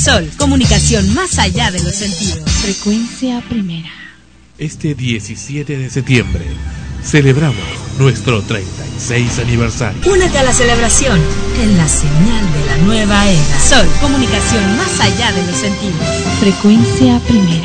Sol, comunicación más allá de los sentidos. Frecuencia primera. Este 17 de septiembre celebramos nuestro 36 aniversario. Únete a la celebración en la señal de la nueva era. Sol, comunicación más allá de los sentidos. Frecuencia primera.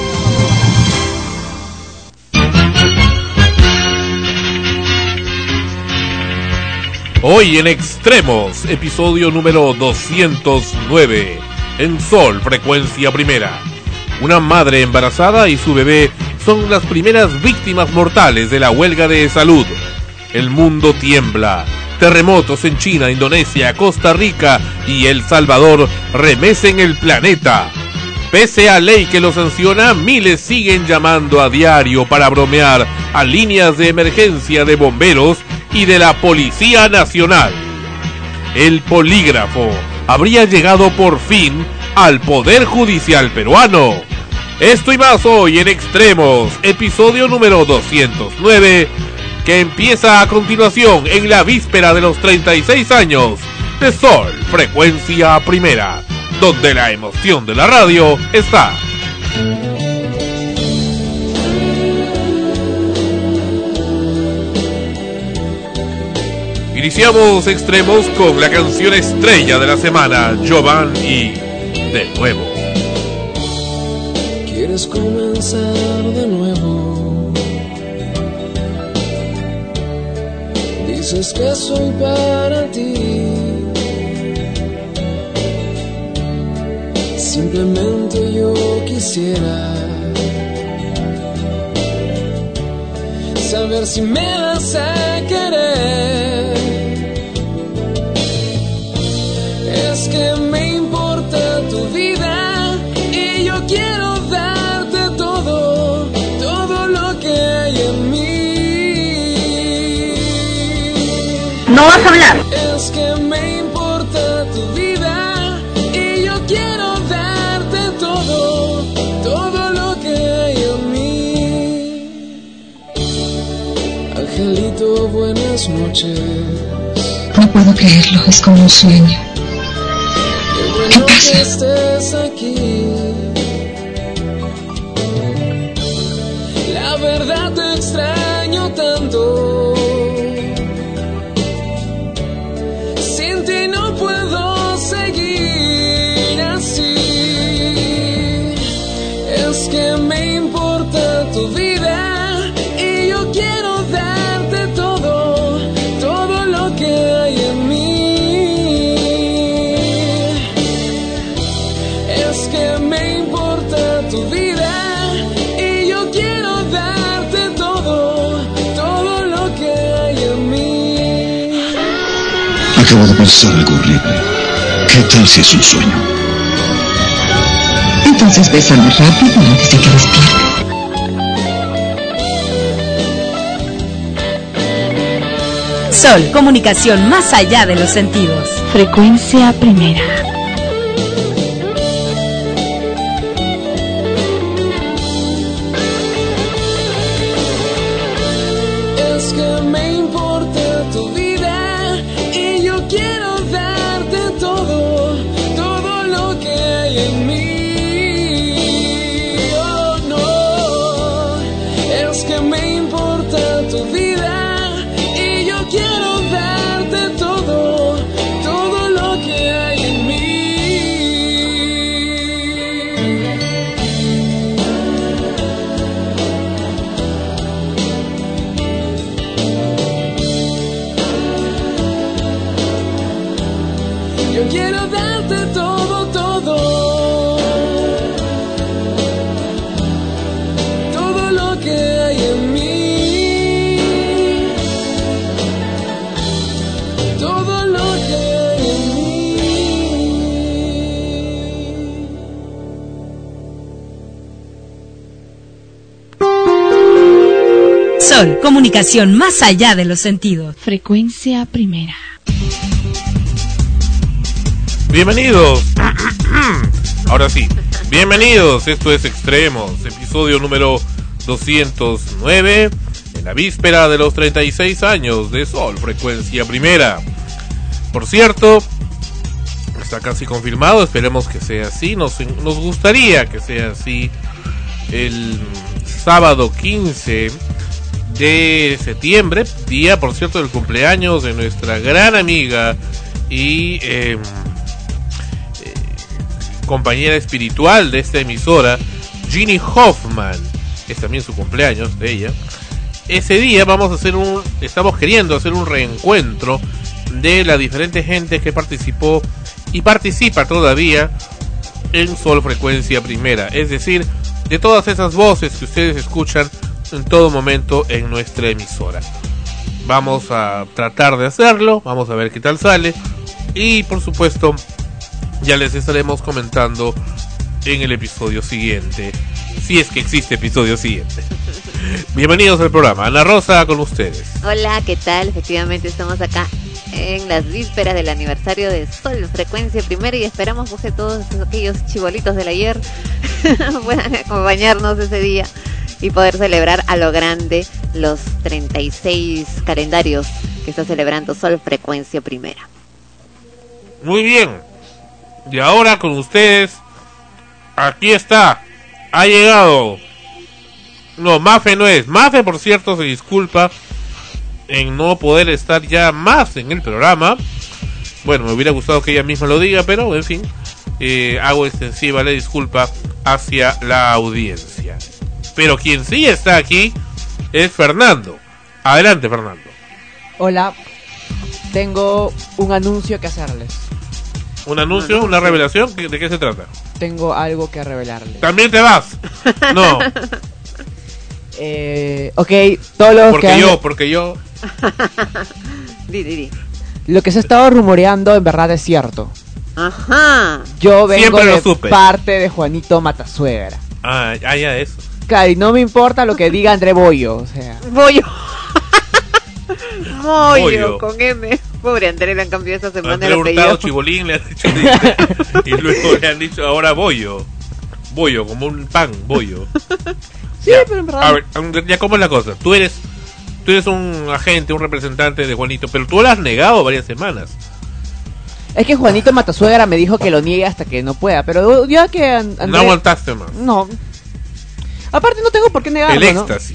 Hoy en Extremos, episodio número 209, en Sol, frecuencia primera. Una madre embarazada y su bebé son las primeras víctimas mortales de la huelga de salud. El mundo tiembla. Terremotos en China, Indonesia, Costa Rica y El Salvador remecen el planeta. Pese a ley que lo sanciona, miles siguen llamando a diario para bromear a líneas de emergencia de bomberos y de la Policía Nacional. El polígrafo habría llegado por fin al Poder Judicial peruano. Esto y más hoy en Extremos, episodio número 209, que empieza a continuación en la víspera de los 36 años de Sol, frecuencia primera, donde la emoción de la radio está. Iniciamos Extremos con la canción estrella de la semana, Giovanni, De Nuevo. ¿Quieres comenzar de nuevo? Dices que soy para ti. Simplemente yo quisiera saber si me vas a querer. Es que me importa tu vida y yo quiero darte todo, todo lo que hay en mí. No vas a hablar. Es que me importa tu vida y yo quiero darte todo, todo lo que hay en mí. Angelito, buenas noches. No puedo creerlo, es como un sueño. ¿Qué pasa? Que estés aquí. La verdad te extraño tanto. Sin ti no puedo seguir así. Es que me importa tu vida y yo quiero darte todo, todo lo que hay en mí. Tu vida y yo quiero darte todo, todo lo que hay en mí. Acabo de pensar algo horrible. ¿Qué tal si es un sueño? Entonces bésame rápido antes de que despierte. Sol, comunicación más allá de los sentidos. Frecuencia primera. Sol, comunicación más allá de los sentidos. Frecuencia primera. Bienvenidos. Ahora sí, bienvenidos. Esto es Extremos, episodio número 209, en la víspera de los 36 años de Sol, frecuencia primera. Por cierto, está casi confirmado, esperemos que sea así, nos gustaría que sea así. El sábado 15 de septiembre, día por cierto del cumpleaños de nuestra gran amiga y compañera espiritual de esta emisora, Ginny Hoffman, es también su cumpleaños de ella. Ese día estamos queriendo hacer un reencuentro de la diferente gente que participó y participa todavía en Sol Frecuencia Primera, es decir, de todas esas voces que ustedes escuchan en todo momento en nuestra emisora. Vamos a tratar de hacerlo, vamos a ver qué tal sale y por supuesto ya les estaremos comentando en el episodio siguiente, si es que existe episodio siguiente. Bienvenidos al programa, Ana Rosa con ustedes. Hola, ¿qué tal? Efectivamente estamos acá en las vísperas del aniversario de Sol Frecuencia Primera y esperamos que todos aquellos chibolitos del ayer puedan acompañarnos ese día y poder celebrar a lo grande los 36 calendarios que está celebrando Sol Frecuencia Primera. Muy bien, y ahora con ustedes, aquí está, ha llegado. No, Mafe no es. Mafe, por cierto, se disculpa en no poder estar ya más en el programa. Bueno, me hubiera gustado que ella misma lo diga, pero en fin, hago extensiva la disculpa hacia la audiencia. Pero quien sí está aquí es Fernando. Adelante, Fernando. Hola, tengo un anuncio que hacerles. ¿Un anuncio? ¿Una revelación? ¿De qué se trata? Tengo algo que revelarles. ¿También te vas? No. Ok, todos los Porque yo. Di. Lo que se ha estado rumoreando en verdad es cierto. Ajá. Yo vengo Siempre lo de supe. parte de Juanito Matasuegra. Ya eso. Claro, y no me importa lo que diga André Bollo, o sea. Bollo. Bollo. Con M. Pobre André, le han cambiado esta semana André el Hurtado apellido. Chibolín le han dicho y luego le han dicho ahora Bollo, como un pan, Bollo. Sí, Ya. pero en verdad. A ver, ya cómo es la cosa. Tú eres un agente, un representante de Juanito, pero tú lo has negado varias semanas. Es que Juanito Matasuegra me dijo que lo niegue hasta que no pueda, pero ya que André... No aguantaste más. No. Aparte no tengo por qué negarlo, El éxtasis.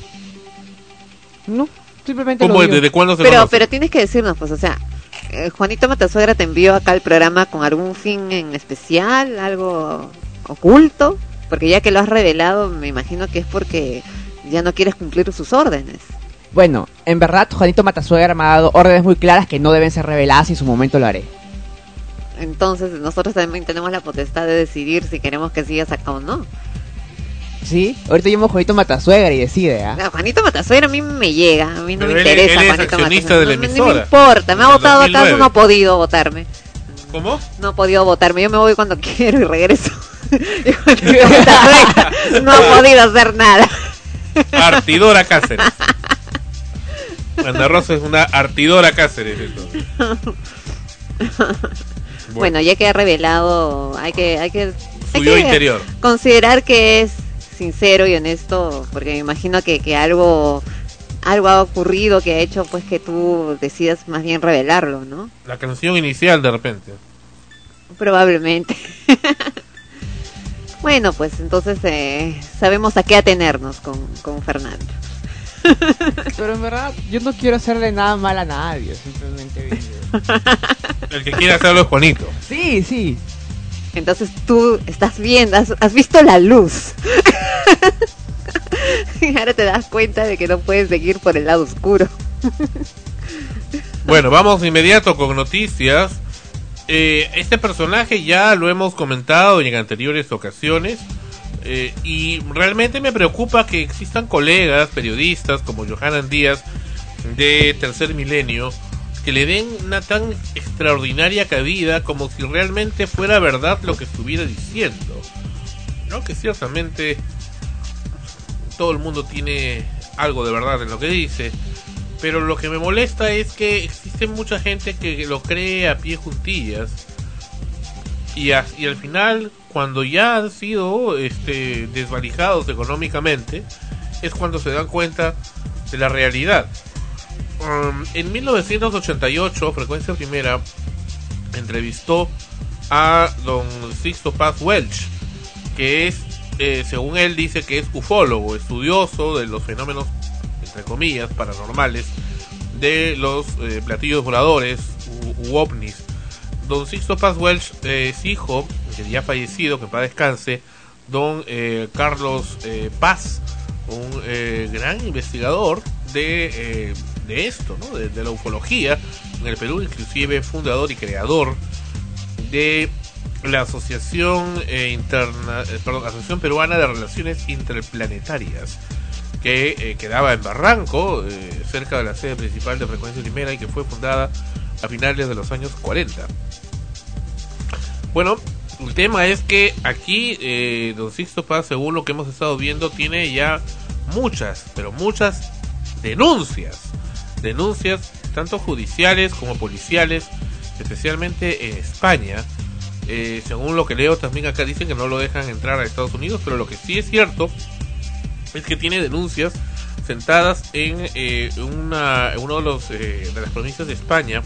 No, simplemente ¿Cómo lo es? digo. ¿Desde cuándo se Pero conoce? tienes que decirnos, pues, o sea, Juanito Matasuegra te envió acá al programa con algún fin en especial, algo oculto, porque ya que lo has revelado, me imagino que es porque ya no quieres cumplir sus órdenes. Bueno, en verdad Juanito Matasuegra me ha dado órdenes muy claras que no deben ser reveladas y en su momento lo haré. Entonces nosotros también tenemos la potestad de decidir si queremos que sigas acá o no. ¿Sí? Ahorita llamo a Juanito Matasuegra y decide, ¿ah? No, Juanito Matasuegra a mí me llega, a mí no Pero me él interesa es Juanito accionista de la No me emisora. importa, me ha En el votado 2009. acaso, no ha podido votarme. ¿Cómo? No ha podido votarme, yo me voy cuando quiero y regreso. Y Juanito Matasuegra no ha podido hacer nada. Artidora Cáceres. Ana Rosa es una artidora Cáceres, entonces. Bueno, ya que ha revelado, hay que Su yo interior. considerar que es sincero y honesto, porque me imagino que algo ha ocurrido que ha hecho pues que tú decidas más bien revelarlo, ¿no? La canción inicial de repente. Probablemente. Bueno, pues entonces sabemos a qué atenernos con Fernando. Pero en verdad, yo no quiero hacerle nada mal a nadie, simplemente digo. El que quiere hacerlo es Juanito. Sí. Entonces tú estás viendo, has visto la luz. Y ahora te das cuenta de que no puedes seguir por el lado oscuro. Bueno, vamos de inmediato con noticias. Este personaje ya lo hemos comentado en anteriores ocasiones. Y realmente me preocupa que existan colegas, periodistas como Johanan Díaz de Tercer Milenio, que le den una tan extraordinaria cabida como si realmente fuera verdad lo que estuviera diciendo, ¿no? Que ciertamente todo el mundo tiene algo de verdad en lo que dice, pero lo que me molesta es que existe mucha gente que lo cree a pie juntillas y al final, cuando ya han sido desvalijados económicamente, es cuando se dan cuenta de la realidad. En 1988, Frecuencia Primera, en entrevistó a don Sixto Paz Welch, que es, según él dice, que es ufólogo, estudioso de los fenómenos, entre comillas, paranormales, de los platillos voladores u ovnis. Don Sixto Paz Welch es hijo, que ya fallecido, que en paz descanse, don Carlos Paz, un gran investigador de esto, ¿no? de la ufología en el Perú, inclusive fundador y creador de la Asociación Asociación Peruana de Relaciones Interplanetarias, que quedaba en Barranco, cerca de la sede principal de Frecuencia Primera, y que fue fundada a finales de los años 40. Bueno, el tema es que aquí don Sixto Paz, según lo que hemos estado viendo, tiene ya muchas, pero muchas denuncias tanto judiciales como policiales, especialmente en España. Según lo que leo, también acá dicen que no lo dejan entrar a Estados Unidos, pero lo que sí es cierto es que tiene denuncias sentadas en uno de las provincias de España,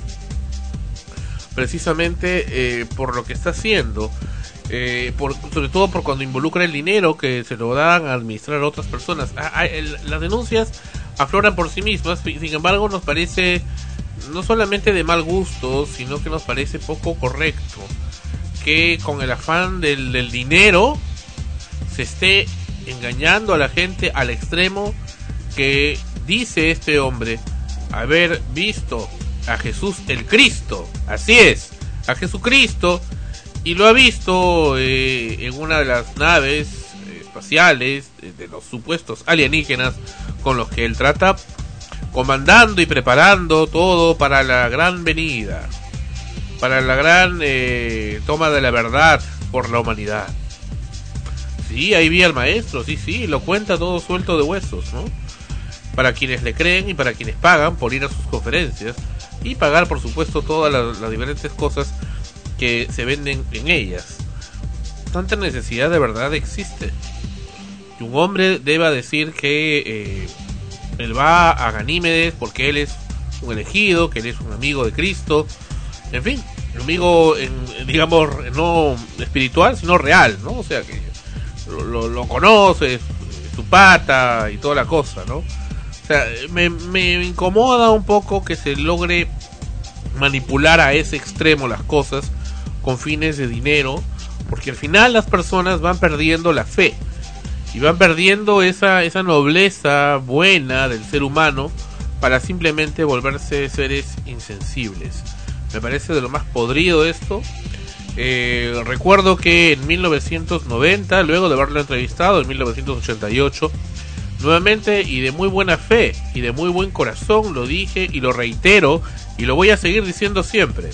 precisamente por lo que está haciendo, sobre todo por cuando involucra el dinero que se lo dan a administrar a otras personas. Las denuncias afloran por sí mismas, sin embargo nos parece no solamente de mal gusto, sino que nos parece poco correcto que con el afán del dinero se esté engañando a la gente al extremo que dice este hombre haber visto a Jesús el Cristo. Así es, a Jesucristo, y lo ha visto en una de las naves espaciales de los supuestos alienígenas con los que él trata, comandando y preparando todo para la gran venida, para la gran toma de la verdad por la humanidad. Sí, ahí vi al maestro, sí, lo cuenta todo suelto de huesos, ¿no? Para quienes le creen y para quienes pagan por ir a sus conferencias y pagar, por supuesto, todas las diferentes cosas que se venden en ellas. Tanta necesidad de verdad existe. Y un hombre deba decir que él va a Ganímedes porque él es un elegido, que él es un amigo de Cristo, en fin, un amigo, digamos, no espiritual, sino real, ¿no? O sea, que lo conoce, su pata y toda la cosa, ¿no? O sea, me incomoda un poco que se logre manipular a ese extremo las cosas con fines de dinero, porque al final las personas van perdiendo la fe y van perdiendo esa nobleza buena del ser humano para simplemente volverse seres insensibles. Me parece de lo más podrido esto. Recuerdo que en 1990, luego de haberlo entrevistado en 1988, nuevamente y de muy buena fe y de muy buen corazón, lo dije y lo reitero y lo voy a seguir diciendo siempre.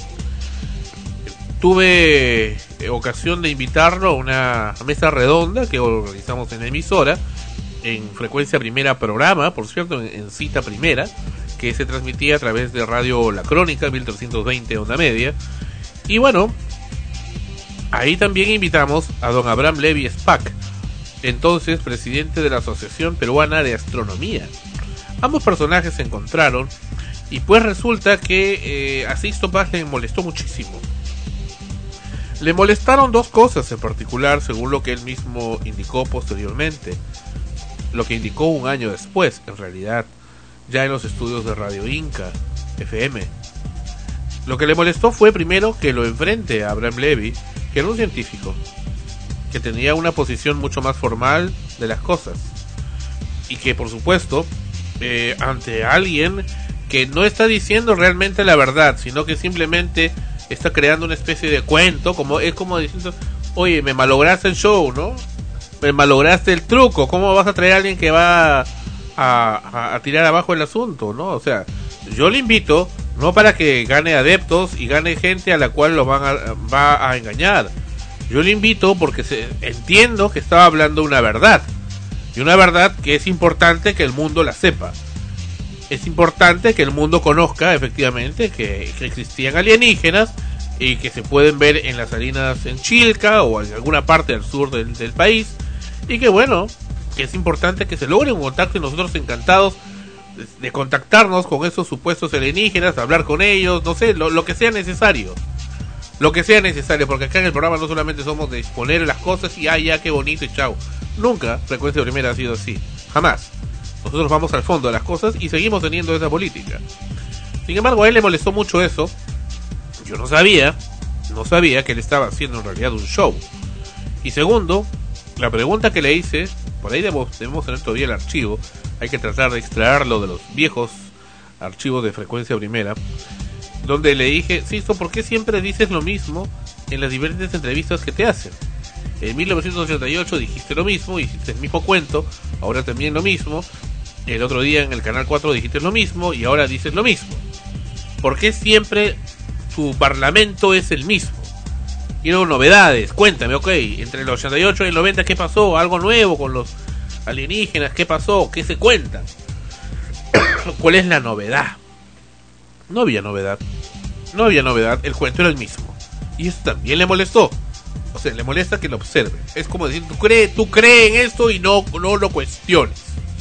Tuve ocasión de invitarlo a una mesa redonda que organizamos en la emisora, en Frecuencia Primera programa, por cierto, en Cita Primera, que se transmitía a través de Radio La Crónica 1320 onda media. Y bueno, ahí también invitamos a don Abraham Levy Spack, entonces presidente de la Asociación Peruana de Astronomía. Ambos personajes se encontraron y pues resulta que a Sixto Paz le molestó muchísimo. Le molestaron dos cosas en particular, según lo que él mismo indicó posteriormente, lo que indicó un año después, en realidad, ya en los estudios de Radio Inca FM. Lo que le molestó fue primero que lo enfrente a Abraham Levy, que era un científico, que tenía una posición mucho más formal de las cosas, y que por supuesto ante alguien que no está diciendo realmente la verdad, sino que simplemente está creando una especie de cuento, es como diciendo, oye, me malograste el show, ¿no? Me malograste el truco, ¿cómo vas a traer a alguien que va a tirar abajo el asunto, ¿no? O sea, yo le invito no para que gane adeptos y gane gente a la cual lo va a engañar. Yo le invito porque entiendo que estaba hablando una verdad, y una verdad que es importante que el mundo la sepa. Es importante que el mundo conozca efectivamente que existían alienígenas y que se pueden ver en las salinas en Chilca o en alguna parte del sur del país, y que bueno, que es importante que se logre un contacto, y nosotros encantados de contactarnos con esos supuestos alienígenas, hablar con ellos, no sé, lo que sea necesario. lo que sea necesario, porque acá en el programa no solamente somos de exponer las cosas y ya, qué bonito y chao. Nunca Frecuencia Primera ha sido así, jamás. Nosotros vamos al fondo de las cosas y seguimos teniendo esa política. Sin embargo, a él le molestó mucho eso. Yo no sabía que él estaba haciendo en realidad un show. Y segundo, la pregunta que le hice, por ahí debemos tener todavía el archivo, hay que tratar de extraerlo de los viejos archivos de Frecuencia Primera, donde le dije, Sisto, ¿por qué siempre dices lo mismo en las diferentes entrevistas que te hacen? En 1988 dijiste lo mismo, hiciste el mismo cuento, ahora también lo mismo, el otro día en el Canal 4 dijiste lo mismo y ahora dices lo mismo. ¿Por qué siempre tu parlamento es el mismo? Quiero novedades, cuéntame, ok, entre el 88 y el 90, ¿qué pasó? ¿Algo nuevo con los alienígenas? ¿Qué pasó? ¿Qué se cuenta? ¿Cuál es la novedad? No había novedad, el cuento era el mismo. Y eso también le molestó. O sea, le molesta que lo observe. Es como decir, tú crees en esto y no lo cuestiones.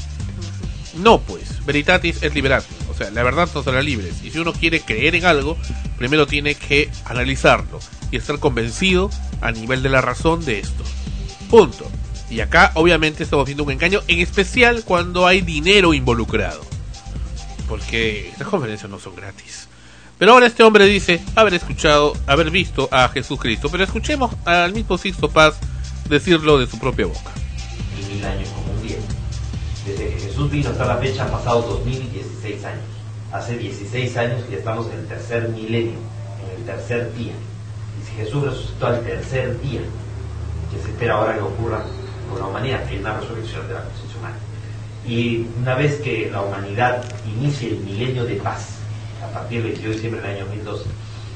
No, pues, veritatis es liberatis. O sea, la verdad nos hará libres. Y si uno quiere creer en algo, primero tiene que analizarlo y estar convencido a nivel de la razón de esto. Punto. Y acá, obviamente, estamos viendo un engaño, en especial cuando hay dinero involucrado. Porque estas conferencias no son gratis. Pero ahora este hombre dice haber visto a Jesucristo. Pero escuchemos al mismo Sixto Paz decirlo de su propia boca. Y 1000 años como un día. Desde que Jesús vino hasta la fecha han pasado 2016 años. Hace 16 años que estamos en el tercer milenio, en el tercer día. Y si Jesús resucitó al tercer día, ¿qué se espera ahora que ocurra con la humanidad? Que es una resurrección de la conciencia humana. Y una vez que la humanidad inicie el milenio de paz, a partir del 22 de diciembre del año 2012,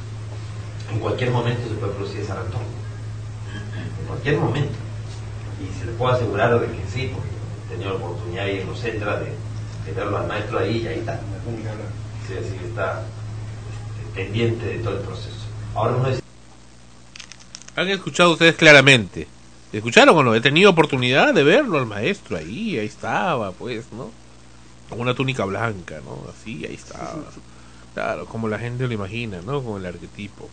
en cualquier momento se puede producir ese retorno. En cualquier momento. Y se le puedo asegurar de que sí, porque he tenido la oportunidad de ir en los centros de verlo al maestro ahí y ahí está. Sí, así que está pendiente de todo el proceso. Ahora uno es... Han escuchado ustedes claramente. ¿Escucharon o no? He tenido oportunidad de verlo al maestro ahí estaba, pues, ¿no? Con una túnica blanca, ¿no? Así, ahí estaba. Claro, como la gente lo imagina, ¿no? Como el arquetipo.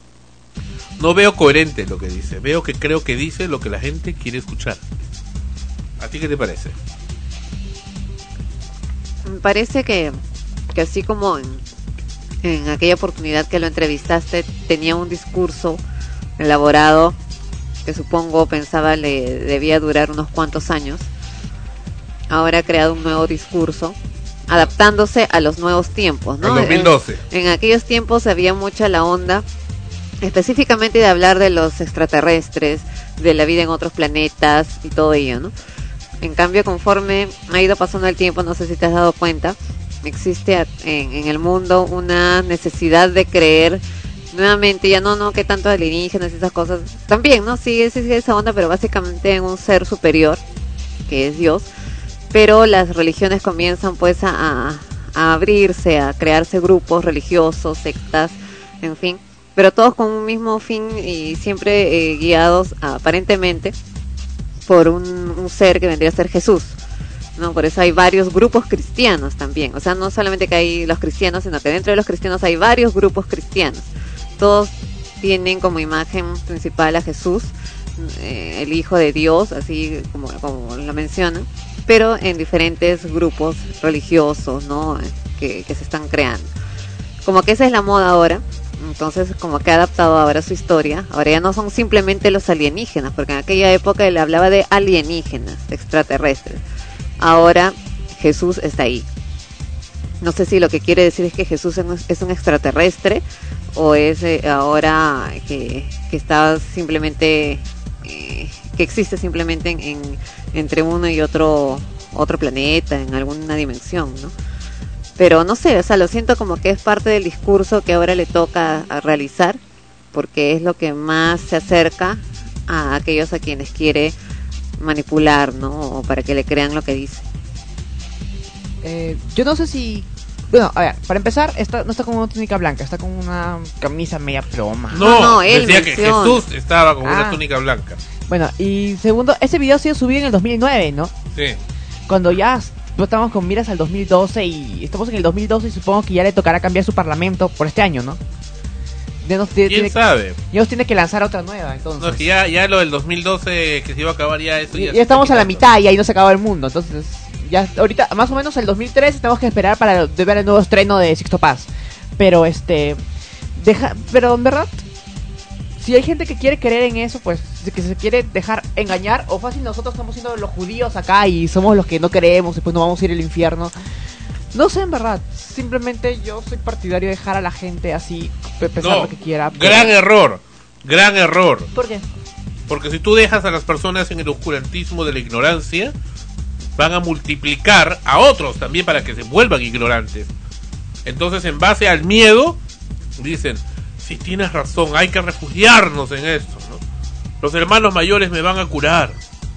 No veo coherente lo que dice. Veo que creo que dice lo que la gente quiere escuchar. ¿A ti qué te parece? Me parece que así como en aquella oportunidad que lo entrevistaste, tenía un discurso elaborado que supongo pensaba le debía durar unos cuantos años. Ahora ha creado un nuevo discurso adaptándose a los nuevos tiempos, ¿no? En 2012. En aquellos tiempos había mucha la onda específicamente de hablar de los extraterrestres, de la vida en otros planetas y todo ello, ¿no? En cambio, conforme ha ido pasando el tiempo, no sé si te has dado cuenta, existe en el mundo una necesidad de creer nuevamente, ya no que tanto alienígenas y esas cosas, también, ¿no? Sigue esa onda, pero básicamente en un ser superior, que es Dios, pero las religiones comienzan pues a abrirse, a crearse grupos religiosos, sectas, en fin, pero todos con un mismo fin y siempre guiados aparentemente por un ser que vendría a ser Jesús, ¿no? Por eso hay varios grupos cristianos también, o sea, no solamente que hay los cristianos, sino que dentro de los cristianos hay varios grupos cristianos. Todos tienen como imagen principal a Jesús, el Hijo de Dios, así como lo mencionan, pero en diferentes grupos religiosos, ¿no? Que se están creando. Como que esa es la moda ahora, entonces como que ha adaptado ahora su historia. Ahora ya no son simplemente los alienígenas, porque en aquella época él hablaba de alienígenas, extraterrestres. Ahora Jesús está ahí. No sé si lo que quiere decir es que Jesús es un extraterrestre o es ahora que está simplemente que existe simplemente entre uno y otro planeta, en alguna dimensión, ¿no? Pero no sé, o sea, lo siento como que es parte del discurso que ahora le toca a realizar, porque es lo que más se acerca a aquellos a quienes quiere manipular, ¿no? O para que le crean lo que dice. Yo no sé si... Bueno, a ver, para empezar, no está con una túnica blanca, está con una camisa media ploma. No, él decía que Jesús estaba con una túnica blanca. Bueno, y segundo, ese video ha sido subido en el 2009, ¿no? Sí. Cuando ya estamos con miras al 2012 y estamos en el 2012 y supongo que ya le tocará cambiar su parlamento por este año, ¿no? ¿Quién sabe? Dios tiene que lanzar otra nueva, entonces. No, es que ya lo del 2012 que se iba a acabar ya eso. Ya estamos a la mitad y ahí no se acaba el mundo, entonces ya ahorita más o menos el 2013 tenemos que esperar para ver el nuevo estreno de Sixto Paz. Pero pero en verdad, si hay gente que quiere creer en eso, pues que se quiere dejar engañar, o fácil nosotros estamos siendo los judíos acá y somos los que no creemos, después nos vamos a ir al infierno. No sé, en verdad, simplemente yo soy partidario de dejar a la gente así pensar lo que quiera. Gran error. ¿Por qué? Porque si tú dejas a las personas en el oscurantismo de la ignorancia, van a multiplicar a otros también para que se vuelvan ignorantes. Entonces, en base al miedo, dicen, si tienes razón, hay que refugiarnos en esto, ¿no? Los hermanos mayores me van a curar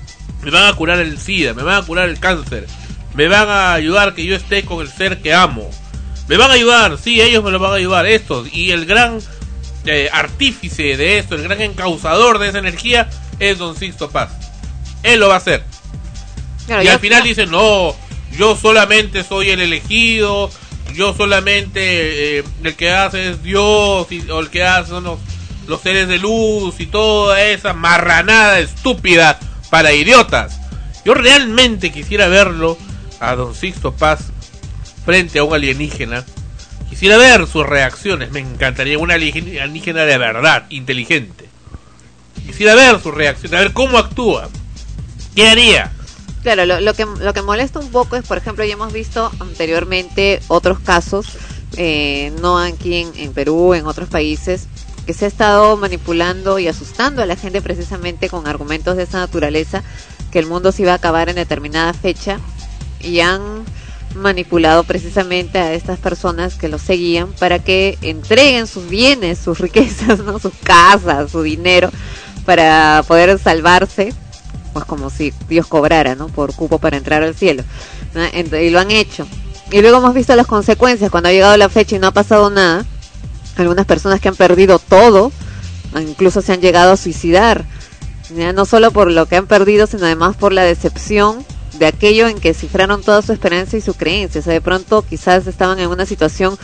el SIDA, me van a curar el cáncer, me van a ayudar que yo esté con el ser que amo, me van a ayudar, sí, ellos me lo van a ayudar, estos, y el gran artífice de esto, el gran encausador de esa energía es Don Sixto Paz. Él lo va a hacer. Claro, y al final dicen, no, yo solamente soy el elegido, yo solamente el que hace es Dios, o el que hace son los seres de luz y toda esa marranada estúpida para idiotas. Yo realmente quisiera verlo a Don Sixto Paz frente a un alienígena. Quisiera ver sus reacciones. Me encantaría un alienígena de verdad, inteligente. Quisiera ver sus reacciones, a ver cómo actúa, qué haría. Claro, lo que molesta un poco es, por ejemplo, ya hemos visto anteriormente otros casos, no aquí en Perú, en otros países, que se ha estado manipulando y asustando a la gente precisamente con argumentos de esa naturaleza, que el mundo se iba a acabar en determinada fecha, y han manipulado precisamente a estas personas que los seguían para que entreguen sus bienes, sus riquezas, ¿no? Sus casas, su dinero, para poder salvarse, pues como si Dios cobrara, ¿no? Por cupo para entrar al cielo, ¿no? Y lo han hecho. Y luego hemos visto las consecuencias cuando ha llegado la fecha y no ha pasado nada. Algunas personas que han perdido todo, incluso se han llegado a suicidar, ¿ya? No solo por lo que han perdido, sino además por la decepción de aquello en que cifraron toda su esperanza y su creencia. O sea, de pronto quizás estaban en una situación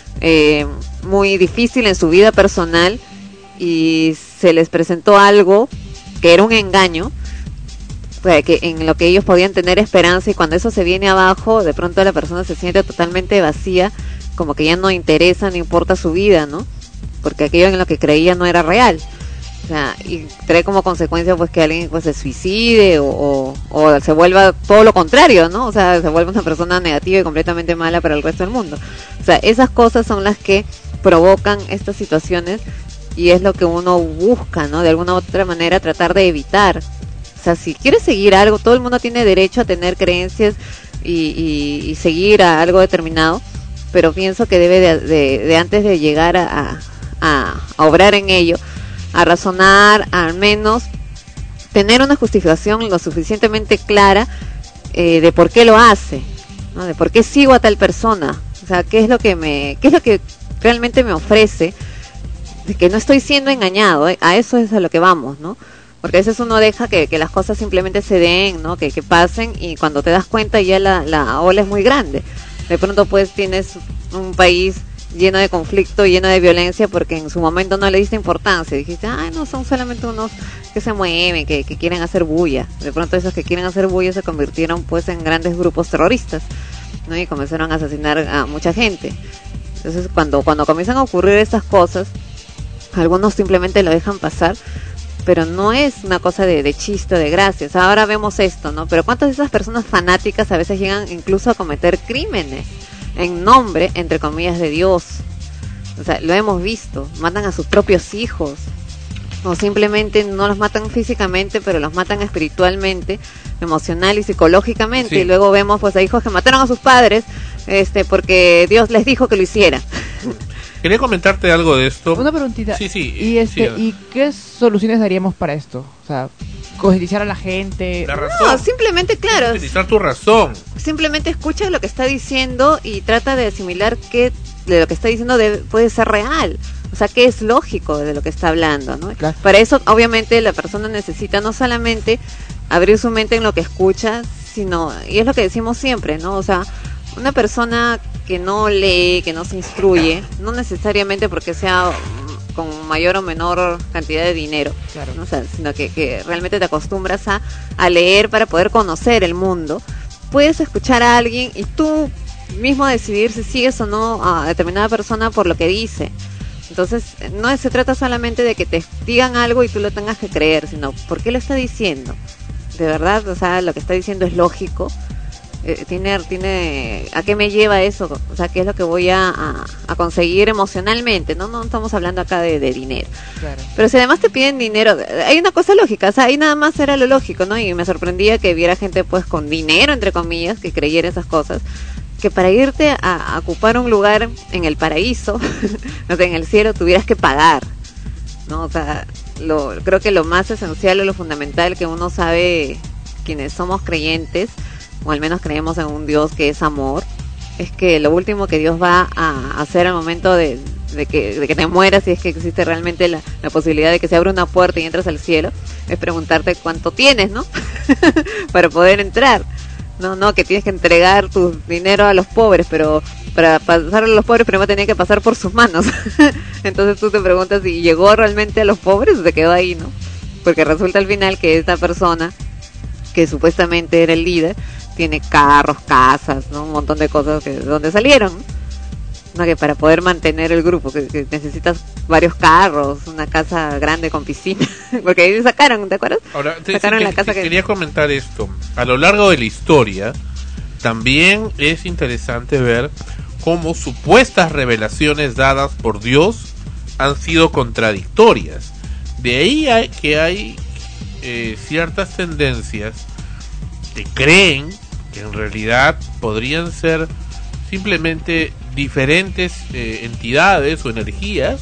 muy difícil en su vida personal y se les presentó algo que era un engaño, que en lo que ellos podían tener esperanza, y cuando eso se viene abajo, de pronto la persona se siente totalmente vacía, como que ya no interesa ni importa su vida, ¿no? Porque aquello en lo que creía no era real. O sea, y trae como consecuencia pues que alguien pues se suicide o se vuelva todo lo contrario, ¿no? O sea, se vuelve una persona negativa y completamente mala para el resto del mundo. O sea, esas cosas son las que provocan estas situaciones y es lo que uno busca, ¿no? De alguna u otra manera tratar de evitar. O sea, si quieres seguir algo, todo el mundo tiene derecho a tener creencias y seguir a algo determinado, pero pienso que debe de antes de llegar a obrar en ello, a razonar, al menos tener una justificación lo suficientemente clara de por qué lo hace, ¿no? De por qué sigo a tal persona, o sea, qué es lo que realmente me ofrece, de que no estoy siendo engañado, a eso es a lo que vamos, ¿no? Porque a veces uno deja que las cosas simplemente se den, ¿no? Que pasen, y cuando te das cuenta ya la ola es muy grande. De pronto pues tienes un país lleno de conflicto, lleno de violencia, porque en su momento no le diste importancia. Dijiste, no, son solamente unos que se mueven, que quieren hacer bulla. De pronto esos que quieren hacer bulla se convirtieron pues en grandes grupos terroristas, ¿no? Y comenzaron a asesinar a mucha gente. Entonces cuando comienzan a ocurrir estas cosas, algunos simplemente lo dejan pasar, pero no es una cosa de chiste o de gracia. O sea, ahora vemos esto, ¿no? Pero ¿cuántas de esas personas fanáticas a veces llegan incluso a cometer crímenes en nombre, entre comillas, de Dios? O sea, lo hemos visto. Matan a sus propios hijos, o simplemente no los matan físicamente, pero los matan espiritualmente, emocional y psicológicamente. Sí. Y luego vemos pues a hijos que mataron a sus padres porque Dios les dijo que lo hiciera. Quería comentarte algo de esto. Una preguntita. Sí. ¿Y qué soluciones daríamos para esto? O sea, concientizar a la gente. La razón. No, simplemente, claro. Utilizar tu razón. Simplemente escucha lo que está diciendo y trata de asimilar que de lo que está diciendo puede ser real. O sea, que es lógico de lo que está hablando, ¿no? Claro. Para eso, obviamente, la persona necesita no solamente abrir su mente en lo que escucha, sino, y es lo que decimos siempre, ¿no? O sea, una persona que no lee, que no se instruye, no necesariamente porque sea con mayor o menor cantidad de dinero, Claro. ¿no? O sea, sino que realmente te acostumbras a leer para poder conocer el mundo. Puedes escuchar a alguien y tú mismo decidir si sigues o no a determinada persona por lo que dice. Entonces, no se trata solamente de que te digan algo y tú lo tengas que creer, sino ¿por qué lo está diciendo? De verdad, o sea, lo que está diciendo es lógico. Tiene ¿a qué me lleva eso? O sea, ¿qué es lo que voy a conseguir emocionalmente? No estamos hablando acá de dinero. Claro. Pero si además te piden dinero, hay una cosa lógica, o sea, ahí nada más era lo lógico, ¿no? Y me sorprendía que viera gente pues con dinero, entre comillas, que creyera esas cosas, que para irte a ocupar un lugar en el paraíso, no sé, en el cielo, tuvieras que pagar, ¿no? O sea, creo que lo más esencial o lo fundamental que uno sabe, quienes somos creyentes, o al menos creemos en un Dios que es amor, es que lo último que Dios va a hacer al momento de que te mueras, si es que existe realmente la posibilidad de que se abra una puerta y entras al cielo, es preguntarte cuánto tienes, ¿no? Para poder entrar. No, que tienes que entregar tu dinero a los pobres, pero para pasar a los pobres primero tenía que pasar por sus manos. Entonces tú te preguntas si llegó realmente a los pobres o se quedó ahí, ¿no? Porque resulta al final que esta persona, que supuestamente era el líder, tiene carros, casas, ¿no? Un montón de cosas de donde salieron, ¿no? Que para poder mantener el grupo, que necesitas varios carros, una casa grande con piscina, porque ahí sacaron, ¿te acuerdas? Ahora, Sacaron la casa que... quería comentar esto. A lo largo de la historia, también es interesante ver cómo supuestas revelaciones dadas por Dios han sido contradictorias. De ahí hay ciertas tendencias que creen que en realidad podrían ser simplemente diferentes entidades o energías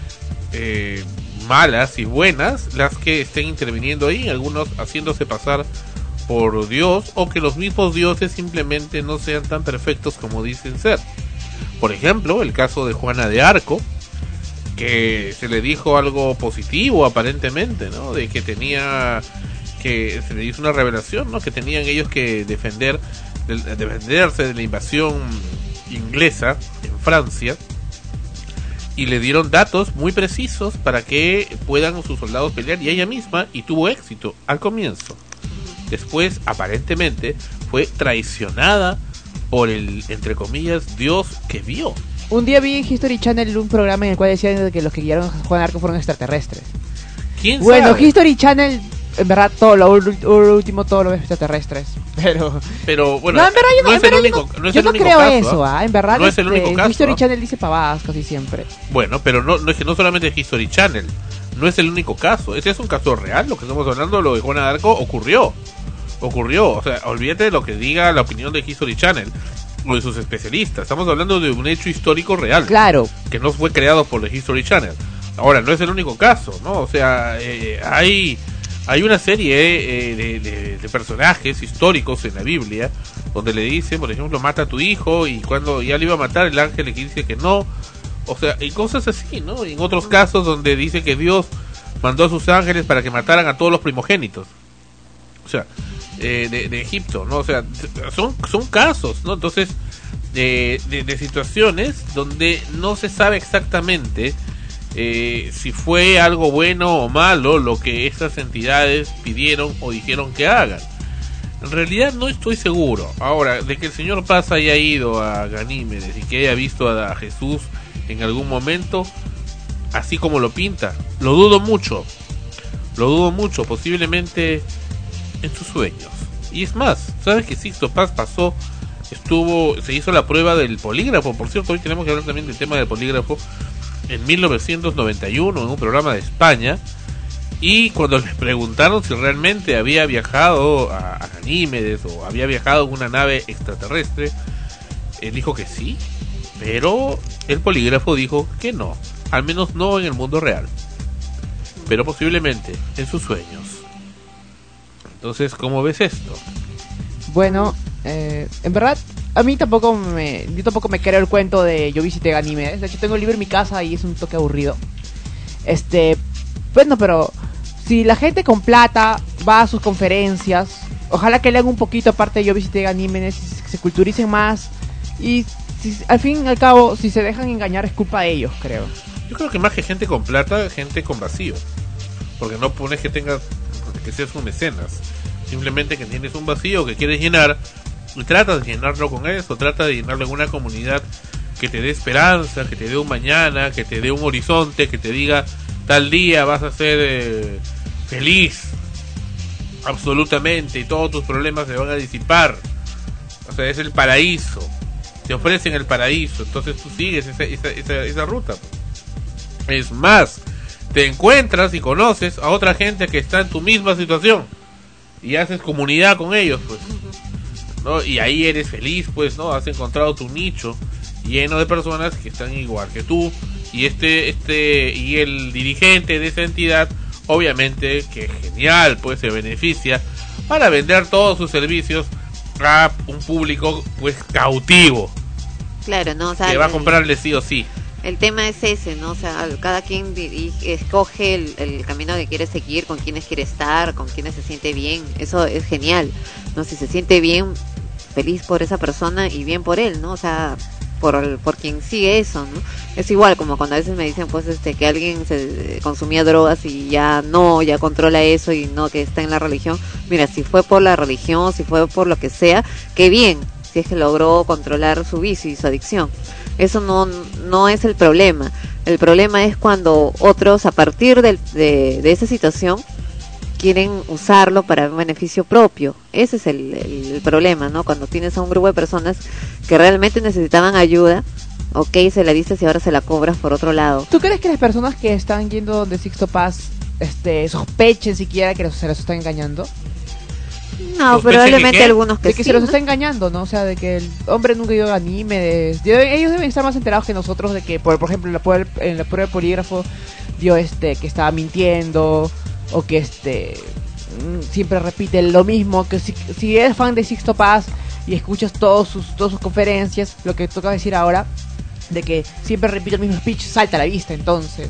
malas y buenas las que estén interviniendo ahí, algunos haciéndose pasar por Dios, o que los mismos dioses simplemente no sean tan perfectos como dicen ser. Por ejemplo, el caso de Juana de Arco, que se le dijo algo positivo aparentemente, ¿no? De que que se le hizo una revelación, ¿no? Que tenían ellos que defenderse de la invasión inglesa en Francia, y le dieron datos muy precisos para que puedan sus soldados pelear, y ella misma, y tuvo éxito al comienzo. Después, aparentemente, fue traicionada por el, entre comillas, Dios que vio. Un día vi en History Channel un programa en el cual decían que los que guiaron a Juan Arco fueron extraterrestres. ¿Quién Bueno, sabe? History Channel, en verdad, todo lo último, todo lo ves extraterrestres. Pero bueno, no, en verdad, no es el único, no es yo el no único creo caso, eso, en verdad. no es el único caso. History Channel dice pavadas casi siempre. Bueno, pero no es que no solamente es History Channel, no es el único caso. Ese es un caso real. Lo que estamos hablando, lo de Juana de Arco, ocurrió. O sea, olvídate de lo que diga la opinión de History Channel o de sus especialistas. Estamos hablando de un hecho histórico real. Claro. Que no fue creado por el History Channel. Ahora, no es el único caso, ¿no? O sea, hay una serie de personajes históricos en la Biblia donde le dicen, por ejemplo, mata a tu hijo, y cuando ya le iba a matar, el ángel le dice que no. O sea, y cosas así, ¿no? En otros casos donde dice que Dios mandó a sus ángeles para que mataran a todos los primogénitos. O sea, de Egipto, ¿no? O sea, son casos, ¿no? Entonces, de situaciones donde no se sabe exactamente si fue algo bueno o malo lo que estas entidades pidieron o dijeron que hagan. En realidad no estoy seguro. Ahora, de que el señor Paz haya ido a Ganímedes y que haya visto a Jesús en algún momento, así como lo pinta, lo dudo mucho, posiblemente en sus sueños. Y es más, ¿sabes que Sixto Paz se hizo la prueba del polígrafo? Por cierto, hoy tenemos que hablar también del tema del polígrafo. En 1991, en un programa de España, y cuando le preguntaron si realmente había viajado a Ganímedes o había viajado en una nave extraterrestre, él dijo que sí, pero el polígrafo dijo que no, al menos no en el mundo real, pero posiblemente en sus sueños. Entonces, ¿cómo ves esto? Bueno, en verdad, yo tampoco me creo el cuento de yo visité Ganímedes. De hecho, tengo el libro en mi casa y es un toque aburrido. Bueno, pero si la gente con plata va a sus conferencias, ojalá que lean un poquito aparte de yo visité Ganímedes, se culturicen más, y al fin y al cabo, si se dejan engañar es culpa de ellos, creo. Yo creo que más que gente con plata, gente con vacío. Porque no pones que tengas, que seas un mecenas. Simplemente que tienes un vacío que quieres llenar y tratas de llenarlo con eso. Trata de llenarlo en una comunidad que te dé esperanza, que te dé un mañana, que te dé un horizonte, que te diga tal día vas a ser feliz absolutamente y todos tus problemas se van a disipar. O sea, es el paraíso. Te ofrecen el paraíso, entonces tú sigues esa ruta. Es más, te encuentras y conoces a otra gente que está en tu misma situación y haces comunidad con ellos, pues, ¿no? Y ahí eres feliz, pues, ¿no? Has encontrado tu nicho lleno de personas que están igual que tú, y y el dirigente de esa entidad, obviamente que genial, pues se beneficia para vender todos sus servicios a un público pues cautivo. Claro, ¿no? O sea, que va a comprarle sí o sí. El tema es ese, ¿no? O sea, cada quien escoge el camino que quiere seguir, con quienes quiere estar, con quienes se siente bien. Eso es genial, ¿no? Si se siente bien, feliz por esa persona y bien por él, ¿no? O sea, por quien sigue eso, ¿no? Es igual como cuando a veces me dicen, pues, que alguien se consumía drogas y ya controla eso y no que está en la religión. Mira, si fue por la religión, si fue por lo que sea, qué bien, si es que logró controlar su vicio y su adicción. Eso no es el problema. El problema es cuando otros, a partir de esa situación, quieren usarlo para un beneficio propio. Ese es el problema, ¿no? Cuando tienes a un grupo de personas que realmente necesitaban ayuda, ok, se la dices y ahora se la cobras por otro lado. ¿Tú crees que las personas que están yendo de Sixto Paz sospechen siquiera que se los están engañando? No, probablemente algunos que de que sí, se los ¿no? está engañando, ¿no? O sea, de que el hombre nunca dio anime. Ellos deben estar más enterados que nosotros de que, por ejemplo, en la prueba de polígrafo dio que estaba mintiendo, o que siempre repite lo mismo. Que si eres fan de Sixto Paz y escuchas todas sus conferencias, lo que toca decir ahora, de que siempre repite el mismo speech, salta a la vista. Entonces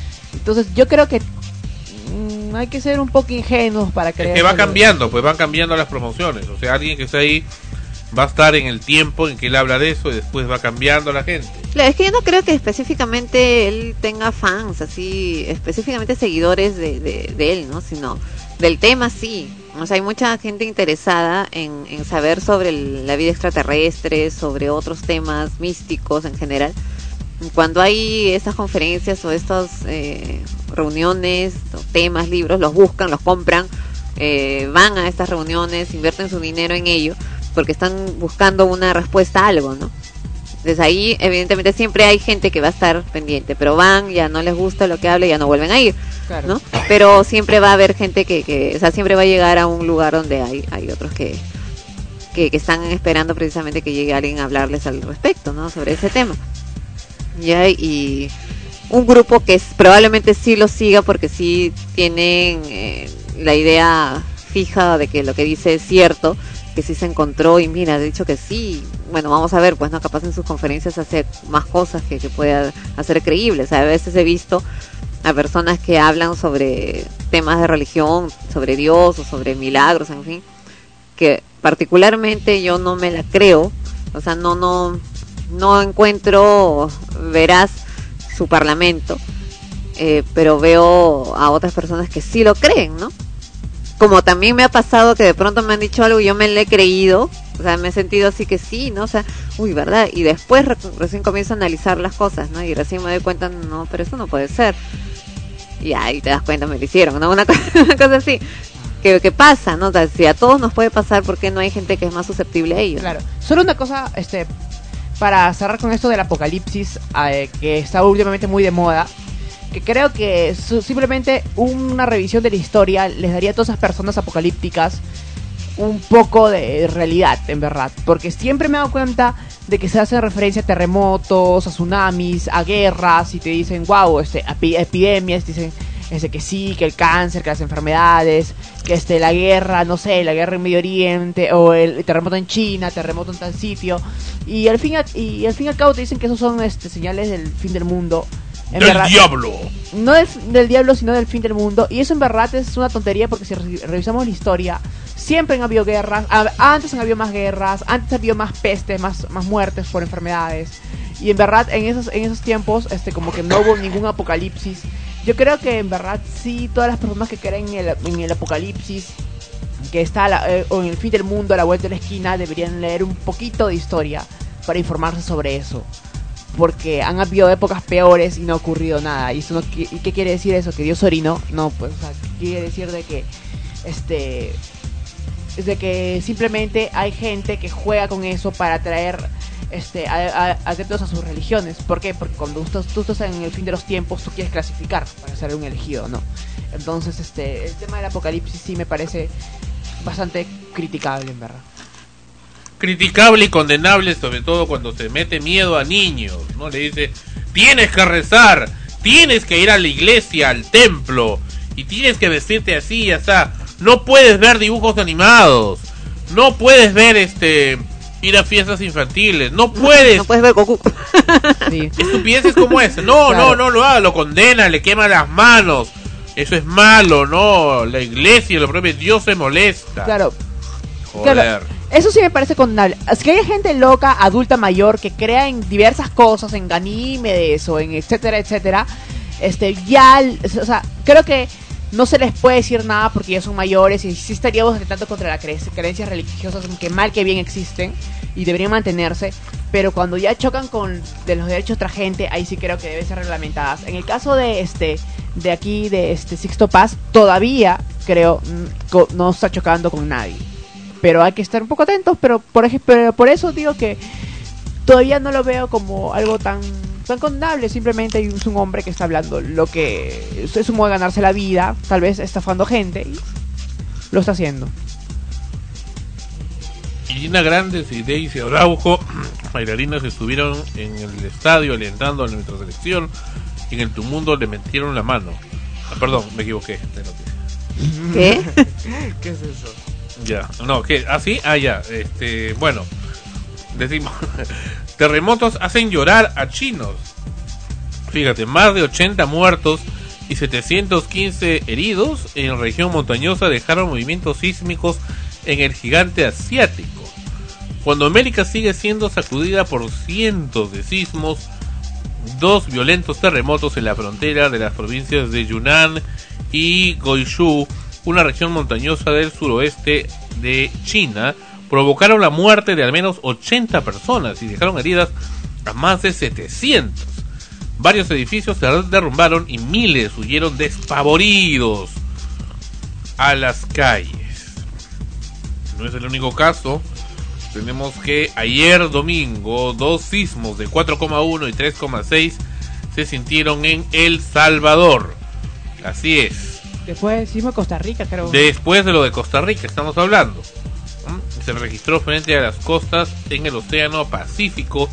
yo creo que hay que ser un poco ingenuos para creer. Es que va cambiando, pues van cambiando las promociones. O sea, alguien que está ahí va a estar en el tiempo en que él habla de eso y después va cambiando la gente. Claro, es que yo no creo que específicamente él tenga fans, así, específicamente seguidores de él, ¿no? Sino del tema, sí. O sea, hay mucha gente interesada en saber sobre la vida extraterrestre, sobre otros temas místicos en general. Cuando hay estas conferencias o estas reuniones, temas, libros, los buscan, los compran, van a estas reuniones, invierten su dinero en ello, porque están buscando una respuesta a algo, ¿no? Desde ahí, evidentemente, siempre hay gente que va a estar pendiente, pero van, ya no les gusta lo que habla, ya no vuelven a ir, Claro. ¿no? Pero siempre va a haber gente que o sea, siempre va a llegar a un lugar donde hay otros que están esperando precisamente que llegue alguien a hablarles al respecto, ¿no? Sobre ese tema. Ya, y un grupo que probablemente sí lo siga porque sí tienen la idea fija de que lo que dice es cierto, que sí se encontró y mira, ha dicho que sí. Bueno, vamos a ver, pues no, capaz en sus conferencias hace más cosas que pueda hacer creíbles. O sea, a veces he visto a personas que hablan sobre temas de religión, sobre Dios o sobre milagros, en fin, que particularmente yo no me la creo. O sea, no encuentro veraz su parlamento, pero veo a otras personas que sí lo creen, ¿no? Como también me ha pasado que de pronto me han dicho algo y yo me lo he creído, o sea, me he sentido así que sí, ¿no? O sea, uy, ¿verdad? Y después recién comienzo a analizar las cosas, ¿no? Y recién me doy cuenta, no, pero eso no puede ser. Y ahí te das cuenta, me lo hicieron, ¿no? Una cosa así. Que pasa, ¿no? O sea, si a todos nos puede pasar, ¿por qué no hay gente que es más susceptible a ello? Claro. Solo una cosa, para cerrar con esto del apocalipsis, que está últimamente muy de moda, que creo que simplemente una revisión de la historia les daría a todas esas personas apocalípticas un poco de realidad, en verdad, porque siempre me he dado cuenta de que se hace referencia a terremotos, a tsunamis, a guerras, y te dicen, wow, epidemias, dicen que sí, que el cáncer, que las enfermedades, que la guerra, no sé, la guerra en Medio Oriente, o el terremoto en China, terremoto en tal sitio, y al fin y al cabo te dicen que esos son señales del fin del mundo. En ¡Del verdad, diablo! no del diablo, sino del fin del mundo. Y eso en verdad es una tontería, porque si revisamos la historia, siempre han habido guerras. Antes han habido más guerras, antes ha habido más peste, más muertes por enfermedades. Y en verdad en esos tiempos como que no hubo ningún apocalipsis. Yo creo que en verdad sí, todas las personas que creen en el apocalipsis, que está o en el fin del mundo a la vuelta de la esquina, deberían leer un poquito de historia para informarse sobre eso, porque han habido épocas peores y no ha ocurrido nada. ¿Y eso no, y qué quiere decir eso? ¿Que Dios orinó? No, pues, o sea, quiere decir de que es de que simplemente hay gente que juega con eso para atraer adeptos a sus religiones. ¿Por qué? Porque cuando tú estás en el fin de los tiempos, tú quieres clasificar para ser un elegido, ¿no? Entonces el tema del apocalipsis sí me parece bastante criticable, en verdad. Criticable y condenable, sobre todo cuando se mete miedo a niños, ¿no? Le dice, tienes que rezar, tienes que ir a la iglesia, al templo, y tienes que vestirte así y así. No puedes ver dibujos animados, no puedes ver ir a fiestas infantiles, no puedes ver Goku. Sí. Estupideces como esa. No, claro. no lo haga, lo condena, le quema las manos. Eso es malo, ¿no? La iglesia, lo propio Dios se molesta. Claro. Joder. Claro. Eso sí me parece condenable. Es que hay gente loca, adulta, mayor, que crea en diversas cosas, en Ganímedes o en etcétera, etcétera. O sea, creo que no se les puede decir nada porque ya son mayores y sí estaríamos atentando contra las creencias religiosas que mal que bien existen y deberían mantenerse, pero cuando ya chocan con de los derechos de otra gente, ahí sí creo que deben ser reglamentadas. En el caso de aquí de Sixto Paz, todavía creo no está chocando con nadie, pero hay que estar un poco atentos. Pero por eso digo que todavía no lo veo como algo tan condenable. Simplemente es un hombre que está hablando lo que es un modo de ganarse la vida, tal vez estafando gente, y lo está haciendo. Irina Grandes y Daisy Araujo, bailarinas, estuvieron en el estadio alentando a nuestra selección y en el Tumundo le metieron la mano. Perdón, me equivoqué de noticia. ¿Qué? ¿Qué es eso? Ya, no, ¿qué? ¿Ah, sí? Ah, ya, bueno, decimos, terremotos hacen llorar a chinos. Fíjate, más de 80 muertos y 715 heridos en región montañosa dejaron movimientos sísmicos en el gigante asiático. Cuando América sigue siendo sacudida por cientos de sismos, 2 violentos terremotos en la frontera de las provincias de Yunnan y Guizhou, una región montañosa del suroeste de China, provocaron la muerte de al menos 80 personas y dejaron heridas a más de 700. Varios edificios se derrumbaron y miles huyeron despavoridos a las calles. No es el único caso. Tenemos que ayer domingo 2 sismos de 4,1 y 3,6 se sintieron en El Salvador. Así es. Después del sismo de Costa Rica, creo. Después de lo de Costa Rica estamos hablando. Se registró frente a las costas en el Océano Pacífico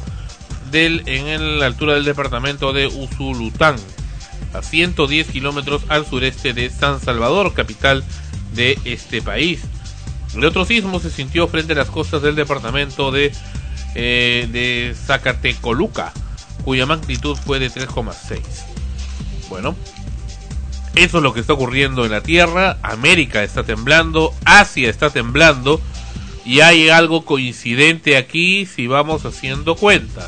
en la altura del departamento de Usulután, a 110 kilómetros al sureste de San Salvador, capital de este país. El otro sismo se sintió frente a las costas del departamento de Zacatecoluca, cuya magnitud fue de 3,6. Bueno, eso es lo que está ocurriendo en la Tierra. América está temblando, Asia está temblando, y hay algo coincidente aquí si vamos haciendo cuentas.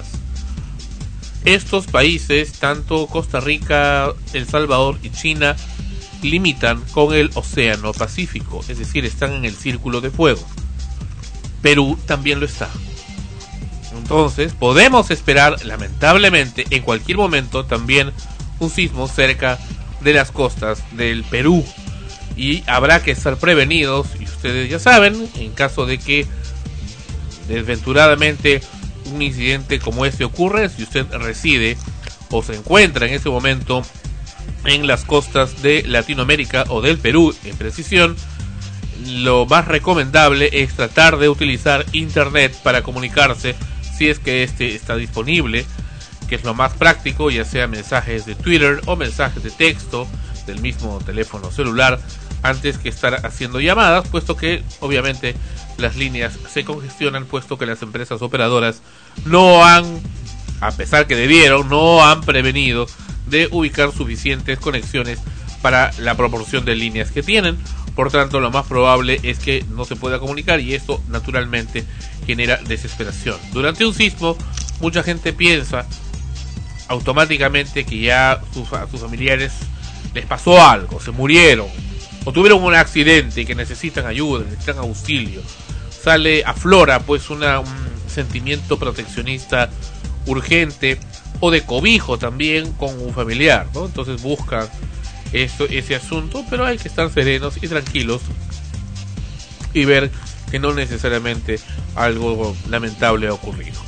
Estos países, tanto Costa Rica, El Salvador y China, limitan con el Océano Pacífico, es decir, están en el círculo de fuego. Perú también lo está. Entonces, podemos esperar, lamentablemente, en cualquier momento también un sismo cerca de las costas del Perú. Y habrá que estar prevenidos, y ustedes ya saben, en caso de que desventuradamente un incidente como este ocurre, si usted reside o se encuentra en ese momento en las costas de Latinoamérica o del Perú en precisión, lo más recomendable es tratar de utilizar internet para comunicarse, si es que este está disponible, que es lo más práctico, ya sea mensajes de Twitter o mensajes de texto del mismo teléfono celular, antes que estar haciendo llamadas, puesto que obviamente las líneas se congestionan, puesto que las empresas operadoras no han, a pesar que debieron, no han prevenido de ubicar suficientes conexiones para la proporción de líneas que tienen. Por tanto, lo más probable es que no se pueda comunicar, y esto naturalmente genera desesperación. Durante un sismo mucha gente piensa automáticamente que ya a sus familiares les pasó algo, se murieron o tuvieron un accidente y que necesitan ayuda, necesitan auxilio. Aflora pues un sentimiento proteccionista urgente o de cobijo también con un familiar, ¿no? Entonces buscan ese asunto, pero hay que estar serenos y tranquilos y ver que no necesariamente algo lamentable ha ocurrido.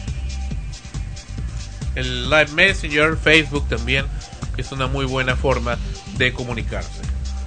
El Live Messenger, Facebook también es una muy buena forma de comunicarse.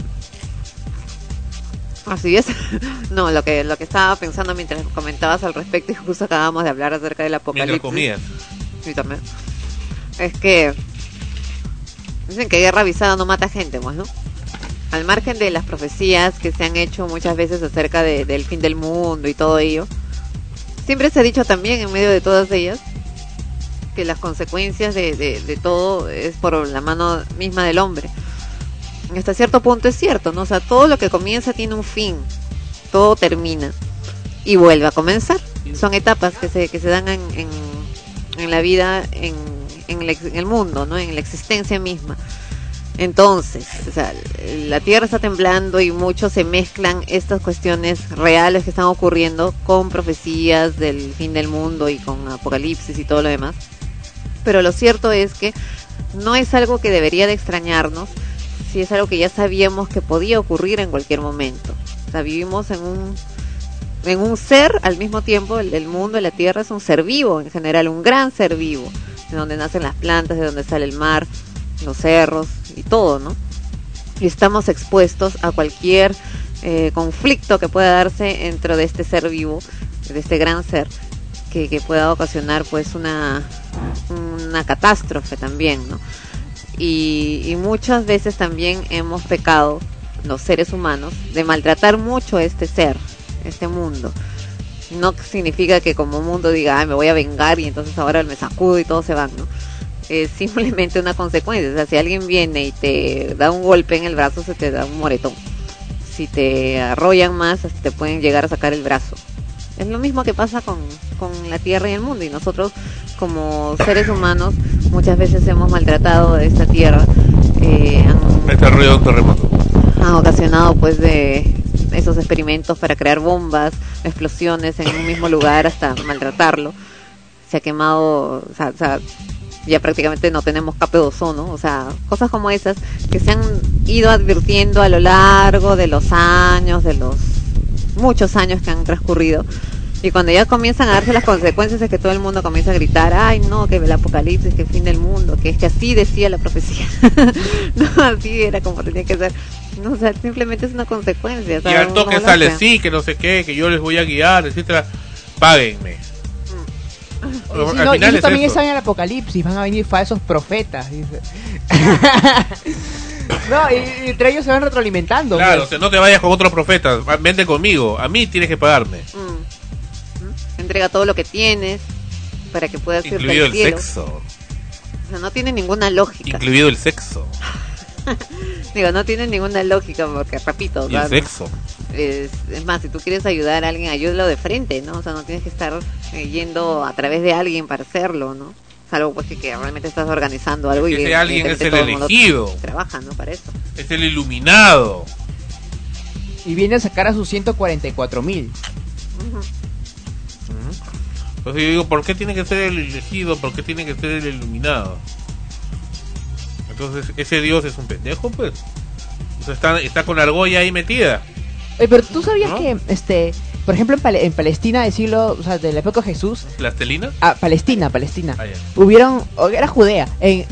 Así es. No, lo que estaba pensando mientras comentabas al respecto, y justo acabamos de hablar acerca del apocalipsis. Mientras comías. Sí, también. Es que dicen que guerra avisada no mata gente, pues, ¿no? Al margen de las profecías que se han hecho muchas veces acerca del fin del mundo y todo ello, siempre se ha dicho también en medio de todas ellas que las consecuencias de todo es por la mano misma del hombre. Hasta cierto punto es cierto, ¿no? O sea, todo lo que comienza tiene un fin, todo termina y vuelve a comenzar. Son etapas que se dan en la vida, en el mundo, ¿no? En la existencia misma. Entonces, o sea, la Tierra está temblando y muchos se mezclan estas cuestiones reales que están ocurriendo con profecías del fin del mundo y con apocalipsis y todo lo demás. Pero lo cierto es que no es algo que debería de extrañarnos, si es algo que ya sabíamos que podía ocurrir en cualquier momento. O sea, vivimos en un ser al mismo tiempo. El mundo, la Tierra es un ser vivo en general, un gran ser vivo, de donde nacen las plantas, de donde sale el mar, los cerros y todo, ¿no? Y estamos expuestos a cualquier conflicto que pueda darse dentro de este ser vivo, de este gran ser, que pueda ocasionar pues una catástrofe también, ¿no? Y muchas veces también hemos pecado, los seres humanos, de maltratar mucho este ser, este mundo. No significa que como mundo diga, ay, me voy a vengar y entonces ahora me sacudo y todos se van, ¿no? Es simplemente una consecuencia. O sea, si alguien viene y te da un golpe en el brazo, se te da un moretón. Si te arrollan más, hasta te pueden llegar a sacar el brazo. Es lo mismo que pasa con la Tierra y el mundo, y nosotros como seres humanos muchas veces hemos maltratado a esta Tierra. Han ocasionado pues de esos experimentos para crear bombas, explosiones en un mismo lugar hasta maltratarlo. Se ha quemado, o sea, ya prácticamente no tenemos capa de ozono, o sea, cosas como esas que se han ido advirtiendo a lo largo de los años, de los muchos años que han transcurrido, y cuando ya comienzan a darse las consecuencias es que todo el mundo comienza a gritar, ay no, que el apocalipsis, que el fin del mundo, que es que así decía la profecía. No, así era como tenía que ser. No, o sea, simplemente es una consecuencia. Y al toque sale, sí, que no sé qué, que yo les voy a guiar, etcétera, páguenme. Sí, no, y eso también es en el apocalipsis, van a venir falsos profetas, dice. No, y entre ellos se van retroalimentando. Claro, pues. o sea, no te vayas con otros profetas, vente conmigo, a mí tienes que pagarme. Entrega todo lo que tienes para que puedas irte al cielo. Incluido el sexo. O sea, no tiene ninguna lógica. Incluido el sexo. Digo, no tiene ninguna lógica porque, repito, y el sexo. Es más, si tú quieres ayudar a alguien, ayúdalo de frente, ¿no? O sea, no tienes que estar yendo a través de alguien para hacerlo, ¿no? Salvo pues que realmente estás organizando algo y ese alguien es el elegido. Trabaja, ¿no? Para eso. Es el iluminado. Y viene a sacar a sus 144,000. Entonces yo digo, ¿por qué tiene que ser el elegido? ¿Por qué tiene que ser el iluminado? Entonces, ese Dios es un pendejo, pues. O sea, está con la argolla ahí metida. Pero tú sabías, ¿no?, que, por ejemplo, en Palestina del siglo, o sea, de la época de Jesús. ¿Plastelina? Palestina. Ah, ya. Hubieron, era Judea.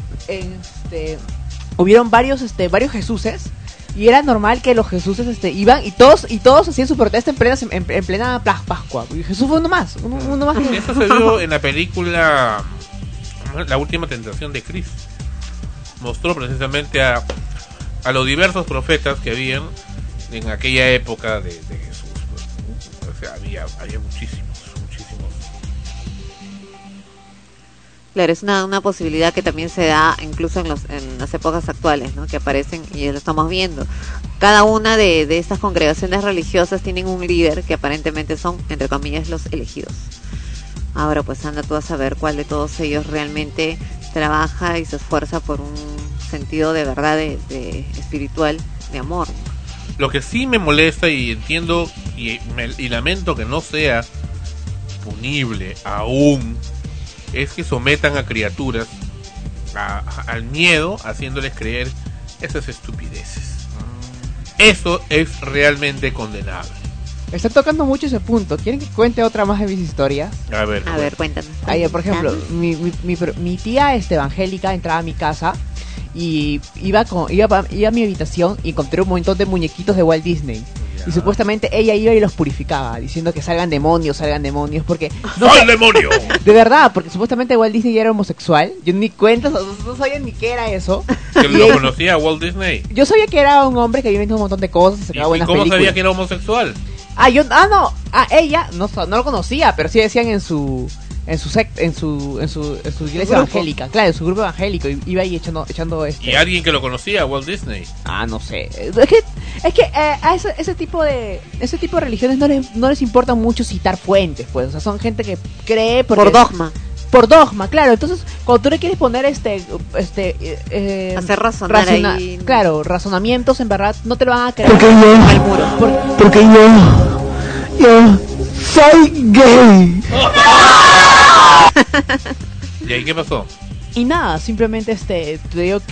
Hubieron varios Jesuses. Y era normal que los Jesuses iban y todos hacían su protesta en plena Pascua. Y Jesús fue uno más. Eso se vio en la película La Última Tentación de Cristo. Mostró precisamente a los diversos profetas que habían en aquella época de Jesús. O sea, había muchísimos. Claro, es una posibilidad que también se da incluso en las épocas actuales, ¿no? Que aparecen y lo estamos viendo. Cada una de estas congregaciones religiosas tienen un líder que aparentemente son, entre comillas, los elegidos. Ahora pues anda tú a saber cuál de todos ellos realmente trabaja y se esfuerza por un sentido de verdad de espiritual, de amor. Lo que sí me molesta y entiendo y lamento que no sea punible aún es que sometan a criaturas al miedo, haciéndoles creer esas estupideces. Eso es realmente condenable. Están tocando mucho ese punto. ¿Quieren que cuente otra más de mis historias? A ver, Cuéntanos. Ahí, por ejemplo, mi tía evangélica entraba a mi casa y iba a mi habitación y encontré un montón de muñequitos de Walt Disney. Y supuestamente ella iba y los purificaba, diciendo que salgan demonios, porque... ¡Soy demonio! De verdad, porque supuestamente Walt Disney ya era homosexual. Yo ni cuenta, no sabía ni qué era eso. ¿Que lo conocía Walt Disney? Yo sabía que era un hombre que había visto un montón de cosas y sacaba buenas cómo películas. sabía que era homosexual? Ella no lo conocía, pero sí decían en su iglesia evangélica, claro, en su grupo evangélico, iba ahí echando ¿Y alguien que lo conocía, Walt Disney? No sé. Es que a ese tipo de religiones no les importa mucho citar fuentes, pues, o sea, son gente que cree por dogma. Por dogma, claro. Entonces, cuando tú le quieres poner hacer razonar ahí. Claro, razonamientos, en verdad, no te lo van a creer. Porque yo soy gay. ¿Y ahí qué pasó? Y nada, simplemente te digo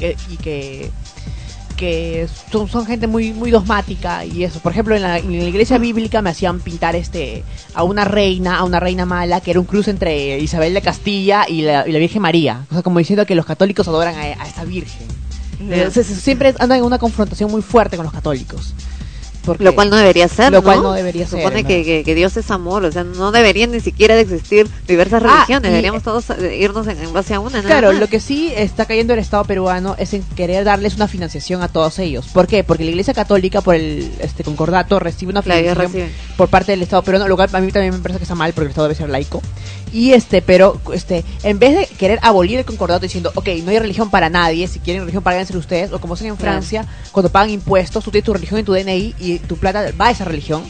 que son gente muy muy dogmática y eso. Por ejemplo, en la iglesia bíblica me hacían pintar a una reina mala, que era un cruce entre Isabel de Castilla y la Virgen María. O sea, como diciendo que los católicos adoran a esta virgen. Siempre andan en una confrontación muy fuerte con los católicos. Lo cual no debería ser, Lo cual no debería ser. Supone que Dios es amor, o sea, no deberían ni siquiera de existir diversas religiones, deberíamos todos irnos en base a una. Claro, lo que sí está cayendo el Estado peruano es en querer darles una financiación a todos ellos. ¿Por qué? Porque la Iglesia Católica, por el concordato, recibe una financiación por parte del Estado peruano, lo cual a mí también me parece que está mal, porque el Estado debe ser laico. Y pero en vez de querer abolir el concordato diciendo, ok, no hay religión para nadie, si quieren religión páguense ustedes, o como hacen en Francia, cuando pagan impuestos, tú tienes tu religión en tu DNI y tu plata va a esa religión.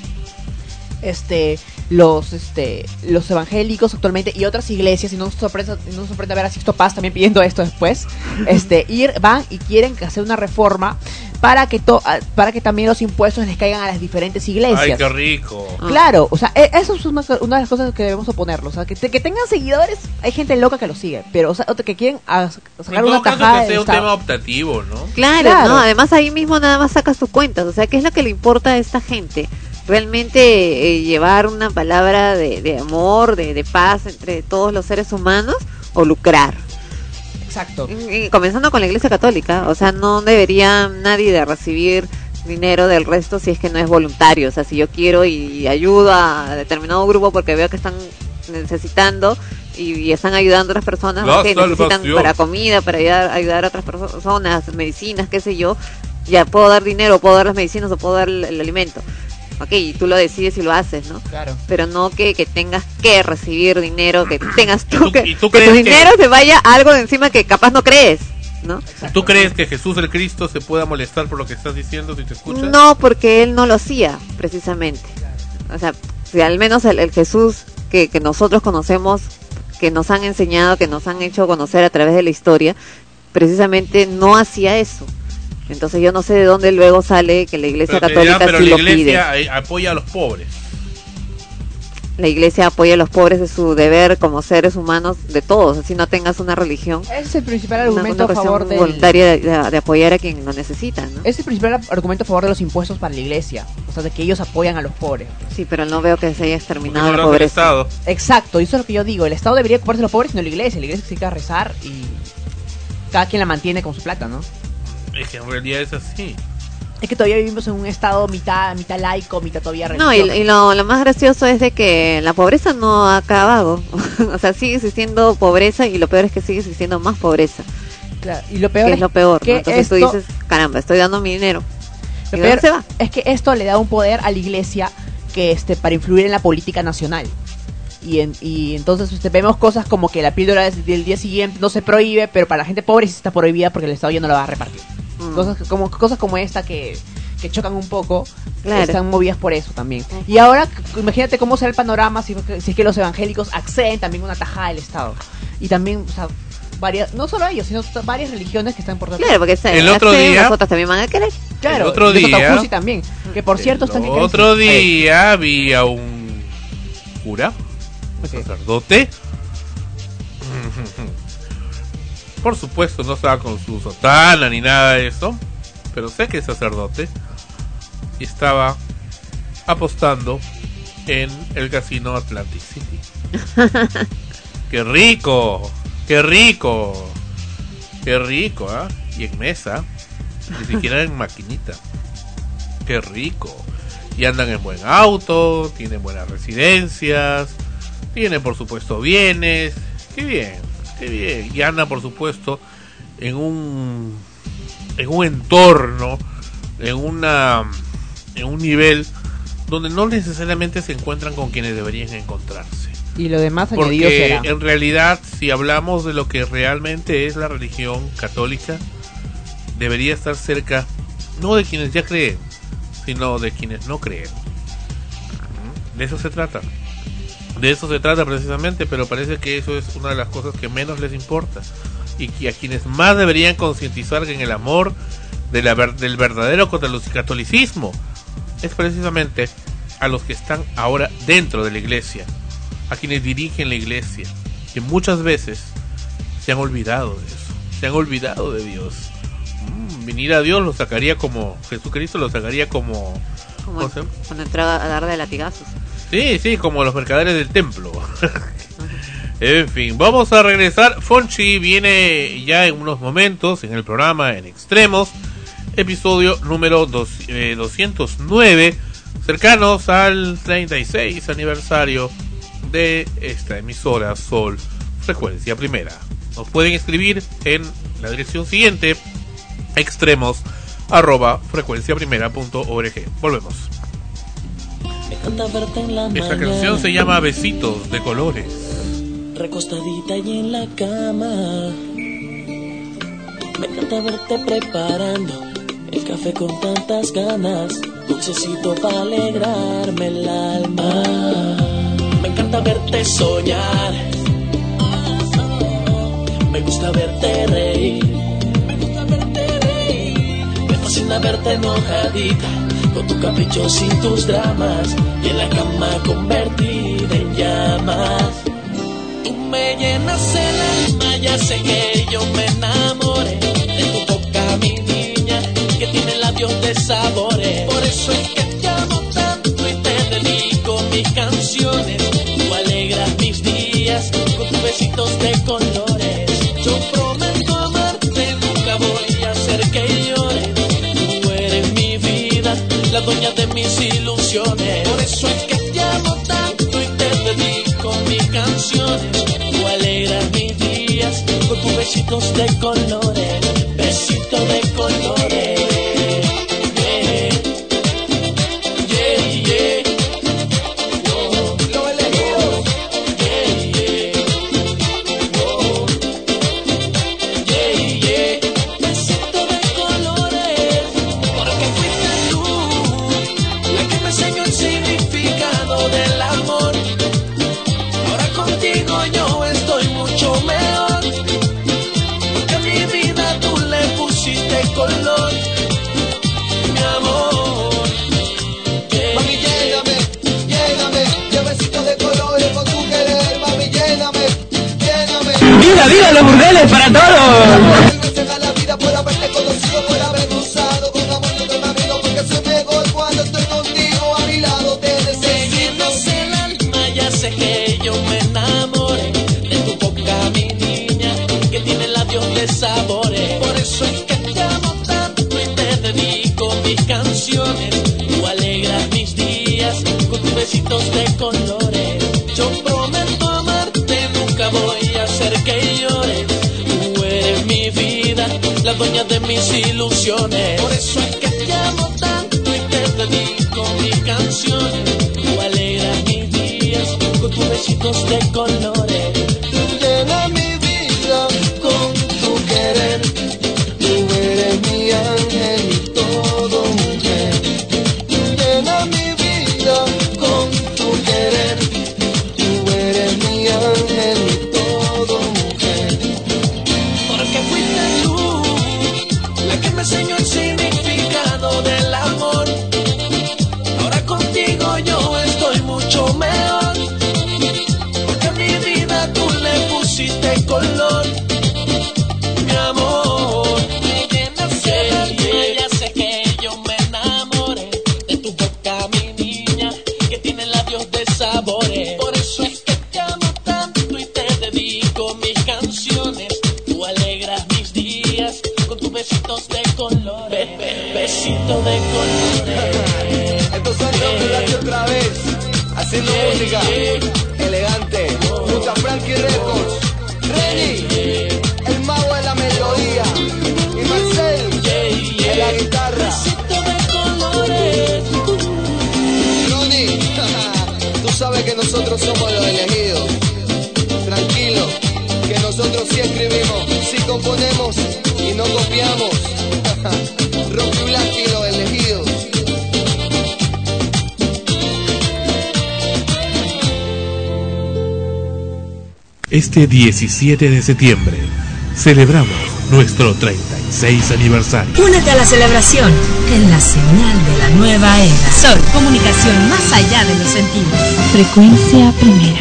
Los evangélicos actualmente y otras iglesias, y no nos sorprende ver a Sixto Paz también pidiendo esto después, van y quieren hacer una reforma para que también los impuestos les caigan a las diferentes iglesias. ¡Ay, qué rico! Claro, o sea, eso es una de las cosas que debemos oponerlo. O sea, que tengan seguidores, hay gente loca que lo sigue, pero, o sea, que quieren sacar una tajada. Que sea un tema optativo, ¿no? Claro, ¿no? Además ahí mismo nada más sacas tus cuentas. O sea, ¿qué es lo que le importa a esta gente? Realmente llevar una palabra de amor, de paz entre todos los seres humanos, o lucrar. Exacto. Y comenzando con la Iglesia Católica, o sea, no debería nadie de recibir dinero del resto si es que no es voluntario. O sea, si yo quiero y ayudo a determinado grupo porque veo que están necesitando y están ayudando a otras personas que necesitan para comida, para ayudar a otras personas, medicinas, qué sé yo, ya puedo dar dinero, puedo dar las medicinas o puedo dar el alimento. Ok, y tú lo decides y lo haces, ¿no? Claro. Pero no que tengas que recibir dinero, que tengas tú que tu crees dinero se vaya a algo de encima que capaz no crees, ¿no? ¿Tú crees que Jesús el Cristo se pueda molestar por lo que estás diciendo si te escuchas? No, porque él no lo hacía, precisamente. O sea, si al menos el Jesús que nosotros conocemos, que nos han enseñado, que nos han hecho conocer a través de la historia, precisamente no hacía eso. Entonces yo no sé de dónde luego sale que la Iglesia Católica sí lo pide. La Iglesia apoya a los pobres. La Iglesia apoya a los pobres, de su deber como seres humanos, de todos, así no tengas una religión. Ese es el principal argumento a favor voluntaria de apoyar a quien lo necesita, ¿no? Es el principal argumento a favor de los impuestos para la Iglesia, o sea, de que ellos apoyan a los pobres. Sí, pero no veo que se haya exterminado la pobreza. Exacto, y eso es lo que yo digo, el Estado debería ocuparse de los pobres, sino la Iglesia se dedica a rezar y cada quien la mantiene con su plata, ¿no? Es que en realidad es así. Es que todavía vivimos en un estado mitad laico, mitad todavía religioso. No, y lo más gracioso es de que la pobreza no ha acabado. O sea, sigue existiendo pobreza y lo peor es que sigue existiendo más pobreza. Claro, y lo peor es lo peor, ¿no? Entonces tú dices, caramba, estoy dando mi dinero. Lo peor se va. Es que esto le da un poder a la Iglesia que para influir en la política nacional. Y entonces vemos cosas como que la píldora del día siguiente no se prohíbe, pero para la gente pobre sí está prohibida porque el Estado ya no la va a repartir. Cosas como esta que que chocan un poco, Claro. están movidas por eso también. Y ahora, imagínate cómo será el panorama si es que los evangélicos acceden también a una tajada del Estado. Y también, o sea, varias, no solo ellos, sino varias religiones que están por detrás. Claro, porque El otro día- las otras también van a querer. Claro, el otro y los día- Otakusi también, que por cierto están en crisis. Otro día vi a un cura, un sacerdote. Por supuesto no estaba con su sotana ni nada de eso, pero sé que es sacerdote y estaba apostando en el casino Atlantic City. ¡Qué rico! ¡Qué rico! ¡Qué rico! ¿Ah? Y en mesa, ni siquiera en maquinita. ¡Qué rico! Y andan en buen auto, tienen buenas residencias, tienen por supuesto bienes. ¡Qué bien! ¡Qué bien! Y andan por supuesto en un entorno, en un nivel donde no necesariamente se encuentran con quienes deberían encontrarse. Y lo demás añadido Porque será. en realidad, si hablamos de lo que realmente es la religión católica, debería estar cerca no de quienes ya creen, sino de quienes no creen. De eso se trata. De eso se trata precisamente, pero parece que eso es una de las cosas que menos les importa. Y que a quienes más deberían concientizar en el amor del verdadero catolicismo es precisamente a los que están ahora dentro de la iglesia, a quienes dirigen la iglesia, que muchas veces se han olvidado de eso, se han olvidado de Dios. Venir a Dios lo sacaría como Jesucristo, lo sacaría como ¿cómo se llama? Cuando entraba a dar de latigazos. Sí, como los mercaderes del templo. En fin, vamos a regresar. Fonchi viene ya en unos momentos en el programa En Extremos, episodio número 209, cercanos al 36 aniversario de esta emisora Sol Frecuencia Primera. Nos pueden escribir en la dirección siguiente: extremos@frecuenciaprimera.org. Volvemos. Me encanta verte en la Esta mañana, canción se llama Besitos de Colores. recostadita y en la cama. Me encanta verte preparando el café con tantas ganas, dulcecito para alegrarme el alma. Me encanta verte soñar, me gusta verte reír, me fascina verte enojadita, con tu capricho sin tus dramas, y en la cama convertida en llamas. Tú me llenas el alma, ya sé que yo me enamoré de tu boca, mi niña, que tiene labios de sabores. Por eso es que te amo tanto y te dedico mis canciones. Tú alegras mis días con tus besitos de colores. Yo prometo amarte, nunca voy a hacer que llores. Tú eres mi vida, la dueña de mis ilusiones. Por eso es que te amo tanto y te dedico mis canciones. Tú alegras mis días con tus besitos de colores. Besitos de colores. Color, mi amor. Mami, lléname, lléname, de besitos de colores con tu querer. Mami, lléname, lléname. ¡Viva los burdeles para todos! Me entrega la vida por haberte conocido, por haber usado con amor de un amigo, porque soy mejor cuando estoy contigo a mi lado. Te necesito. El alma, ya sé que yo me enamoré de tu boca, mi niña, que tiene labios de sabores. Por eso es que te amo tanto y te dedico mis canciones. Tú alegras mis días con tus besitos de colores. Yo prometo amarte, nunca voy a hacer que llores. Tú eres mi vida, la dueña de mis ilusiones. Por eso es que te amo tanto y te dedico mis canciones. Tú alegras mis días con tus besitos de colores. Tú llenas mi vida con tu querer. Tú eres mi ángel y todo mujer. besitos de colores, besito de colores. Estos años de otra vez, haciendo música elegante, junto a Frankie Records, Renny, el mago de la melodía, y Marcel, en la guitarra. Besito de colores. Ronnie, tú sabes que nosotros somos los elegidos. Tranquilo, que nosotros sí escribimos, sí componemos y no copiamos. Rock y Black y los elegidos. Este 17 de septiembre celebramos nuestro 36 aniversario. Únete a la celebración en la señal de la nueva era. Sol, comunicación más allá de los sentidos. Frecuencia primera.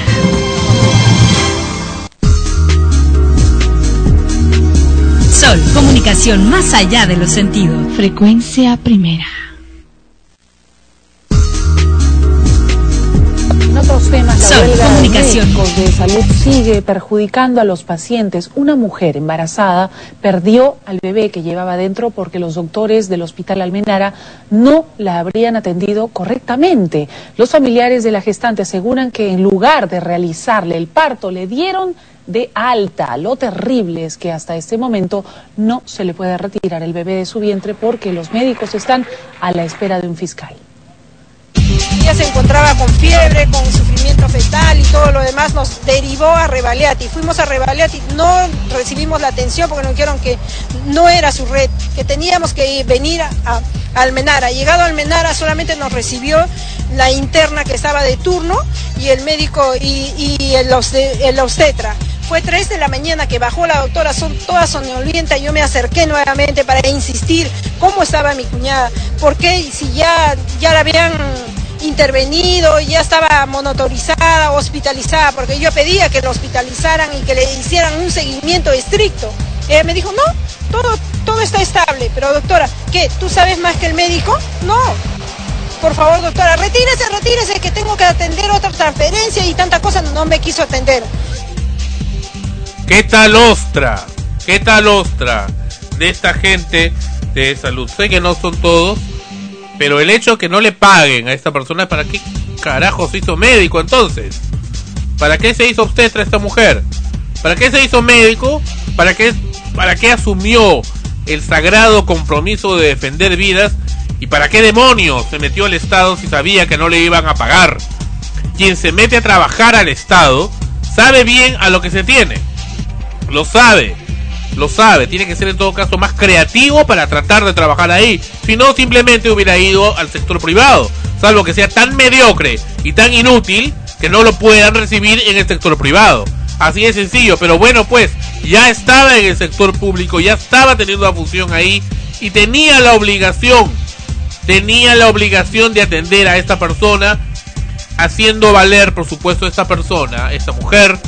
Sol, comunicación más allá de los sentidos. Frecuencia primera. En otros temas, la Sol, huelga de comunicación. médicos de salud sigue perjudicando a los pacientes. Una mujer embarazada perdió al bebé que llevaba dentro porque los doctores del Hospital Almenara no la habrían atendido correctamente. Los familiares de la gestante aseguran que en lugar de realizarle el parto le dieron de alta. Lo terrible es que hasta este momento no se le puede retirar el bebé de su vientre porque los médicos están a la espera de un fiscal. Ella se encontraba con fiebre, con sufrimiento fetal y todo lo demás, nos derivó a Rebagliati. Fuimos a Rebagliati, no recibimos la atención porque nos dijeron que no era su red, que teníamos que venir a Almenara. Llegado a Almenara solamente nos recibió la interna que estaba de turno y el médico y el obstetra. Fue 3 de la mañana que bajó la doctora, toda somnolienta. Yo me acerqué nuevamente para insistir cómo estaba mi cuñada, porque si ya la habían intervenido, ya estaba monitorizada, hospitalizada, porque yo pedía que la hospitalizaran y que le hicieran un seguimiento estricto. Ella me dijo, no, todo está estable, pero doctora, ¿qué? ¿Tú sabes más que el médico? No. Por favor, doctora, retírese, que tengo que atender otra transferencia y tanta cosa, no me quiso atender. ¿Qué tal ostra de esta gente de salud? Sé que no son todos, pero el hecho de que no le paguen a esta persona, ¿para qué carajo se hizo médico entonces? ¿Para qué se hizo obstetra esta mujer? ¿Para qué se hizo médico? ¿Para qué asumió el sagrado compromiso de defender vidas? ¿Y para qué demonios se metió al Estado si sabía que no le iban a pagar? Quien se mete a trabajar al Estado sabe bien a lo que se tiene. Lo sabe, tiene que ser en todo caso más creativo para tratar de trabajar ahí. Si no, simplemente hubiera ido al sector privado, salvo que sea tan mediocre y tan inútil que no lo puedan recibir en el sector privado. Así de sencillo, pero bueno, pues ya estaba en el sector público, ya estaba teniendo una función ahí y tenía la obligación de atender a esta persona, haciendo valer, por supuesto, esta mujer,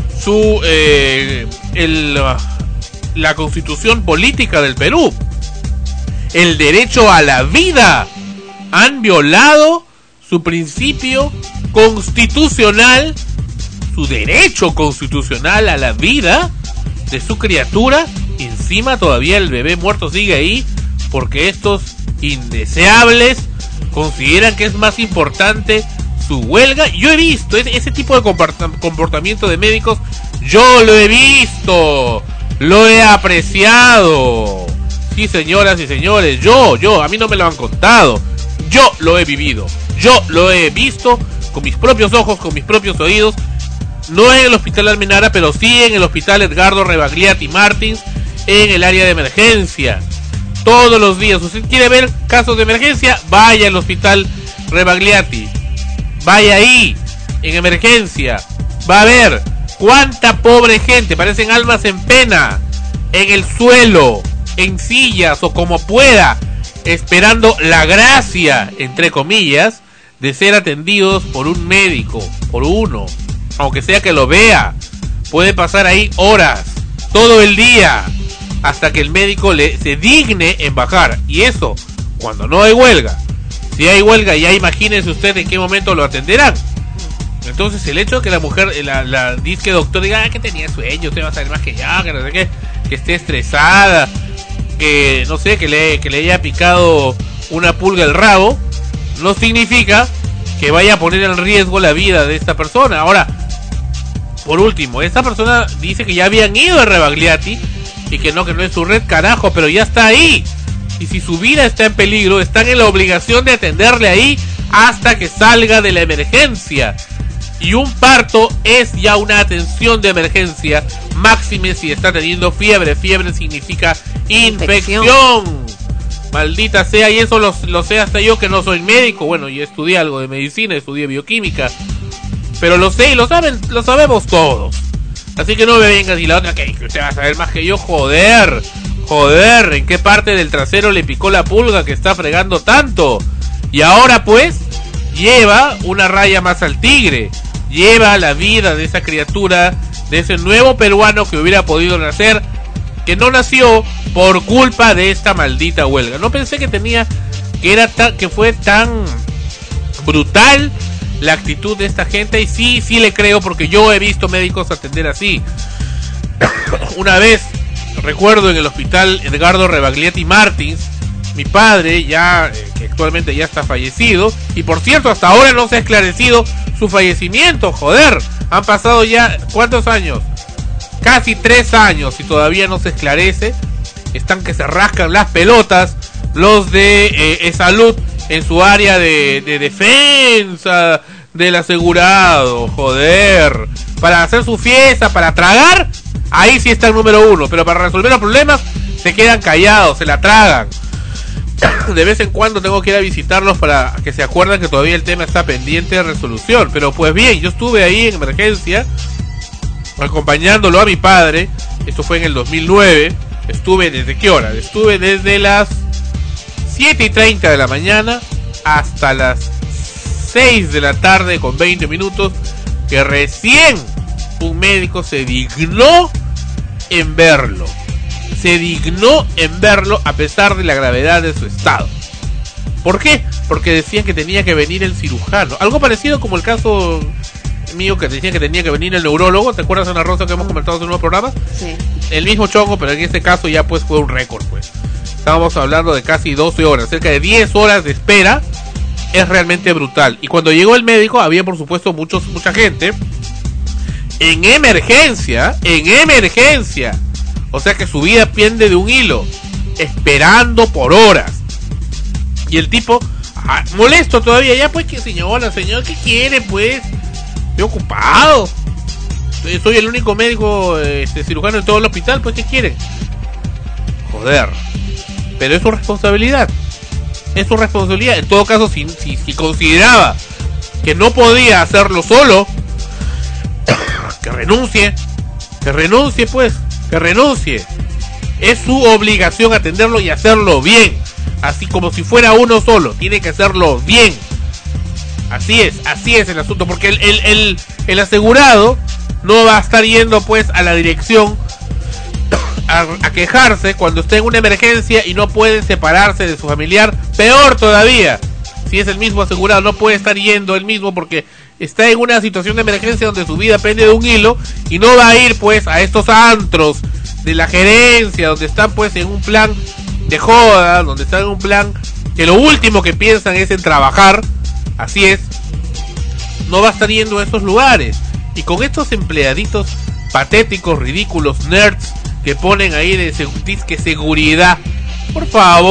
la constitución política del Perú, el derecho a la vida. Han violado su principio constitucional, su derecho constitucional a la vida de su criatura. Y encima todavía el bebé muerto sigue ahí porque estos indeseables consideran que es más importante su huelga. Yo he visto ese tipo de comportamiento de médicos, yo lo he visto, lo he apreciado. Sí, señoras y señores, yo, a mí no me lo han contado, yo lo he vivido, yo lo he visto con mis propios ojos, con mis propios oídos, no en el Hospital Almenara, pero sí en el Hospital Edgardo Rebagliati Martins, en el área de emergencia. Todos los días, usted quiere ver casos de emergencia, vaya al Hospital Rebagliati, vaya ahí, en emergencia, va a ver cuánta pobre gente, parecen almas en pena, en el suelo, en sillas o como pueda, esperando la gracia, entre comillas, de ser atendidos por un médico, por uno, aunque sea que lo vea. Puede pasar ahí horas, todo el día, hasta que el médico se digne en bajar. Y eso, cuando no hay huelga. Si hay huelga, ya imagínense usted en qué momento lo atenderán. Entonces el hecho de que la mujer, la disque doctor diga que tenía sueño, usted va a saber más que ya, que no sé qué, que esté estresada, que no sé, que le haya picado una pulga al rabo, no significa que vaya a poner en riesgo la vida de esta persona. Ahora, por último, esta persona dice que ya habían ido a Rebagliati y que no es su red, carajo, pero ya está ahí. Y si su vida está en peligro, están en la obligación de atenderle ahí hasta que salga de la emergencia. Y un parto es ya una atención de emergencia, máxime si está teniendo fiebre. Fiebre significa infección. Maldita sea, y eso lo sé hasta yo, que no soy médico. Bueno, yo estudié algo de medicina, estudié bioquímica, pero lo sé y lo sabemos todos. Así que no me vengas y la otra que usted va a saber más que yo. Joder, ¿en qué parte del trasero le picó la pulga que está fregando tanto? Y ahora pues lleva una raya más al tigre, lleva la vida de esa criatura, de ese nuevo peruano que hubiera podido nacer, que no nació por culpa de esta maldita huelga. No pensé que fue tan brutal la actitud de esta gente, y sí le creo, porque yo he visto médicos atender así. Una vez, recuerdo, en el hospital Edgardo Rebagliati Martins, mi padre, que actualmente ya está fallecido, y por cierto hasta ahora no se ha esclarecido su fallecimiento. Joder, han pasado ya ¿cuántos años? Casi 3 años y todavía no se esclarece. Están que se rascan las pelotas los de salud en su área de defensa del asegurado. Joder, para hacer su fiesta, para tragar, ahí sí está el número 1, pero para resolver los problemas se quedan callados, se la tragan. De vez en cuando tengo que ir a visitarlos para que se acuerden que todavía el tema está pendiente de resolución. Pero pues bien, yo estuve ahí en emergencia acompañándolo a mi padre. Esto fue en el 2009. Estuve ¿desde qué hora? Estuve desde las 7:30 de la mañana hasta las 6 de la tarde con 20 minutos, que recién un médico se dignó en verlo. A pesar de la gravedad de su estado. ¿Por qué? Porque decían que tenía que venir el cirujano. Algo parecido como el caso mío, que decían que tenía que venir el neurólogo. ¿Te acuerdas, Ana Rosa, que hemos comentado en un nuevo programa? Sí. El mismo chongo, pero en este caso ya pues fue un récord, pues. Estábamos hablando de casi 12 horas, cerca de 10 horas de espera. Es realmente brutal. Y cuando llegó el médico, había por supuesto mucha gente en emergencia. O sea que su vida pende de un hilo, esperando por horas. Y el tipo, molesto todavía, ya pues, que señor, ¿qué quiere pues? Estoy ocupado. Soy el único médico cirujano en todo el hospital, pues, ¿qué quiere? Joder. Pero es su responsabilidad. En todo caso, si consideraba que no podía hacerlo solo, que renuncie pues. Que renuncie. Es su obligación atenderlo y hacerlo bien. Así como si fuera uno solo. Tiene que hacerlo bien. Así es el asunto. Porque el asegurado no va a estar yendo pues a la dirección a quejarse cuando esté en una emergencia y no puede separarse de su familiar. Peor todavía, si es el mismo asegurado, no puede estar yendo él mismo porque está en una situación de emergencia donde su vida pende de un hilo, y no va a ir pues a estos antros de la gerencia donde están pues en un plan de joda, donde están en un plan que lo último que piensan es en trabajar. Así es, no va a estar yendo a esos lugares. Y con estos empleaditos patéticos, ridículos, nerds que ponen ahí de seguridad, por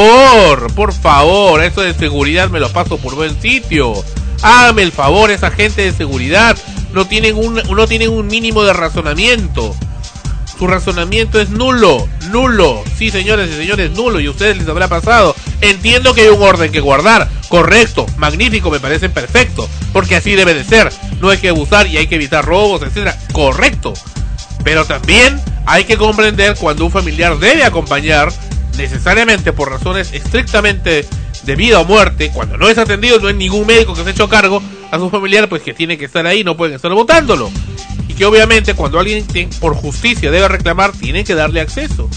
favor, eso de seguridad me lo paso por buen sitio. Hágame el favor, esa gente de seguridad no tienen un mínimo de razonamiento. Su razonamiento es nulo. Sí, señores y señores, nulo. Y a ustedes les habrá pasado. Entiendo que hay un orden que guardar. Correcto, magnífico, me parece perfecto. Porque así debe de ser. No hay que abusar y hay que evitar robos, etcétera. Correcto. Pero también hay que comprender cuando un familiar debe acompañar, necesariamente por razones estrictamente de vida o muerte. Cuando no es atendido, no hay ningún médico que se ha hecho cargo a su familiar, pues que tiene que estar ahí, no pueden estar botándolo. Y que obviamente cuando alguien por justicia debe reclamar, tienen que darle acceso.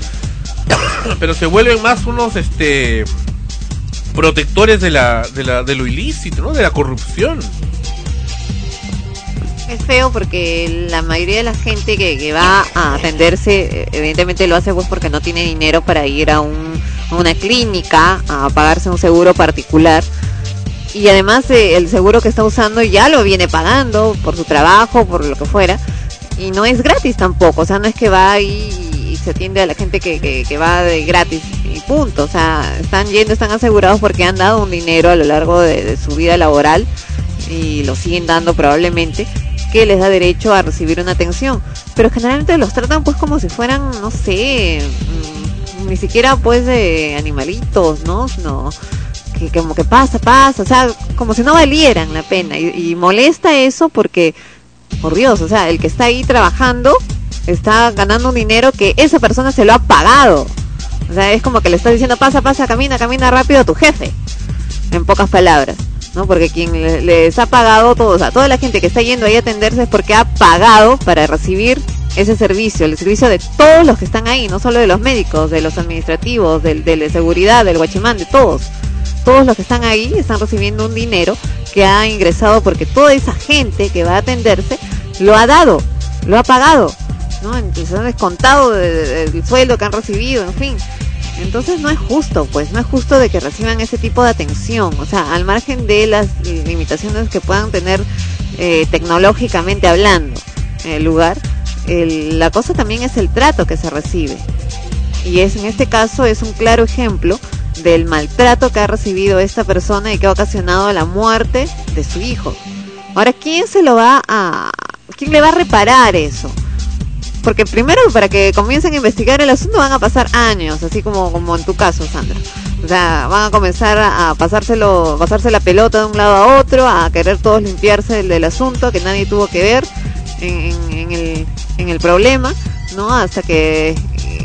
Pero se vuelven más unos protectores de lo ilícito, ¿no? De la corrupción. Es feo porque la mayoría de la gente que va a atenderse, evidentemente lo hace pues porque no tiene dinero para ir a una clínica a pagarse un seguro particular. Y además el seguro que está usando ya lo viene pagando por su trabajo, por lo que fuera. Y no es gratis tampoco, o sea, no es que va ahí y se atiende a la gente que va de gratis y punto. O sea, están asegurados porque han dado un dinero a lo largo de su vida laboral y lo siguen dando probablemente, que les da derecho a recibir una atención. Pero generalmente los tratan pues como si fueran, no sé, ni siquiera pues de animalitos, ¿no? Que como que pasa, o sea, como si no valieran la pena. Y molesta eso porque, por Dios, o sea, el que está ahí trabajando está ganando un dinero que esa persona se lo ha pagado. O sea, es como que le está diciendo pasa, camina rápido a tu jefe, en pocas palabras, ¿no? Porque quien les ha pagado todo, o sea, toda la gente que está yendo ahí a atenderse es porque ha pagado para recibir ese servicio, el servicio de todos los que están ahí, no solo de los médicos, de los administrativos, de seguridad, del guachimán, de todos los que están ahí están recibiendo un dinero que ha ingresado porque toda esa gente que va a atenderse lo ha dado, lo ha pagado, ¿no? Se han descontado del sueldo que han recibido, en fin. Entonces no es justo, pues, no es justo de que reciban ese tipo de atención, o sea, al margen de las limitaciones que puedan tener tecnológicamente hablando en el lugar, la cosa también es el trato que se recibe. Y en este caso es un claro ejemplo del maltrato que ha recibido esta persona y que ha ocasionado la muerte de su hijo. Ahora, ¿quién le va a reparar eso? Porque primero, para que comiencen a investigar el asunto van a pasar años, así como en tu caso, Sandra. O sea, van a comenzar a pasarse la pelota de un lado a otro, a querer todos limpiarse del asunto, que nadie tuvo que ver en el problema, ¿no? Hasta que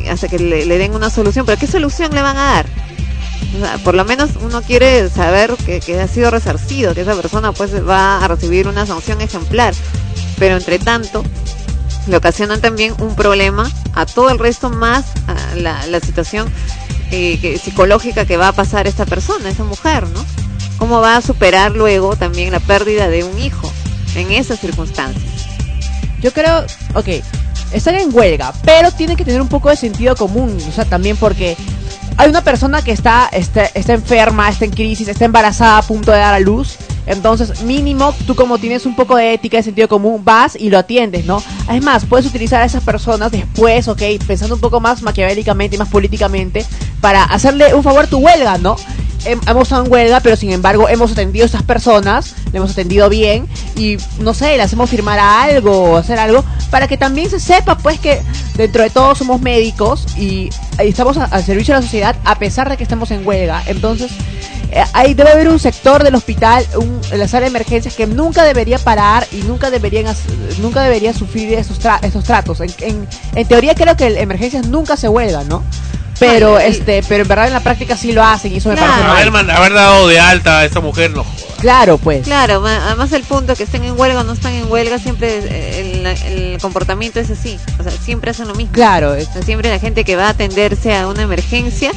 le den una solución. ¿Pero qué solución le van a dar? O sea, por lo menos uno quiere saber que ha sido resarcido, que esa persona pues va a recibir una sanción ejemplar. Pero entre tanto, le ocasionan también un problema a todo el resto, más a la situación psicológica que va a pasar esta persona, esa mujer, ¿no? ¿Cómo va a superar luego también la pérdida de un hijo en esas circunstancias? Yo creo, están en huelga, pero tiene que tener un poco de sentido común, o sea, también porque hay una persona que está enferma, está en crisis, está embarazada, a punto de dar a luz. Entonces, mínimo, tú como tienes un poco de ética, de sentido común, vas y lo atiendes, ¿no? Es más, puedes utilizar a esas personas después, pensando un poco más maquiavélicamente y más políticamente, para hacerle un favor a tu huelga, ¿no? Hemos estado en huelga, pero sin embargo hemos atendido a estas personas, le hemos atendido bien y, no sé, le hacemos firmar algo o hacer algo para que también se sepa, pues, que dentro de todos somos médicos y estamos al servicio de la sociedad a pesar de que estemos en huelga. Entonces, ahí debe haber un sector del hospital, en la sala de emergencias, que nunca debería parar y nunca debería sufrir esos tratos. En teoría creo que emergencias nunca se huelgan, ¿no? Pero pero en verdad en la práctica sí lo hacen y eso me parece mal. Haber dado de alta a esa mujer, no. Claro, pues. Claro, además el punto que estén en huelga o no están en huelga, siempre el comportamiento es así. O sea, siempre hacen lo mismo. Claro. O sea, siempre la gente que va a atenderse a una emergencia,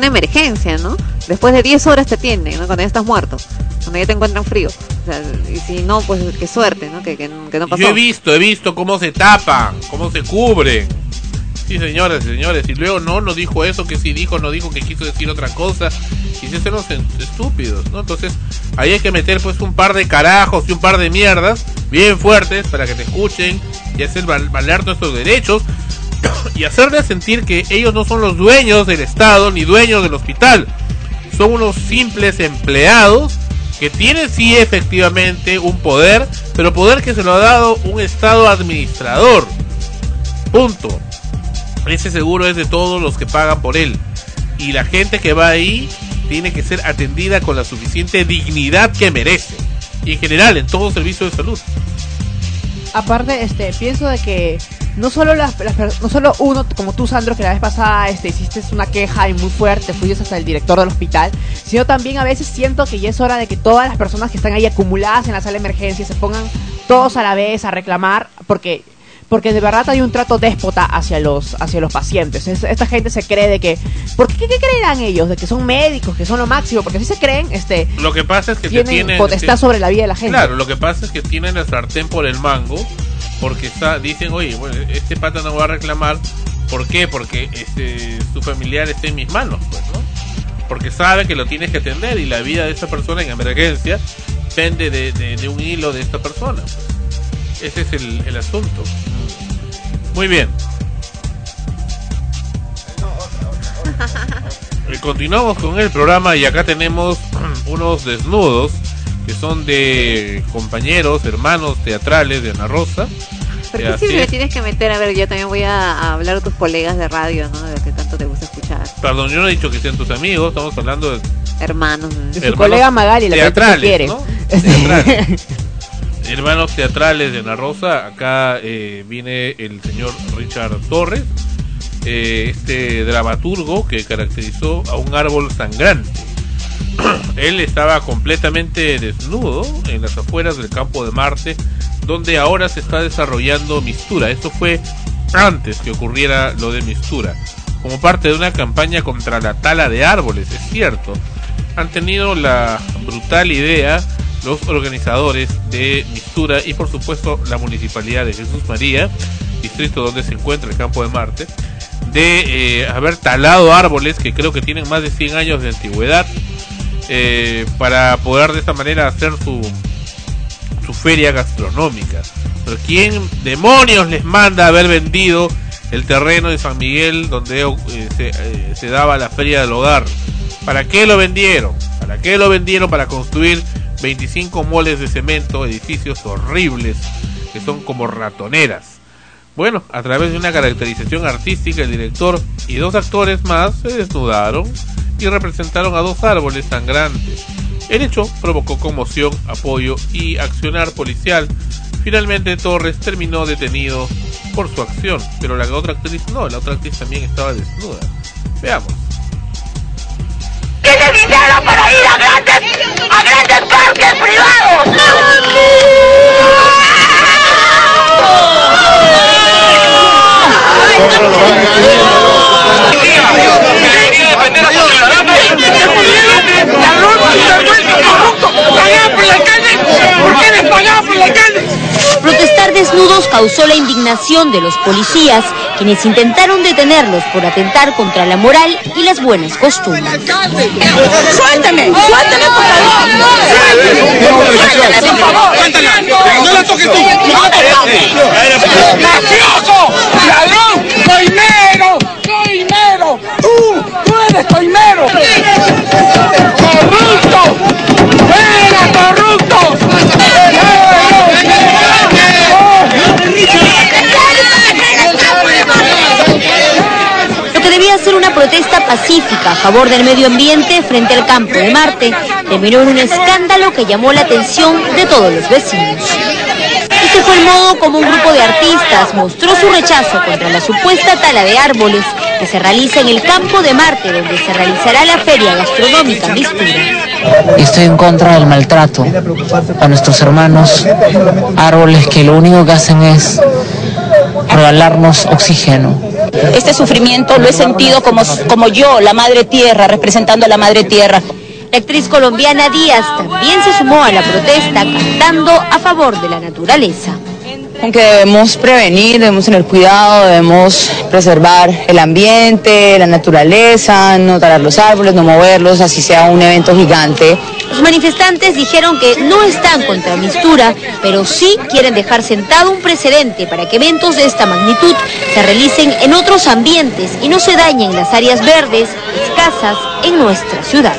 ¿no? Después de 10 horas te atienden, ¿no? Cuando ya estás muerto, cuando ya te encuentran frío. O sea, y si no, pues qué suerte, ¿no? Que no pasó. Yo he visto cómo se tapan, cómo se cubren. Sí, señoras y señores, y luego no dijo eso, que sí dijo, no dijo, que quiso decir otra cosa, y se hacen los estúpidos, ¿no? Entonces, ahí hay que meter pues un par de carajos y un par de mierdas bien fuertes para que te escuchen y hacer valer nuestros derechos y hacerles sentir que ellos no son los dueños del Estado ni dueños del hospital, son unos simples empleados que tienen sí efectivamente un poder, pero poder que se lo ha dado un Estado administrador, punto. Ese seguro es de todos los que pagan por él, y la gente que va ahí tiene que ser atendida con la suficiente dignidad que merece, y en general en todo servicio de salud. Aparte, pienso de que no solo no solo uno como tú, Sandro, que la vez pasada hiciste una queja y muy fuerte, fuiste hasta el director del hospital, sino también a veces siento que ya es hora de que todas las personas que están ahí acumuladas en la sala de emergencia se pongan todos a la vez a reclamar, porque porque de verdad hay un trato déspota hacia los pacientes. Esta gente se cree de que, ¿por qué creerán ellos? De que son médicos, que son lo máximo, porque si se creen, lo que pasa es que tienen potestad sobre la vida de la gente. Claro, lo que pasa es que tienen la sartén por el mango, porque dicen, oye, bueno, este pata no va a reclamar. ¿Por qué? Porque su familiar está en mis manos, pues, ¿no? Porque sabe que lo tienes que atender y la vida de esa persona en emergencia depende de un hilo de esta persona. Ese es el asunto. Muy bien. Continuamos con el programa y acá tenemos unos desnudos que son de compañeros, hermanos teatrales de Ana Rosa. ¿Por qué si me tienes que meter? A ver, yo también voy a hablar de tus colegas de radio, ¿no? De lo que tanto te gusta escuchar. Perdón, yo no he dicho que sean tus amigos, estamos hablando de... Hermanos. De su colega Magali, la teatrales, que quiere. ¿no? Teatrales. Hermanos teatrales de Ana Rosa. Acá viene el señor Richard Torres, dramaturgo que caracterizó a un árbol sangrante. Él estaba completamente desnudo en las afueras del campo de Marte, donde ahora se está desarrollando Mistura. Esto fue antes que ocurriera lo de Mistura, como parte de una campaña contra la tala de árboles. Es cierto, han tenido la brutal idea los organizadores de Mistura y por supuesto la municipalidad de Jesús María, distrito donde se encuentra el campo de Marte, de haber talado árboles que creo que tienen más de 100 años de antigüedad, para poder de esta manera hacer su feria gastronómica. Pero ¿quién demonios les manda haber vendido el terreno de San Miguel donde se daba la feria del hogar? ¿Para qué lo vendieron? ¿Para qué lo vendieron? Para construir 25 moles de cemento, edificios horribles que son como ratoneras. Bueno, a través de una caracterización artística, el director y 2 actores más se desnudaron y representaron a 2 árboles sangrantes. El hecho provocó conmoción, apoyo y accionar policial. Finalmente Torres terminó detenido por su acción, pero la otra actriz no, la otra actriz también estaba desnuda. Veamos. ¡Tiene dinero para ir a grandes parques privados! Protestar desnudos causó la indignación de los policías, quienes intentaron detenerlos por atentar contra la moral y las buenas costumbres. ¡Suéltame! ¡Suéltame, por favor! ¡Suéltame, por favor! ¡No la toques tú! ¡No te toques! ¡Mafioso! ¡Ladrón! ¡Coimero! ¡Coimero! ¡Tú eres coimero! ¡Corrupto! ¡Fuera, corrupto! Lo que debía ser una protesta pacífica a favor del medio ambiente frente al campo de Marte terminó en un escándalo que llamó la atención de todos los vecinos. Este fue el modo como un grupo de artistas mostró su rechazo contra la supuesta tala de árboles que se realiza en el campo de Marte, donde se realizará la feria gastronómica Mistura. Estoy en contra del maltrato a nuestros hermanos, árboles que lo único que hacen es regalarnos oxígeno. Este sufrimiento lo he sentido como yo, la madre tierra, representando a la madre tierra. La actriz colombiana Díaz también se sumó a la protesta cantando a favor de la naturaleza. Que debemos prevenir, debemos tener cuidado, debemos preservar el ambiente, la naturaleza, no talar los árboles, no moverlos, así sea un evento gigante. Los manifestantes dijeron que no están contra Mistura, pero sí quieren dejar sentado un precedente para que eventos de esta magnitud se realicen en otros ambientes y no se dañen las áreas verdes escasas en nuestra ciudad.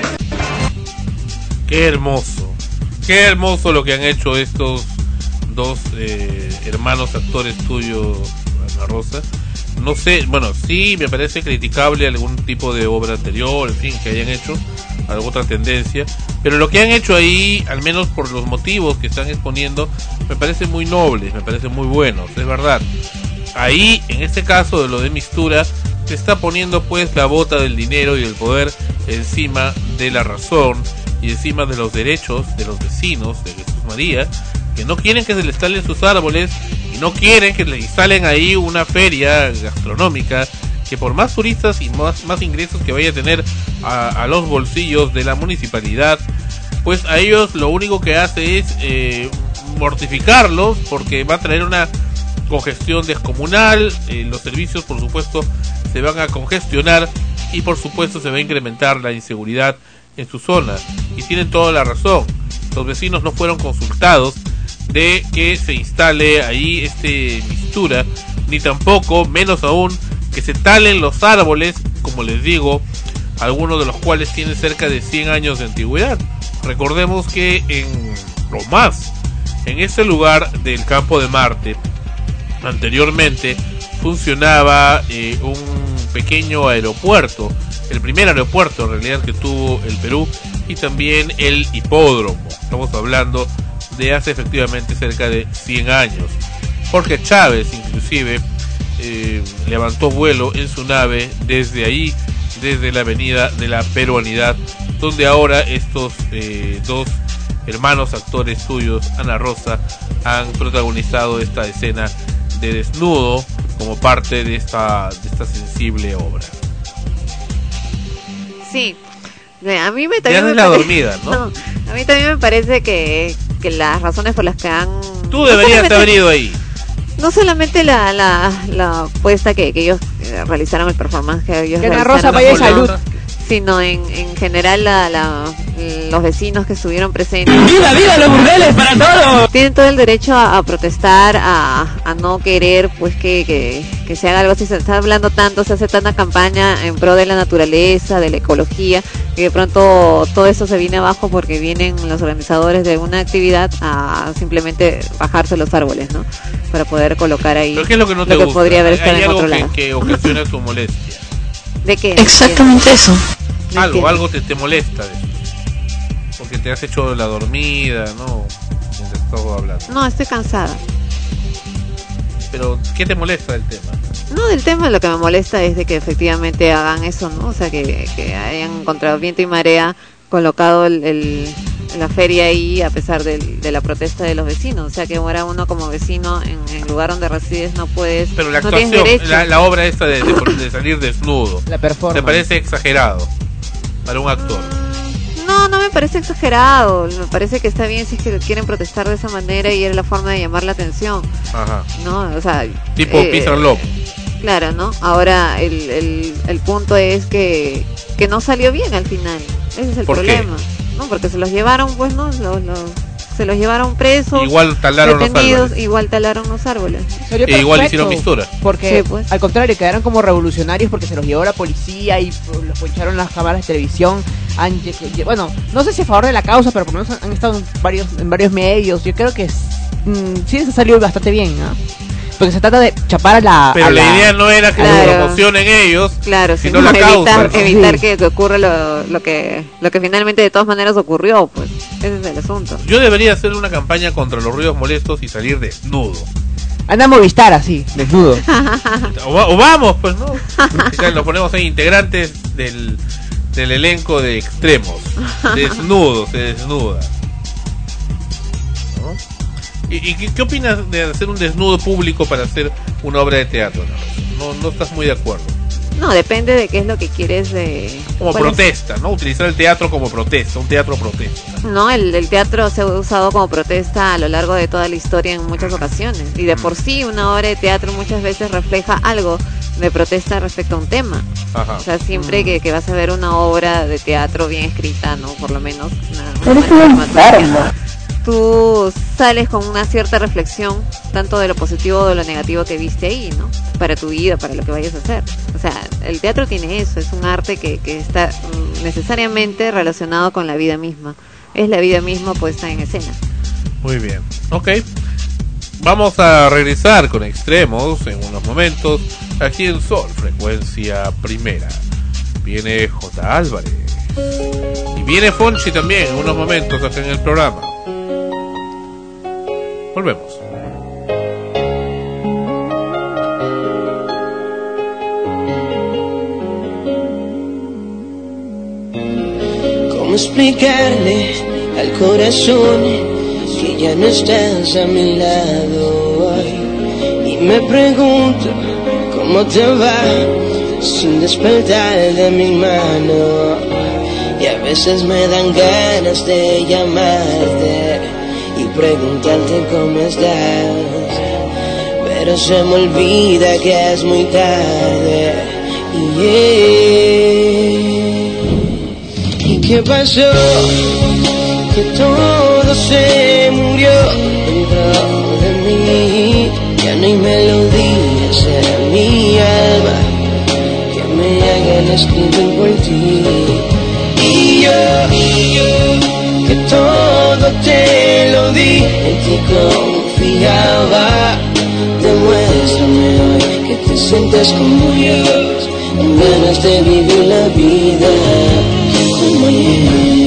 Qué hermoso lo que han hecho estos 2 hermanos actores tuyos, Ana Rosa. No sé, bueno, sí me parece criticable algún tipo de obra anterior, en fin, que hayan hecho alguna otra tendencia, pero lo que han hecho ahí, al menos por los motivos que están exponiendo, me parece muy nobles, me parece muy buenos, es verdad. Ahí, en este caso de lo de Mistura, se está poniendo pues la bota del dinero y del poder encima de la razón y encima de los derechos de los vecinos de Jesús María, que no quieren que se les talen sus árboles y no quieren que le instalen ahí una feria gastronómica que por más turistas y más ingresos que vaya a tener a los bolsillos de la municipalidad, pues a ellos lo único que hace es mortificarlos, porque va a traer una congestión descomunal. Los servicios, por supuesto, se van a congestionar y por supuesto se va a incrementar la inseguridad en su zona. Y tienen toda la razón, los vecinos no fueron consultados de que se instale ahí mistura, ni tampoco, menos aún, que se talen los árboles, como les digo, algunos de los cuales tienen cerca de 100 años de antigüedad. Recordemos que en este lugar del Campo de Marte anteriormente funcionaba un pequeño aeropuerto, el primer aeropuerto en realidad que tuvo el Perú, y también el hipódromo. Estamos hablando de hace efectivamente cerca de 100 años. Jorge Chávez inclusive levantó vuelo en su nave desde ahí, desde la avenida de la Peruanidad, donde ahora estos dos hermanos actores suyos, Ana Rosa, han protagonizado esta escena de desnudo como parte de esta sensible obra. Sí, a mí también me la dormida, ¿no? No, a mí también me parece que las razones por las que han... Tú deberías haber ido ahí. No solamente la puesta que ellos realizaron, el performance que ellos Ana realizaron, Rosa vaya salud, sino en general los vecinos que estuvieron presentes. ¡Viva, viva los burdeles para todos! Tienen todo el derecho a protestar, a no querer pues que se haga algo así. Se está hablando tanto, se hace tanta campaña en pro de la naturaleza, de la ecología, y de pronto todo eso se viene abajo porque vienen los organizadores de una actividad a simplemente bajarse los árboles, ¿no? Para poder colocar ahí. ¿Pero qué es lo que no te gusta? Podría haber estado en algo otro lado. que ocasiona tu molestia. ¿De qué? Exactamente eso. Algo te molesta de eso. Porque te has hecho la dormida, ¿no? Mientras estaba hablando. No, estoy cansada. Pero, ¿qué te molesta del tema? No, del tema lo que me molesta es de que efectivamente hagan eso, ¿no? O sea, que hayan contra viento y marea colocado la feria ahí a pesar de la protesta de los vecinos. O sea, que ahora uno como vecino en el lugar donde resides no puedes... Pero la no actuación, tienes la obra esta de salir desnudo, la performance, ¿te parece exagerado para un actor? No me parece exagerado. Me parece que está bien si es que quieren protestar de esa manera y era la forma de llamar la atención. Ajá. ¿No? O sea... Tipo Peace and Love. Claro, ¿no? Ahora el punto es que no salió bien al final. Ese es el problema. ¿Qué? No, porque se los llevaron, pues, ¿no? Se los llevaron presos. Igual talaron los árboles. Igual hicieron mistura. Porque, sí, pues, al contrario, quedaron como revolucionarios porque se los llevó la policía y los poncharon las cámaras de televisión. Bueno, no sé si a favor de la causa, pero por lo menos han estado en varios medios. Yo creo que sí les ha salido bastante bien, ¿no? Porque se trata de chapar a la... Pero la idea no era que lo promocionen ellos, sino la causa. Evitar que ocurra lo que finalmente de todas maneras ocurrió, pues. Ese es el asunto. Yo debería hacer una campaña contra los ruidos molestos y salir desnudo. Anda a Movistar así, desnudo. o vamos, pues, ¿no? Nos ponemos ahí integrantes del elenco de Extremos. Desnudos, se desnuda. ¿Y qué opinas de hacer un desnudo público para hacer una obra de teatro? No estás muy de acuerdo. No, depende de qué es lo que quieres como protesta, ¿no? Utilizar el teatro como protesta, un teatro protesta. No, el teatro se ha usado como protesta a lo largo de toda la historia en muchas ocasiones. Y de por sí una obra de teatro muchas veces refleja algo de protesta respecto a un tema. Ajá. O sea, siempre que vas a ver una obra de teatro bien escrita, ¿no? Por lo menos tú sales con una cierta reflexión tanto de lo positivo o de lo negativo que viste ahí, ¿no? Para tu vida, para lo que vayas a hacer. O sea, el teatro tiene eso, es un arte que está necesariamente relacionado con la vida misma. Es la vida misma puesta en escena. Muy bien, ok. Vamos a regresar con Extremos en unos momentos aquí en Sol, frecuencia primera. Viene J. Álvarez y viene Fonchi también en unos momentos acá en el programa. Volvemos. ¿Cómo explicarle al corazón que ya no estás a mi lado hoy? Me pregunto cómo te va sin despertar de mi mano. Y a veces me dan ganas de llamarte y preguntarte cómo estás, pero se me olvida que es muy tarde. ¿Y qué pasó? Que todo se murió dentro de mí. Ya no hay melodías en mi alma que me hagan escribir por ti. Y yo, que todo te lo di, en ti confiaba. Demuéstrame hoy que te sientes como yo, con ganas de vivir la vida como ayer.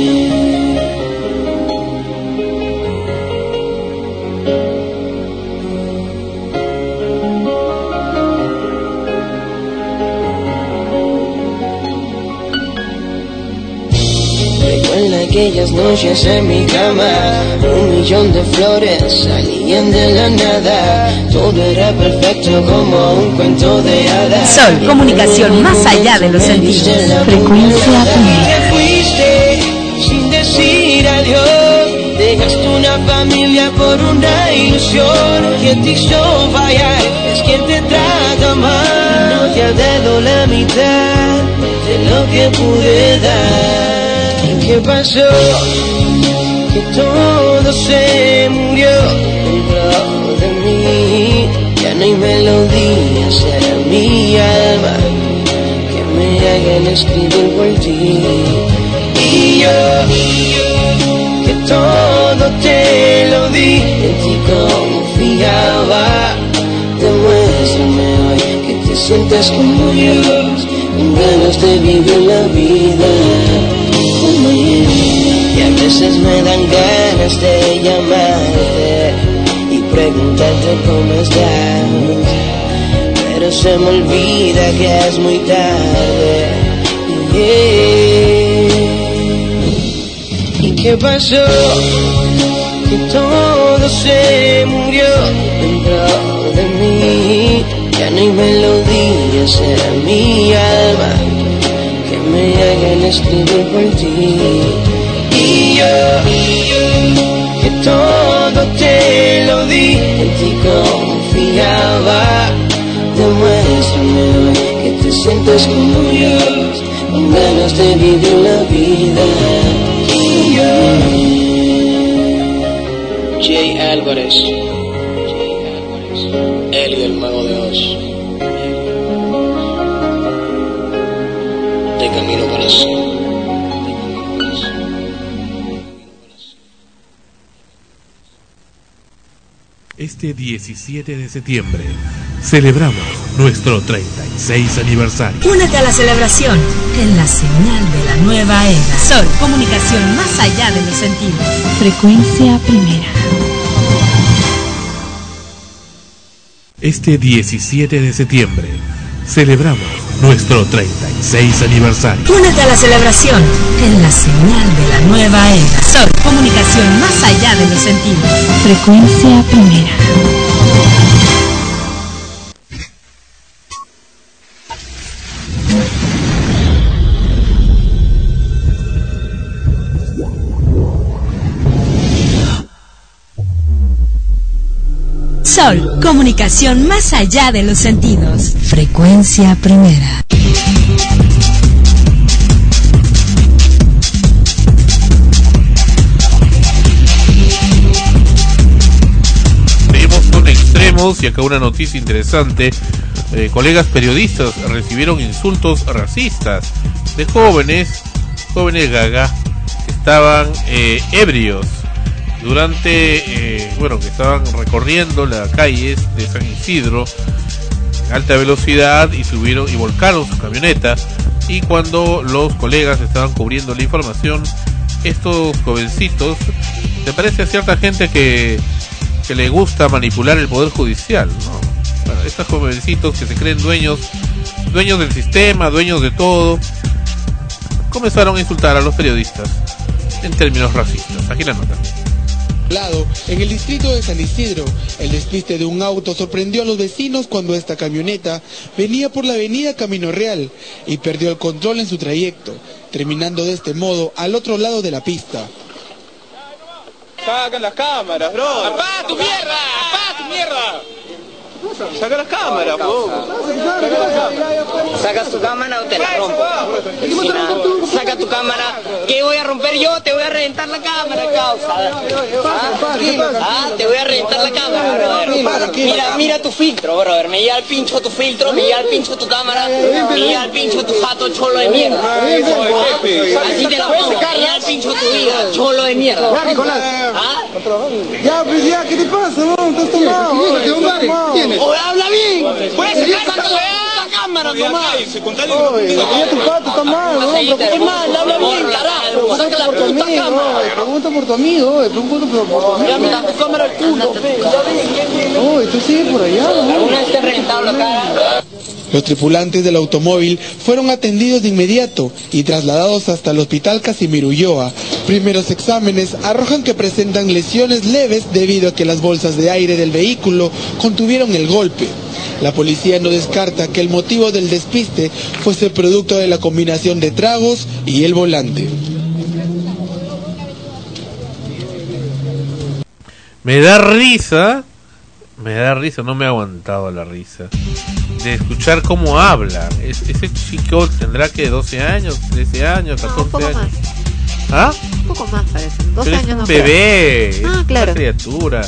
Aquellas noches en mi cama, 1.000.000 de flores salían de la nada. Todo era perfecto como un cuento de hadas. Sol, comunicación más allá de los sentidos. Frecuencia Primera. Te fuiste sin decir adiós. Dejaste una familia por una ilusión. Quien te hizo fallar es quien te trata mal. No te ha dado la mitad de lo que pude dar. ¿Qué pasó? Que todo se murió dentro de mí. Ya no hay melodías en mi alma que me hagan escribir por ti. Y yo, que todo te lo di, en ti confiaba. Demuéstrame hoy que te sientes como yo, con ganas de vivir la vida. Y a veces me dan ganas de llamarte y preguntarte cómo estás, pero se me olvida que es muy tarde. ¿Y qué pasó? Que todo se murió dentro de mí. Ya no hay melodías en mi alma que me hagan escribir por ti. Y yo, que todo te lo di, en ti confiaba. Demuéstrame hoy que te sientes como yo, con ganas de vivir la vida. Y yo, Jay Álvarez, Elio el Mago de Oz, de camino para sí. Este 17 de septiembre celebramos nuestro 36 aniversario. Únete a la celebración en la señal de la nueva era. Sol, comunicación más allá de los sentidos. Frecuencia Primera. Este 17 de septiembre celebramos nuestro 36 aniversario. Únete a la celebración en la señal de la nueva era. Sol, comunicación más allá de los sentidos. Frecuencia Primera. Sol, comunicación más allá de los sentidos. Frecuencia Primera. Seguimos con extremos y acá una noticia interesante. Colegas periodistas recibieron insultos racistas de jóvenes gaga que estaban ebrios durante que estaban recorriendo las calles de San Isidro a alta velocidad y subieron y volcaron su camioneta, y cuando los colegas estaban cubriendo la información, estos jovencitos, te parece a cierta gente que le gusta manipular el poder judicial, ¿no? Bueno, estos jovencitos que se creen dueños del sistema, dueños de todo, comenzaron a insultar a los periodistas en términos racistas. Aquí la nota. lado, en el distrito de San Isidro, el despiste de un auto sorprendió a los vecinos cuando esta camioneta venía por la avenida Camino Real y perdió el control en su trayecto, terminando de este modo al otro lado de la pista. Sacan las cámaras, bro. ¡Apá tu mierda! ¡Apá tu mierda! Saca las cámaras, bro. Sacas tu cámara o te la rompo. Saca tu cámara. ¿Qué voy a romper yo? Te voy a reventar la cámara, causa. Te voy a reventar la cámara, brother. Mira tu filtro, brother. Me llega el pincho tu filtro, me llega el pincho tu cámara, me llega el pincho tu jato cholo de mierda. Así te la pongo. Me llega el pincho tu vida, cholo de mierda. Ya, pues ya, ¿qué te pasa, bro? Estás tomado. ¡O habla bien! ¡Pues se saca la cámara, nomás! Ya tu pato está mal, bro. ¡Es mal, habla bien, carajo! ¡Saca la puta cámara! Pregunta por tu amigo, pregunta por tu amigo. Ya mira tu cámara al culo, Oh, tú sigues por allá, ¿no? ¿Alguna vez te he reventado la cara? Los tripulantes del automóvil fueron atendidos de inmediato y trasladados hasta el hospital Casimiro Ulloa. Primeros exámenes arrojan que presentan lesiones leves debido a que las bolsas de aire del vehículo contuvieron el golpe. La policía no descarta que el motivo del despiste fuese producto de la combinación de tragos y el volante. Me da risa, no me ha aguantado la risa de escuchar cómo habla. Ese chico tendrá que 12 años, 13 años, 14 un poco años. Más. ¿Ah? Un poco más parece. 2 Pero años es un no bebé, creo. es Claro. una criatura.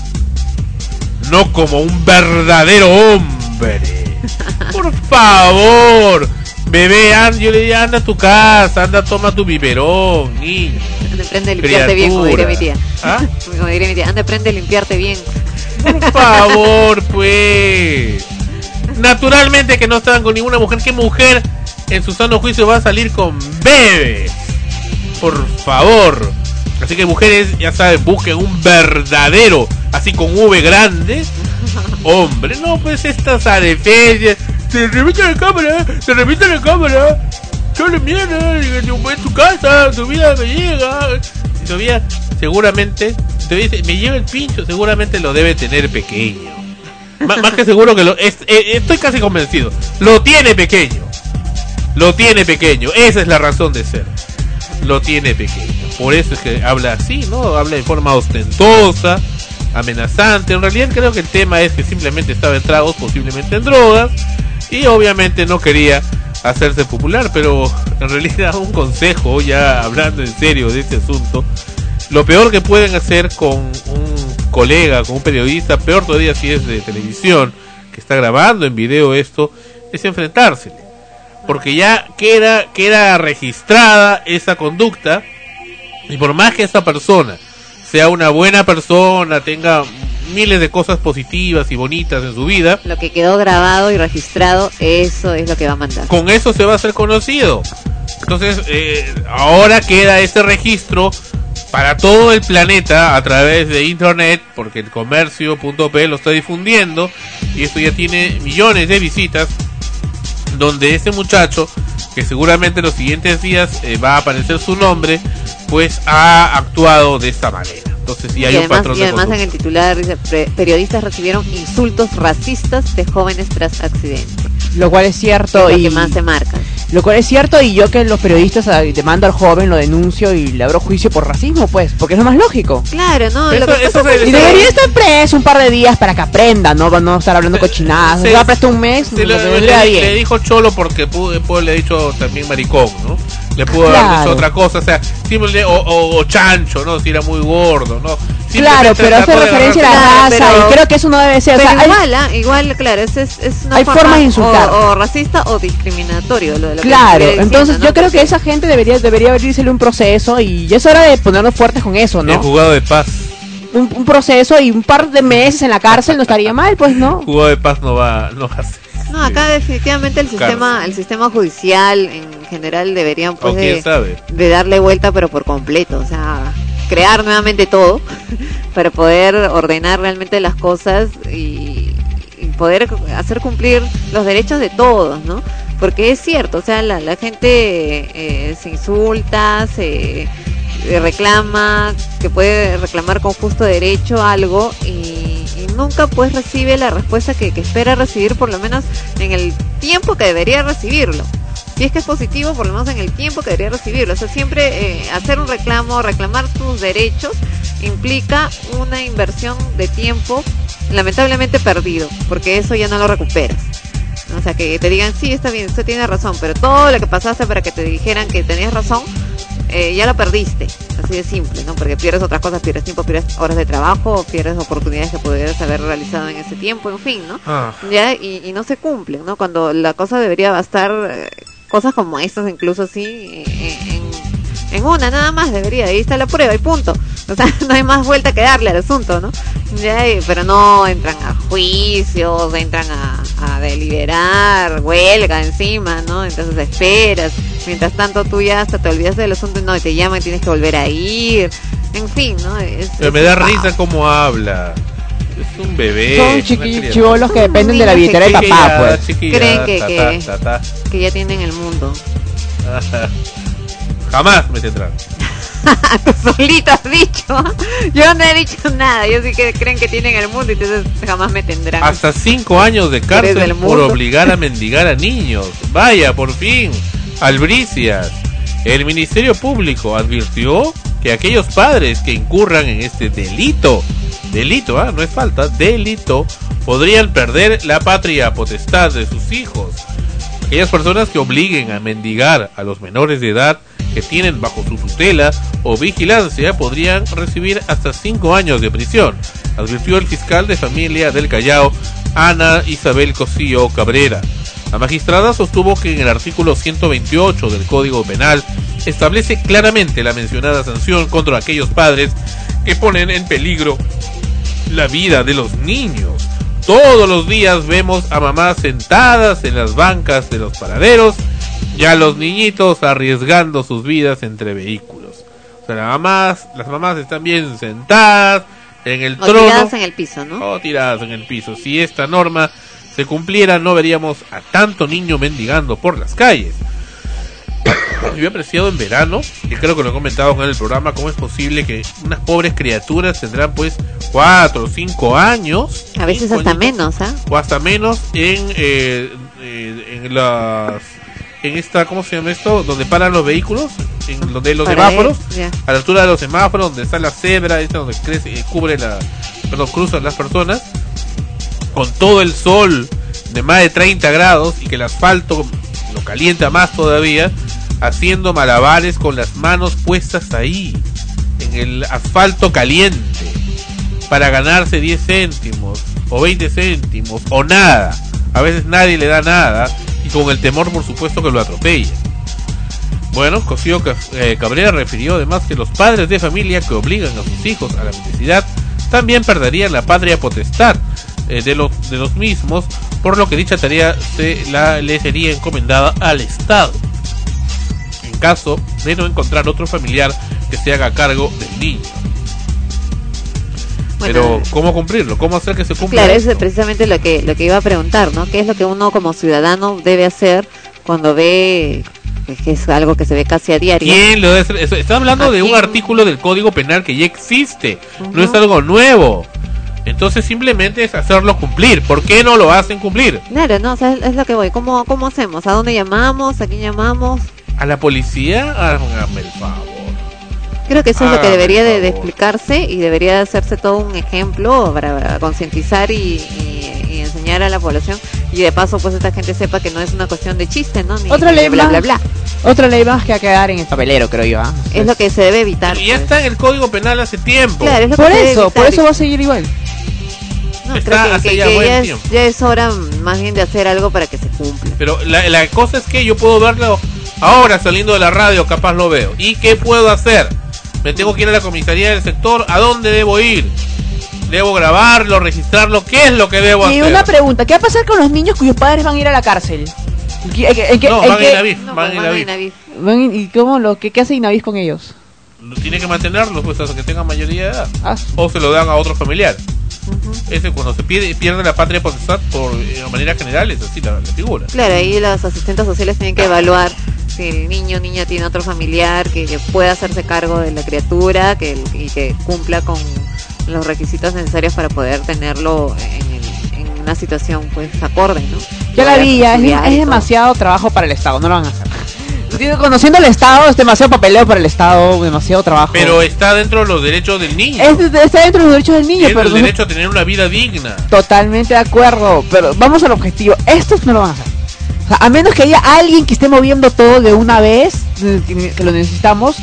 No como un verdadero hombre. Por favor. Bebé, yo le diría, anda a tu casa, anda, toma tu biberón, niño. Anda, aprende a limpiarte bien, como diría mi tía. ¿Ah? Como diría mi tía, anda, aprende a limpiarte bien. Por favor, pues. Naturalmente que no estaban con ninguna mujer. ¿Qué mujer en su sano juicio va a salir con bebés? Por favor. Así que mujeres, ya saben, busquen un verdadero, así con V grande, hombre. No, pues estas arefesias. Se revisa la cámara. Chole mierda, en tu casa, tu vida me llega. Y todavía, seguramente, me lleva el pincho, seguramente lo debe tener pequeño. Más que seguro que estoy casi convencido. Lo tiene pequeño. Esa es la razón de ser. Lo tiene pequeño. Por eso es que habla así, ¿no? Habla de forma ostentosa, amenazante. En realidad creo que el tema es que simplemente estaba en tragos, posiblemente en drogas, y obviamente no quería hacerse popular. Pero en realidad un consejo, ya hablando en serio de este asunto, lo peor que pueden hacer con un colega, con un periodista, peor todavía si es de televisión, que está grabando en video esto, es enfrentársele, porque ya queda registrada esa conducta. Y por más que esa persona sea una buena persona, tenga miles de cosas positivas y bonitas en su vida, lo que quedó grabado y registrado, eso es lo que va a mandar. Con eso se va a hacer conocido. Entonces, ahora queda ese registro para todo el planeta a través de internet, porque el comercio.p lo está difundiendo y esto ya tiene millones de visitas, donde ese muchacho, que seguramente en los siguientes días va a aparecer su nombre, pues ha actuado de esta manera. Entonces sí hay un patrón de conducta. Y además en el titular dice, periodistas recibieron insultos racistas de jóvenes tras accidente. Lo cual es cierto, es lo que más se marca. Lo cual es cierto, y yo que los periodistas demando al joven, lo denuncio y le abro juicio por racismo, pues, porque es lo más lógico. Claro, ¿no? Y debería estar preso un par de días para que aprenda, no estar hablando cochinadas. Se va presto un mes, le dijo cholo porque le ha dicho también maricón, ¿no? Le pudo haber dicho otra cosa, o sea, o chancho, ¿no? Si era muy gordo, ¿no? Claro, pero hace referencia a la raza, y creo que eso no debe ser. Pero igual, claro, es una forma de insultar. O racista o discriminatorio. Lo claro, que entonces diciendo, yo creo que esa gente debería abrírsele un proceso, y es hora de ponernos fuertes con eso, ¿no? El juzgado de paz. Un proceso y un par de meses en la cárcel no estaría mal, pues, ¿no? El juzgado de paz no va a hacer. No, acá definitivamente el sistema judicial en general deberían pues de darle vuelta, pero por completo, o sea, crear nuevamente todo para poder ordenar realmente las cosas y poder hacer cumplir los derechos de todos, ¿no? Porque es cierto, o sea, la gente se insulta, reclama, que puede reclamar con justo derecho algo y nunca pues recibe la respuesta que espera recibir, por lo menos en el tiempo que debería recibirlo. Si es que es positivo, por lo menos en el tiempo que debería recibirlo. O sea, siempre hacer un reclamo, reclamar tus derechos, implica una inversión de tiempo lamentablemente perdido, porque eso ya no lo recuperas. O sea, que te digan, sí, está bien, usted tiene razón, pero todo lo que pasaste para que te dijeran que tenías razón, ya lo perdiste. Así de simple, ¿no? Porque pierdes otras cosas, pierdes tiempo, pierdes horas de trabajo, pierdes oportunidades que pudieras haber realizado en ese tiempo, en fin, ¿no? Ya, y no se cumplen, ¿no? Cuando la cosa debería bastar, cosas como estas, incluso así, en una nada más debería, ahí está la prueba y punto. O sea, no hay más vuelta que darle al asunto, ¿no? Ya, pero no entran a juicios, entran a deliberar, huelga encima, ¿no? Entonces esperas. Mientras tanto tú ya hasta te olvidas del asunto, no, y te llaman y tienes que volver a ir. En fin, ¿no? Pero me da risa cómo habla. Es un bebé. Son chivolos que dependen de la billetera del papá, pues. Creen que ya tienen el mundo. Jamás me tendrán. Tú solito has dicho. Yo no he dicho nada. Yo sí que creen que tienen el mundo y entonces jamás me tendrán. Hasta 5 años de cárcel por obligar a mendigar a niños. Vaya, por fin. Albricias. El Ministerio Público advirtió que aquellos padres que incurran en este delito, no es falta, delito, podrían perder la patria potestad de sus hijos. Aquellas personas que obliguen a mendigar a los menores de edad que tienen bajo su tutela o vigilancia podrían recibir hasta 5 años de prisión, advirtió el fiscal de familia del Callao, Ana Isabel Cosío Cabrera. La magistrada sostuvo que en el artículo 128 del Código Penal establece claramente la mencionada sanción contra aquellos padres que ponen en peligro la vida de los niños. Todos los días vemos a mamás sentadas en las bancas de los paraderos y a los niñitos arriesgando sus vidas entre vehículos. O sea, las mamás están bien sentadas en el trono. O tiradas en el piso, ¿no? O tiradas en el piso. Si esta norma se cumpliera, no veríamos a tanto niño mendigando por las calles. Yo he apreciado en verano, y creo que lo he comentado en el programa, cómo es posible que unas pobres criaturas tendrán pues 4 o 5 años. A veces hasta menos, o hasta menos en esta, ¿cómo se llama esto? Donde paran los vehículos, en donde los semáforos, a la altura de los semáforos, donde está la cebra, donde cruzan las personas, con todo el sol de más de 30 grados y que el asfalto lo calienta más todavía, haciendo malabares con las manos puestas ahí, en el asfalto caliente, para ganarse 10 céntimos, o 20 céntimos, o nada. A veces nadie le da nada, y con el temor, por supuesto, que lo atropellen. Bueno, Cosío Cabrera refirió además que los padres de familia que obligan a sus hijos a la mendicidad también perderían la patria potestad de los mismos, por lo que dicha tarea le sería encomendada al Estado, en caso de no encontrar otro familiar que se haga cargo del niño. Bueno, pero ¿cómo cumplirlo? ¿Cómo hacer que se cumpla? Claro, eso es precisamente lo que iba a preguntar, ¿no? ¿Qué es lo que uno como ciudadano debe hacer cuando ve que es algo que se ve casi a diario? ¿Quién lo debe hacer? Está hablando de un artículo del Código Penal que ya existe, no es algo nuevo. Entonces simplemente es hacerlo cumplir. ¿Por qué no lo hacen cumplir? Claro, no, o sea, es lo que voy. ¿Cómo hacemos? ¿A dónde llamamos? ¿A quién llamamos? ¿A la policía? Háganme el favor. Creo que eso es lo que debería de explicarse y debería de hacerse todo un ejemplo para concientizar y enseñar a la población, y de paso pues esta gente sepa que no es una cuestión de chiste, ¿no? Otra ley bla bla bla. Otra ley más que va a quedar en el papelero, creo yo. Es lo que se debe evitar. Y ya está en el Código Penal hace tiempo. Claro, es lo por que eso va a seguir igual. No, creo que ya es hora más bien de hacer algo para que se cumpla. Pero la cosa es que yo puedo verlo ahora saliendo de la radio, capaz lo veo. ¿Y qué puedo hacer? Me tengo que ir a la comisaría del sector. ¿A dónde debo ir? ¿Debo grabarlo, registrarlo? ¿Qué es lo que debo hacer? Y una pregunta, ¿qué va a pasar con los niños cuyos padres van a ir a la cárcel? Van a Inavif. ¿Y qué hace Inavif con ellos? Tiene que mantenerlos pues hasta que tengan mayoría de edad. O se lo dan a otro familiar. Ese cuando se pierde la patria potestad, de manera general es así la figura. Claro, ahí los asistentes sociales tienen que evaluar si el niño o niña tiene otro familiar que pueda hacerse cargo de la criatura y que cumpla con los requisitos necesarios para poder tenerlo en una situación pues acorde, ¿no? Ya la vi, es demasiado trabajo para el Estado, no lo van a hacer. Conociendo el Estado, es demasiado papeleo para el Estado, demasiado trabajo. Pero está dentro de los derechos del niño. Está dentro de los derechos del niño. Tiene el derecho a tener una vida digna. Totalmente de acuerdo, pero vamos al objetivo. Estos no lo van a hacer. O sea, a menos que haya alguien que esté moviendo todo de una vez, que lo necesitamos.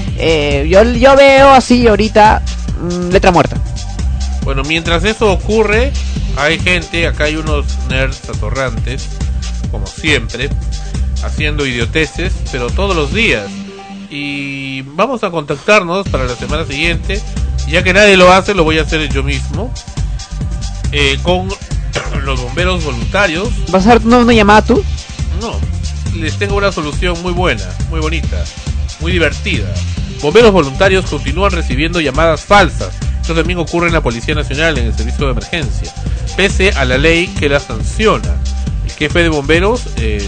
Yo veo así ahorita, letra muerta. Bueno, mientras eso ocurre, hay gente, acá hay unos nerds atorrantes, como siempre, haciendo idioteces, pero todos los días. Y vamos a contactarnos para la semana siguiente, ya que nadie lo hace, lo voy a hacer yo mismo, con los bomberos voluntarios. ¿Vas a hacer una llamada tú? No, les tengo una solución muy buena, muy bonita, muy divertida. Bomberos voluntarios continúan recibiendo llamadas falsas. Esto también ocurre en la Policía Nacional, en el servicio de emergencia, pese a la ley que la sanciona. El jefe de bomberos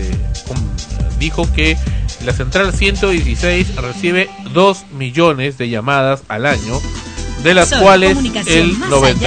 dijo que la central 116 recibe 2 millones de llamadas al año, de las cuales el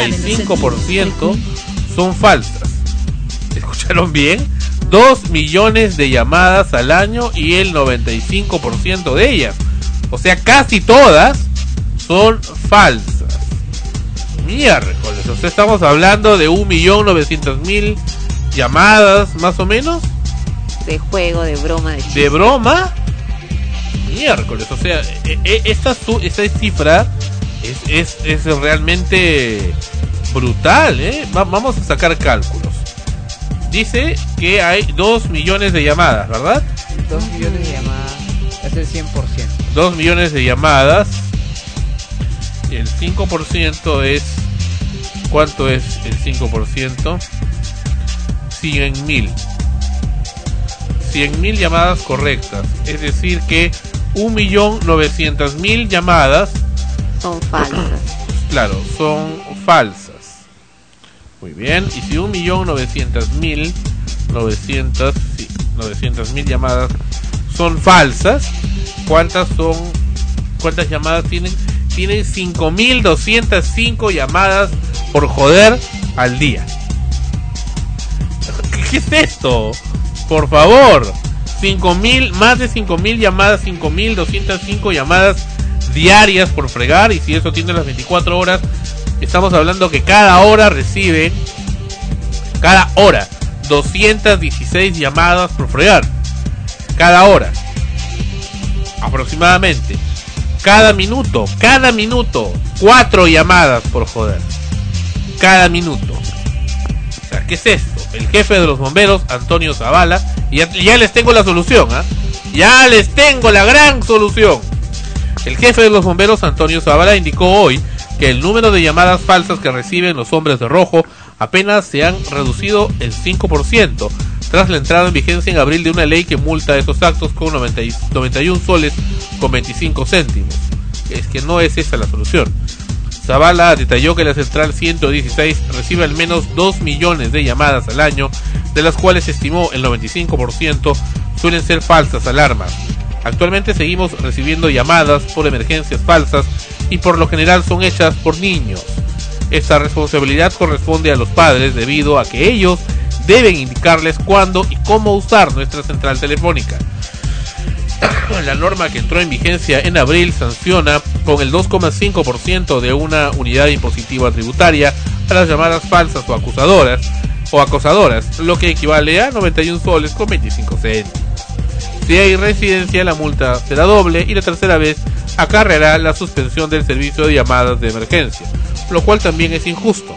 95% son falsas. ¿Escucharon bien? 2 millones de llamadas al año y el 95% de ellas, o sea, casi todas son falsas. Miércoles, o sea, estamos hablando de 1.900.000 llamadas, más o menos. De juego, de broma, de broma. Miércoles, o sea, esta cifra es realmente brutal, Vamos a sacar cálculos. Dice que hay 2 millones de llamadas, ¿verdad? 2 millones de llamadas es el 100%. 2 millones de llamadas. Y el 5% es... ¿Cuánto es el 5%? 100.000. 100.000 llamadas correctas. Es decir que 1.900.000 llamadas son falsas. Claro, son falsas. Muy bien. Y si 1.900.000 900.000 llamadas son falsas, ¿cuántas llamadas tienen? Tienen 5.205 llamadas por joder al día. ¿Qué es esto? Por favor, 5.000, más de 5.000 llamadas, 5.205 llamadas diarias por fregar. Y si eso tiene las 24 horas, estamos hablando que cada hora recibe 216 llamadas por fregar. Cada hora, aproximadamente. Cada minuto, 4 llamadas por joder. Cada minuto. O sea, ¿qué es esto? El jefe de los bomberos, Antonio Zavala, y ya les tengo la solución, ya les tengo la gran solución. El jefe de los bomberos, Antonio Zavala, indicó hoy que el número de llamadas falsas que reciben los hombres de rojo apenas se han reducido el 5%, tras la entrada en vigencia en abril de una ley que multa esos actos con 91 soles con 25 céntimos. Es que no es esa la solución. Zavala detalló que la central 116 recibe al menos 2 millones de llamadas al año, de las cuales estimó el 95% suelen ser falsas alarmas. Actualmente seguimos recibiendo llamadas por emergencias falsas y por lo general son hechas por niños. Esta responsabilidad corresponde a los padres debido a que ellos deben indicarles cuándo y cómo usar nuestra central telefónica. La norma que entró en vigencia en abril sanciona con el 2,5% de una unidad impositiva tributaria a las llamadas falsas o acosadoras, lo que equivale a 91 soles con 25 céntimos. Si hay reincidencia, la multa será doble y la tercera vez acarreará la suspensión del servicio de llamadas de emergencia, lo cual también es injusto.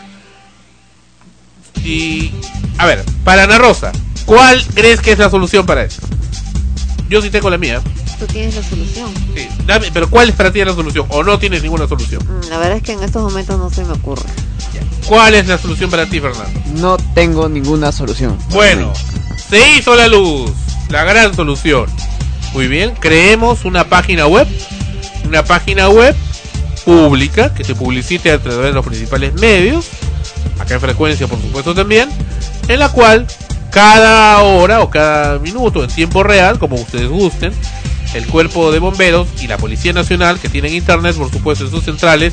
Y, a ver, para Ana Rosa, ¿cuál crees que es la solución para eso? Yo sí tengo la mía. Tú tienes la solución. Sí, dame, pero ¿cuál es para ti la solución? ¿O no tienes ninguna solución? La verdad es que en estos momentos no se me ocurre. ¿Cuál es la solución para ti, Fernando? No tengo ninguna solución. Bueno, se hizo la luz. La gran solución. Muy bien, creemos una página web pública que se publicite a través de los principales medios, acá en Frecuencia por supuesto también, en la cual cada hora o cada minuto en tiempo real, como ustedes gusten, el cuerpo de bomberos y la Policía Nacional, que tienen internet por supuesto en sus centrales,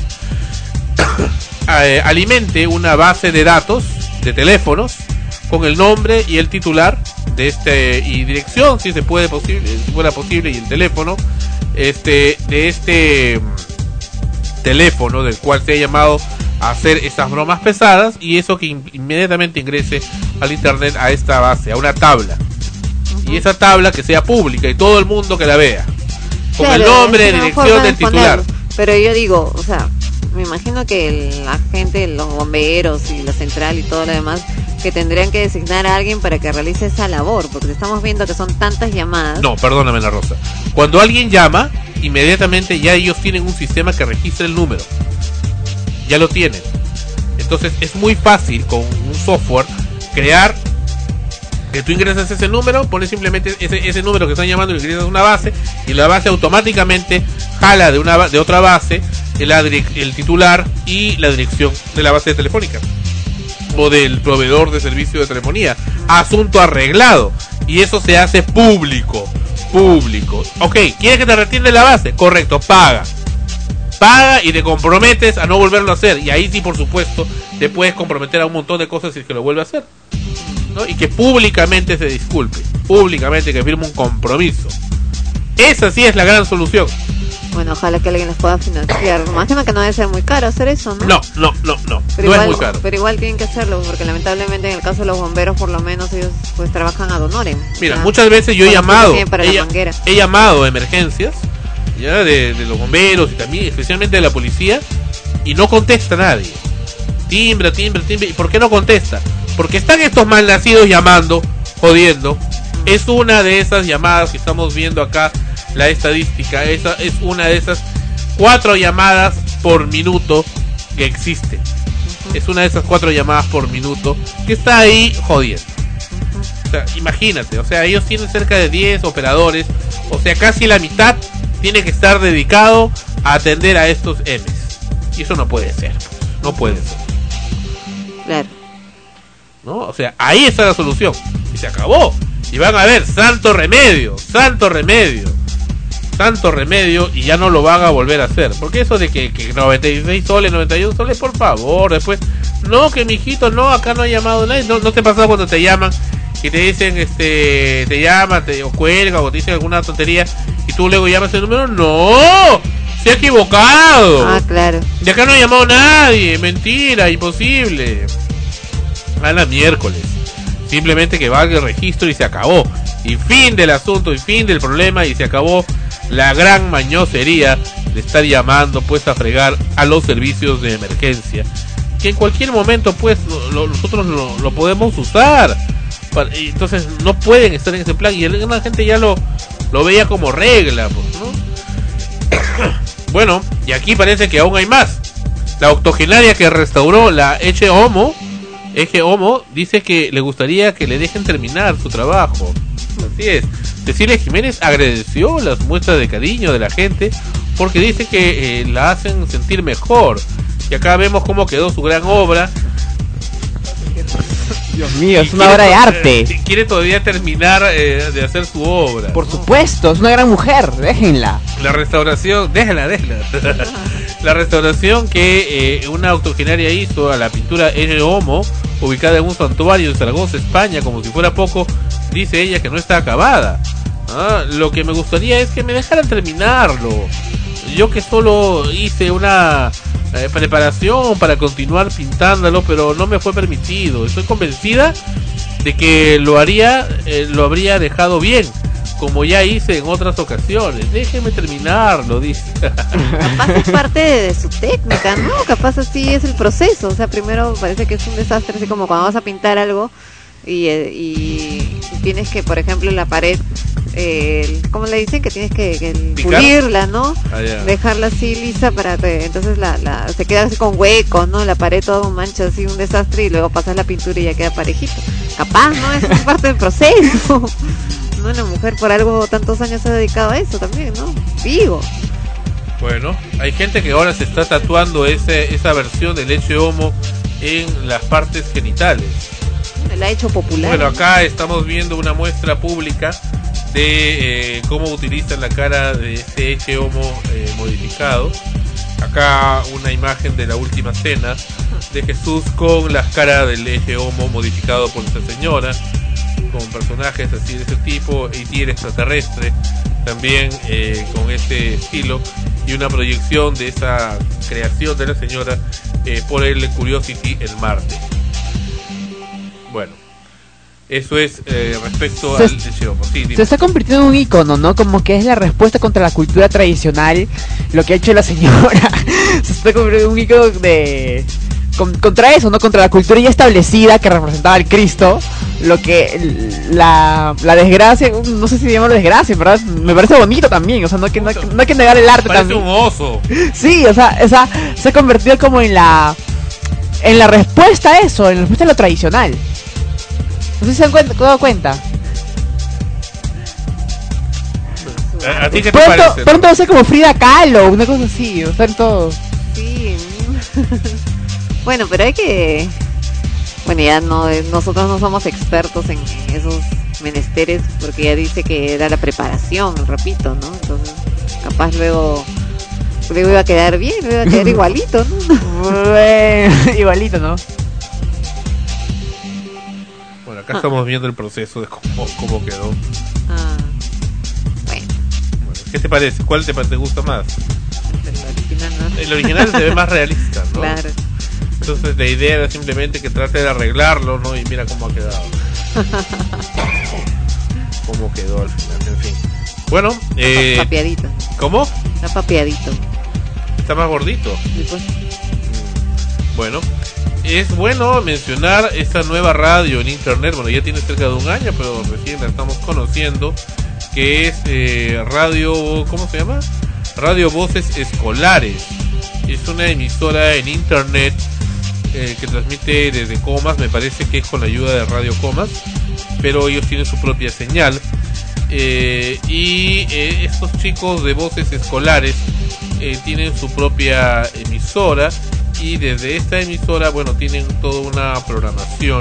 alimente una base de datos de teléfonos con el nombre y el titular de y dirección, si fuera posible, y el teléfono de este teléfono del cual se ha llamado a hacer estas bromas pesadas, y eso que inmediatamente ingrese al internet a esta base, a una tabla, y esa tabla que sea pública y todo el mundo que la vea, con el nombre, dirección del titular. Pero yo digo, o sea, me imagino que la gente, los bomberos y la central y todo lo demás, que tendrían que designar a alguien para que realice esa labor, porque estamos viendo que son tantas llamadas. No, perdóname, Ana Rosa. Cuando alguien llama, inmediatamente ya ellos tienen un sistema que registra el número. Ya lo tienen. Entonces es muy fácil con un software crear que tú ingresas ese número, pones simplemente ese número que están llamando, y ingresas a una base, y la base automáticamente jala de otra base el titular y la dirección de la base telefónica o del proveedor de servicio de telefonía. Asunto arreglado. Y eso se hace público. Ok, ¿quieres que te retire la base? Correcto, paga y te comprometes a no volverlo a hacer, y ahí sí, por supuesto, te puedes comprometer a un montón de cosas si es que lo vuelve a hacer, ¿no? Y que públicamente se disculpe, públicamente que firme un compromiso. Esa sí es la gran solución. Bueno, ojalá que alguien les pueda financiar. Imagino que no debe ser muy caro hacer eso, ¿no? No, pero no igual, es muy caro. Pero igual tienen que hacerlo, porque lamentablemente en el caso de los bomberos, por lo menos ellos pues trabajan ad honorem. Mira, muchas veces yo he llamado a emergencias ya de los bomberos y también especialmente de la policía, y no contesta nadie. Timbra. ¿Y por qué no contesta? Porque están estos malnacidos llamando, jodiendo. Es una de esas llamadas que estamos viendo acá, la estadística. Esa es una de esas 4 llamadas por minuto que existe. Es una de esas 4 llamadas por minuto que está ahí jodiendo. O sea, imagínate, o sea, ellos tienen cerca de 10 operadores, o sea, casi la mitad tiene que estar dedicado a atender a estos M's. Y eso no puede ser. Claro. ¿No? O sea, ahí está la solución. Y se acabó. Y van a ver, santo remedio, y ya no lo van a volver a hacer. Porque eso de que 96 soles, 91 soles, por favor, después, no, que mijito, no, acá no ha llamado nadie. No te pasa cuando te llaman y te dicen, te llaman, o cuelga, o te dicen alguna tontería, y tú luego llamas el número. No, se ha equivocado. Ah, claro. De acá no ha llamado nadie, mentira, imposible. A la miércoles. Simplemente que valga el registro y se acabó. Y fin del asunto, y fin del problema, y se acabó la gran mañosería de estar llamando pues a fregar a los servicios de emergencia, que en cualquier momento pues nosotros lo podemos usar. Entonces no pueden estar en ese plan, y la gente ya lo veía como regla, pues, ¿no? Bueno, y aquí parece que aún hay más. La octogenaria que restauró la Eje Homo dice que le gustaría que le dejen terminar su trabajo. Así es. Cecilia Jiménez agradeció las muestras de cariño de la gente, porque dice que la hacen sentir mejor. Y acá vemos cómo quedó su gran obra. Dios mío, es una obra de arte. Quiere todavía terminar de hacer su obra. Por supuesto, es una gran mujer, déjenla. La restauración, déjala. La restauración que una octogenaria hizo a la pintura Eje Homo, ubicada en un santuario en Zaragoza, España, como si fuera poco, dice ella que no está acabada. Lo que me gustaría es que me dejaran terminarlo. Yo que solo hice una preparación para continuar pintándolo, pero no me fue permitido. Estoy convencida de que lo habría dejado bien, como ya hice en otras ocasiones. Déjeme terminarlo, dice. Capaz es parte de su técnica, ¿no? Capaz así es el proceso. O sea, primero parece que es un desastre, así como cuando vas a pintar algo y tienes que, por ejemplo, en la pared, ¿cómo le dicen? Que tienes que pulirla, ¿no? Dejarla así lisa para que entonces se queda así con huecos, ¿no? La pared todo mancha, así un desastre, y luego pasas la pintura y ya queda parejito. Capaz, ¿no? Eso es parte del proceso. No, una mujer por algo tantos años se ha dedicado a eso también, ¿no? Digo. Bueno, hay gente que ahora se está tatuando esa versión del Eje Homo en las partes genitales. La ha hecho popular. Bueno, acá estamos viendo una muestra pública de cómo utilizan la cara de este Eje Homo modificado. Acá una imagen de la última cena de Jesús con la cara del Eje Homo modificado por esta señora, con personajes así de ese tipo, y el extraterrestre también con este estilo, y una proyección de esa creación de la señora por el Curiosity en Marte. Bueno, eso es respecto al Eje Homo. Sí, se está convirtiendo en un icono, ¿no? Como que es la respuesta contra la cultura tradicional, lo que ha hecho la señora. Se está convirtiendo en un icono de... contra eso, ¿no? Contra la cultura ya establecida que representaba al Cristo. Lo que la desgracia, no sé si llamarlo desgracia, ¿verdad? Me parece bonito también, o sea, no hay que negar el arte. Parece también. Un oso. Sí, o sea, se ha convertido como en la respuesta a eso, en la respuesta a lo tradicional. No sé si se han dado cuenta. ¿A ti qué te parece? Pronto va a ser como Frida Kahlo, una cosa así, o sea, en todo. Sí. Bueno, pero hay que... Bueno, ya nosotros no somos expertos en esos menesteres, porque ya dice que era la preparación, repito, ¿no? Entonces, capaz luego iba a quedar bien, luego iba a quedar igualito, ¿no? Igualito, ¿no? Bueno, acá estamos viendo el proceso de cómo quedó. Bueno, ¿qué te parece? ¿Cuál te gusta más? El original, ¿no? El original se ve más realista, ¿no? Claro. Entonces la idea era simplemente que trate de arreglarlo, ¿no? Y mira cómo ha quedado. Cómo quedó al final, en fin. Bueno, Está papeadito. ¿Cómo? Está papeadito. Está más gordito. Sí, pues. Bueno, es bueno mencionar esta nueva radio en internet. Bueno, ya tiene cerca de un año, pero recién la estamos conociendo, que es radio, ¿cómo se llama? Radio Voces Escolares. Es una emisora en internet que transmite desde Comas, me parece que es con la ayuda de Radio Comas, pero ellos tienen su propia señal. Y estos chicos de Voces Escolares tienen su propia emisora, y desde esta emisora, bueno, tienen toda una programación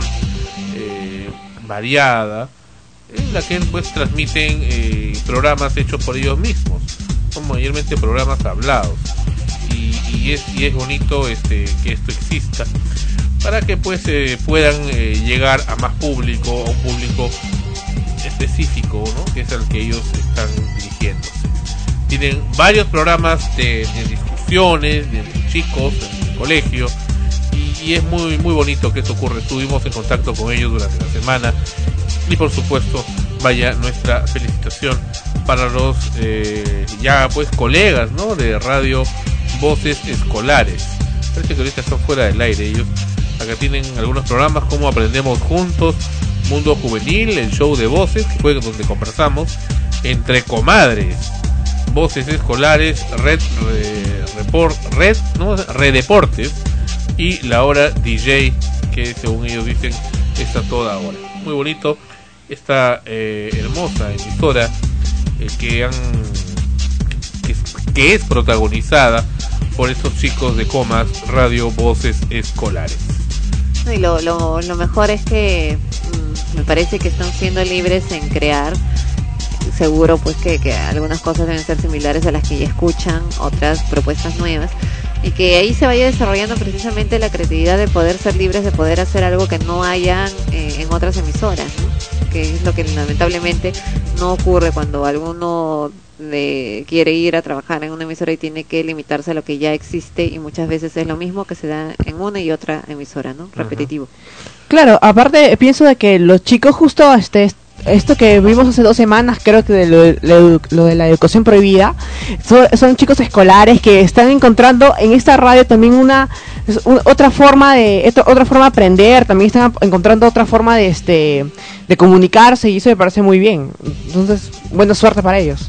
variada, en la que pues transmiten programas hechos por ellos mismos. Son mayormente programas hablados, y es bonito que esto exista, para que pues puedan llegar a más público, a un público específico, ¿no? Que es al que ellos están dirigiéndose. Tienen varios programas de discusiones de chicos en el colegio, y es muy muy bonito que esto ocurre. Estuvimos en contacto con ellos durante la semana, y por supuesto vaya nuestra felicitación para los ya pues colegas, ¿no? De Radio Voces Escolares. Parece que ahorita están fuera del aire ellos. Acá tienen algunos programas como Aprendemos Juntos, Mundo Juvenil, el show de voces, que fue donde conversamos, Entre Comadres, Voces Escolares, Red Deportes, y La Hora DJ, que según ellos dicen está toda hora. Muy bonito esta hermosa emisora que es protagonizada por estos chicos de Comas, Radio Voces Escolares. Y lo mejor es que me parece que están siendo libres en crear. Seguro pues que algunas cosas deben ser similares a las que ya escuchan, otras propuestas nuevas, y que ahí se vaya desarrollando precisamente la creatividad de poder ser libres, de poder hacer algo que no hayan en otras emisoras, ¿no? Que es lo que lamentablemente no ocurre cuando alguno quiere ir a trabajar en una emisora y tiene que limitarse a lo que ya existe, y muchas veces es lo mismo que se da en una y otra emisora, ¿no? Repetitivo. Claro, aparte pienso de que los chicos justo esto que vimos hace 2 semanas, creo que de lo de la educación prohibida, son chicos escolares que están encontrando en esta radio también otra forma de aprender, también están encontrando otra forma de comunicarse, y eso me parece muy bien. Entonces, buena suerte para ellos.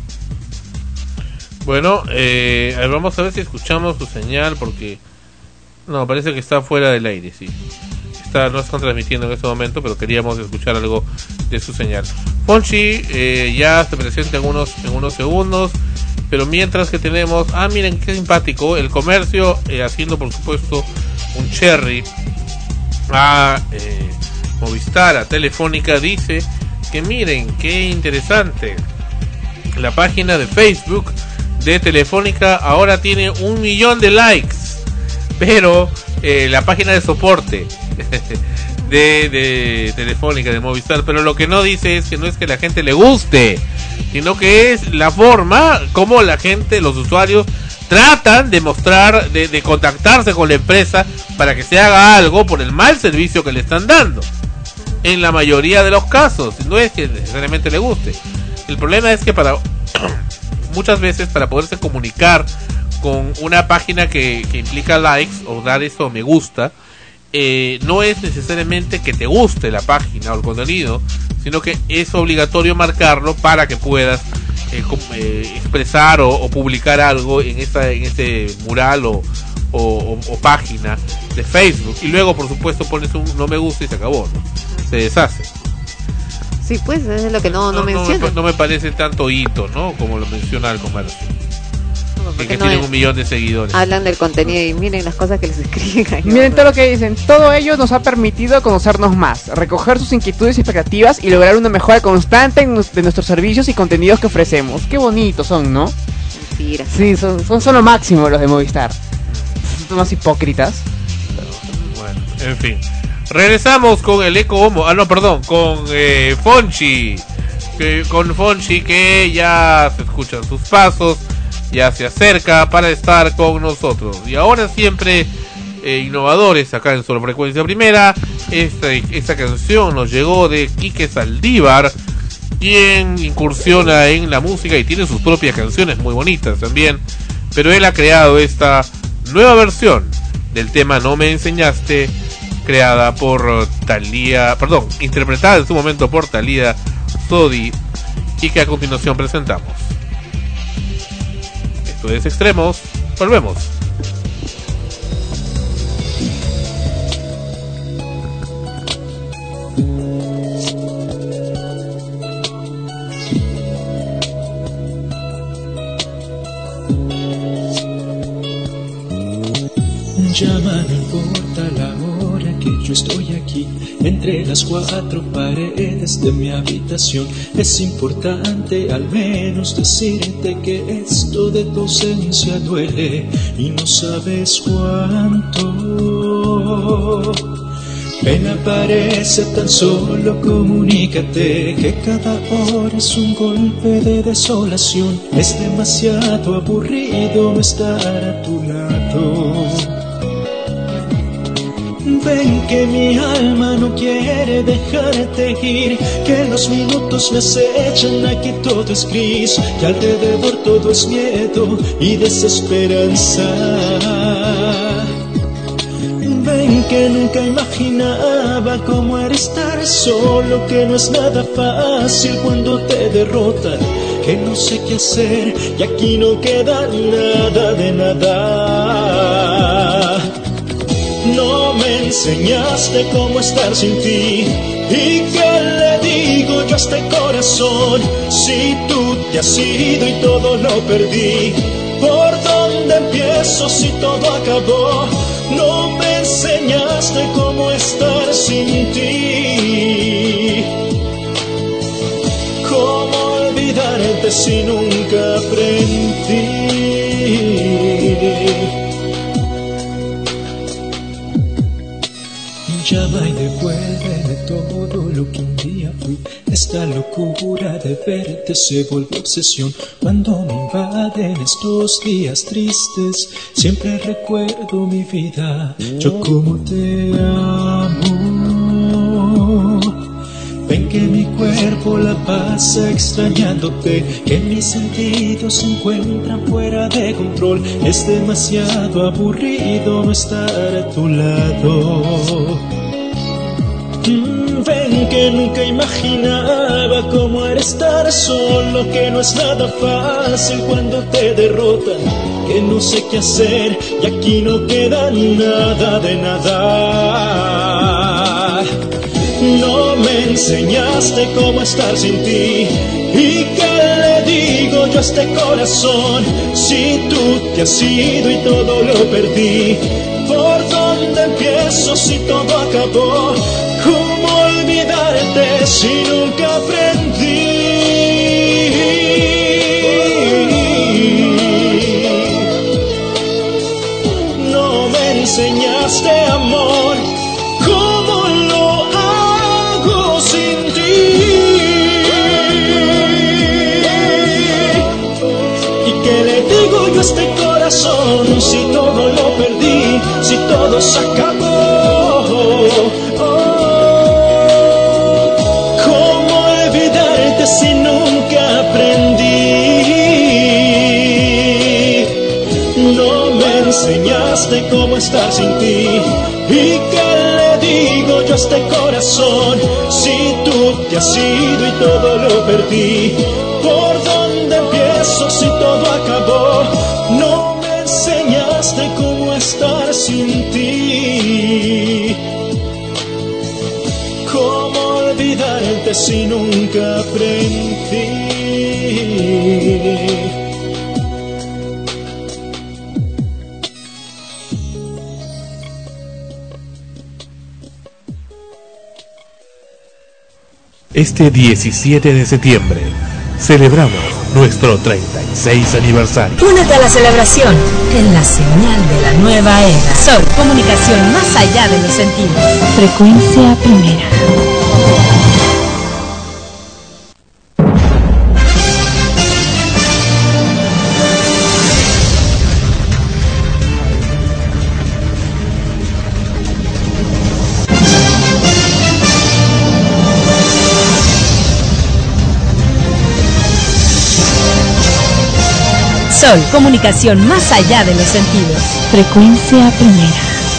Bueno, vamos a ver si escuchamos su señal, porque no, parece que está fuera del aire, sí. No están transmitiendo en este momento, pero queríamos escuchar algo de su señal. Fonchi ya se presenta en unos segundos, pero mientras que tenemos, miren qué simpático, el comercio haciendo por supuesto un cherry a Movistar a Telefónica, dice que miren, qué interesante, la página de Facebook de Telefónica ahora tiene 1 millón de likes, pero la página de soporte de Telefónica, de Movistar, pero lo que no dice es que no es que la gente le guste, sino que es la forma como la gente, los usuarios, tratan de mostrar, de contactarse con la empresa para que se haga algo por el mal servicio que le están dando. En la mayoría de los casos, no es que necesariamente le guste. El problema es que muchas veces para poderse comunicar con una página que implica likes o dar eso me gusta, no es necesariamente que te guste la página o el contenido, sino que es obligatorio marcarlo para que puedas expresar o publicar algo en ese mural o página de Facebook, y luego por supuesto pones un no me gusta y se acabó, ¿no? Se deshace. Sí, pues es lo que no menciona. No me parece tanto hito, ¿no? Como lo menciona el comercio. Que no tienen 1 millón de seguidores. Hablan del contenido y miren las cosas que les escriben. Miren todo lo que dicen. Todo ello nos ha permitido conocernos más, recoger sus inquietudes y expectativas y lograr una mejora constante de nuestros servicios y contenidos que ofrecemos. Qué bonitos son, ¿no? Mentira. Sí, son lo máximo los de Movistar. Son más hipócritas. Bueno, en fin. Regresamos con el Eco Homo. Con Fonchi. Con Fonchi, que ya se escuchan sus pasos, ya se acerca para estar con nosotros. Y ahora siempre innovadores acá en Solo Frecuencia Primera. Esta canción nos llegó de Quique Saldívar, quien incursiona en la música y tiene sus propias canciones muy bonitas también. Pero él ha creado esta nueva versión del tema No Me Enseñaste, creada por interpretada en su momento por Thalía Sodi, y que a continuación presentamos. Esto es Extremos, volvemos. Llama, no importa la hora que yo estoy aquí, entre las 4 paredes de mi habitación. Es importante al menos decirte que esto de tu ausencia duele y no sabes cuánto. Ven, aparece, tan solo comunícate que cada hora es un golpe de desolación. Es demasiado aburrido no estar a tu lado. Ven que mi alma no quiere dejarte ir, que los minutos me acechan, aquí todo es gris, que alrededor todo es miedo y desesperanza. Ven que nunca imaginaba cómo era estar solo, que no es nada fácil cuando te derrotan, que no sé qué hacer y aquí no queda nada de nada. No me enseñaste cómo estar sin ti, ¿y qué le digo yo a este corazón? Si tú te has ido y todo lo perdí, ¿por dónde empiezo si todo acabó? No me enseñaste cómo estar sin ti. ¿Cómo olvidarte si nunca aprendí? Llama y devuélveme todo lo que un día fui. Esta locura de verte se vuelve obsesión. Cuando me invaden estos días tristes, siempre recuerdo mi vida, yo como te amo. Ven que mi cuerpo la pasa extrañándote, que mis sentidos se encuentran fuera de control. Es demasiado aburrido no estar a tu lado. Ven que nunca imaginaba cómo era estar solo, que no es nada fácil cuando te derrotan, que no sé qué hacer y aquí no queda nada de nada. No me enseñaste cómo estar sin ti, ¿y qué le digo yo a este corazón? Si tú te has ido y todo lo perdí, ¿por dónde empiezo si todo acabó? ¿Cómo olvidarte si nunca aprendí. No me enseñaste amor como lo hago sin ti. ¿Y qué le digo yo a este corazón si todo lo perdí, si todo se acabó? ¿Cómo olvidarte si nunca aprendí? No me enseñaste cómo estar sin ti. ¿Y qué le digo yo a este corazón si tú te has ido y todo lo perdí? ¿Por dónde empiezo si todo acabó? No me enseñaste cómo estar sin ti. ¿Cómo olvidarte si nunca aprendí? Este 17 de septiembre celebramos nuestro 36 aniversario. Únete a la celebración en la señal de la nueva era. Sol, comunicación más allá de los sentidos. Frecuencia primera. Sol, comunicación más allá de los sentidos. Frecuencia primera.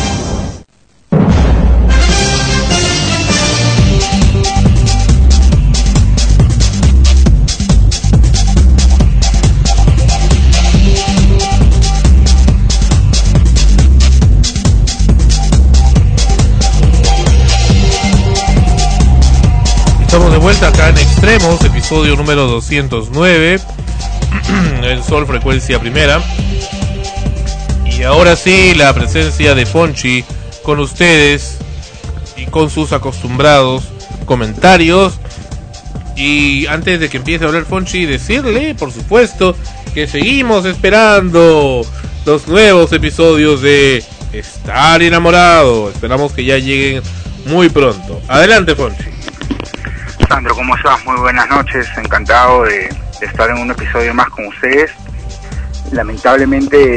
Estamos de vuelta acá en Extremos, episodio número 209. El Sol, frecuencia primera. Y ahora sí, la presencia de Fonchi con ustedes y con sus acostumbrados comentarios. Y antes de que empiece a hablar Fonchi, decirle, por supuesto, que seguimos esperando los nuevos episodios de Estar Enamorado. Esperamos que ya lleguen muy pronto. Adelante, Fonchi. Sandro, ¿cómo estás? Muy buenas noches, encantado de estar en un episodio más con ustedes. Lamentablemente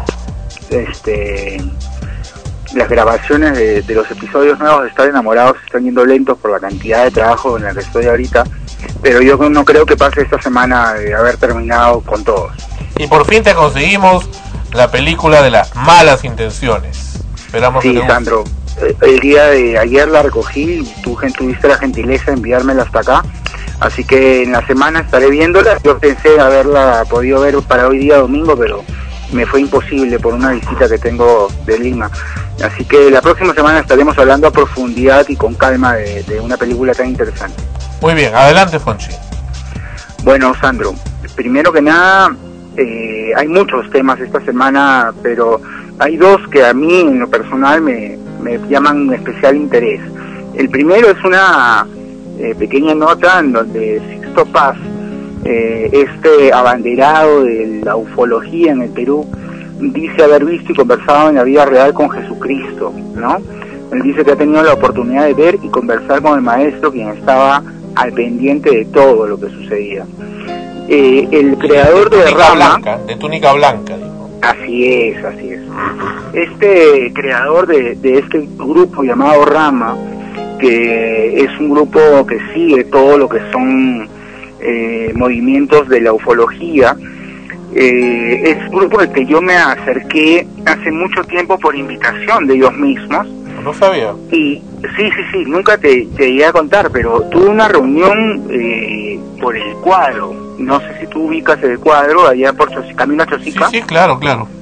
las grabaciones de los episodios nuevos de Estar Enamorados están yendo lentos por la cantidad de trabajo en la que estoy ahorita, pero yo no creo que pase esta semana de haber terminado con todos. Y por fin te conseguimos la película de las malas intenciones. Esperamos sí, que Sandro, el día de ayer la recogí, tú tuviste la gentileza de enviármela hasta acá. Así que en la semana estaré viéndola. Yo pensé haberla podido ver para hoy día domingo, pero me fue imposible por una visita que tengo de Lima. Así que la próxima semana estaremos hablando a profundidad y con calma de una película tan interesante. Muy bien, adelante, Fonchi. Bueno, Sandro, primero que nada, hay muchos temas esta semana, pero hay dos que a mí en lo personal me llaman especial interés. El primero es una pequeña nota en donde Sixto Paz, este abanderado de la ufología en el Perú, dice haber visto y conversado en la vida real con Jesucristo, ¿no? Él dice que ha tenido la oportunidad de ver y conversar con el maestro, quien estaba al pendiente de todo lo que sucedía. El creador de Rama, de túnica blanca, dijo. Así es. Este creador de este grupo llamado Rama, que es un grupo que sigue todo lo que son movimientos de la ufología, es un grupo al que yo me acerqué hace mucho tiempo por invitación de ellos mismos. No sabía. Y sí, nunca te llegué a contar, pero tuve una reunión por el Cuadro. No sé si tú ubicas el Cuadro, allá por Camino a Chosica. Sí, claro.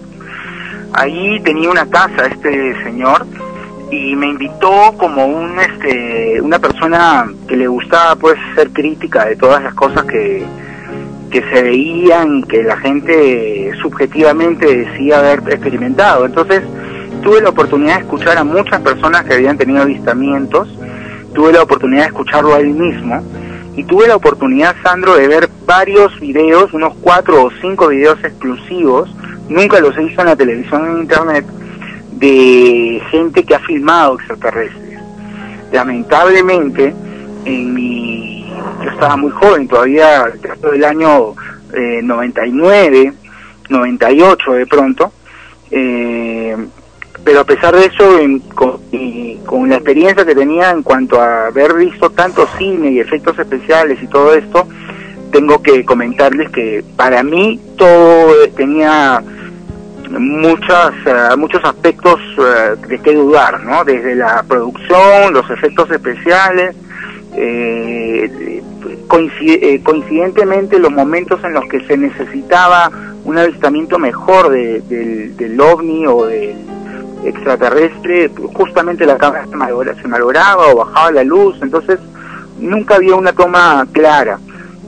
Ahí tenía una casa este señor y me invitó como una persona que le gustaba pues ser crítica de todas las cosas que se veían y que la gente subjetivamente decía haber experimentado. Entonces tuve la oportunidad de escuchar a muchas personas que habían tenido avistamientos, tuve la oportunidad de escucharlo a él mismo, y tuve la oportunidad, Sandro, de ver varios videos, unos 4 o 5 videos exclusivos, nunca los he visto en la televisión en internet, de gente que ha filmado extraterrestres. Lamentablemente, yo estaba muy joven, todavía del año 99, 98 de pronto, pero a pesar de eso, con la experiencia que tenía en cuanto a haber visto tanto cine y efectos especiales y todo esto, tengo que comentarles que para mí todo tenía muchos aspectos de qué dudar, ¿no? Desde la producción, los efectos especiales, coincidentemente los momentos en los que se necesitaba un avistamiento mejor del ovni o del extraterrestre, justamente la cámara se malograba o bajaba la luz, entonces nunca había una toma clara.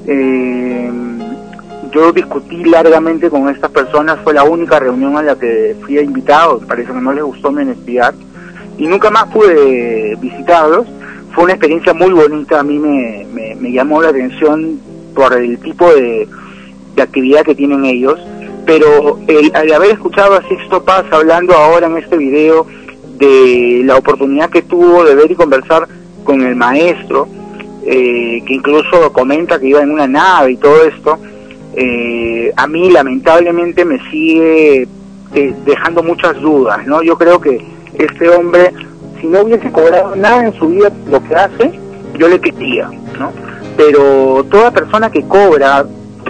Yo discutí largamente con estas personas, fue la única reunión a la que fui invitado, parece que no les gustó mi honestidad, y nunca más pude visitarlos. Fue una experiencia muy bonita, a mí me llamó la atención por el tipo de actividad que tienen ellos, pero al haber escuchado a Sixto Paz hablando ahora en este video de la oportunidad que tuvo de ver y conversar con el maestro, que incluso comenta que iba en una nave y todo esto, a mí lamentablemente me sigue dejando muchas dudas, ¿no? Yo creo que este hombre, si no hubiese cobrado nada en su vida lo que hace, yo le quería, ¿no? Pero toda persona que cobra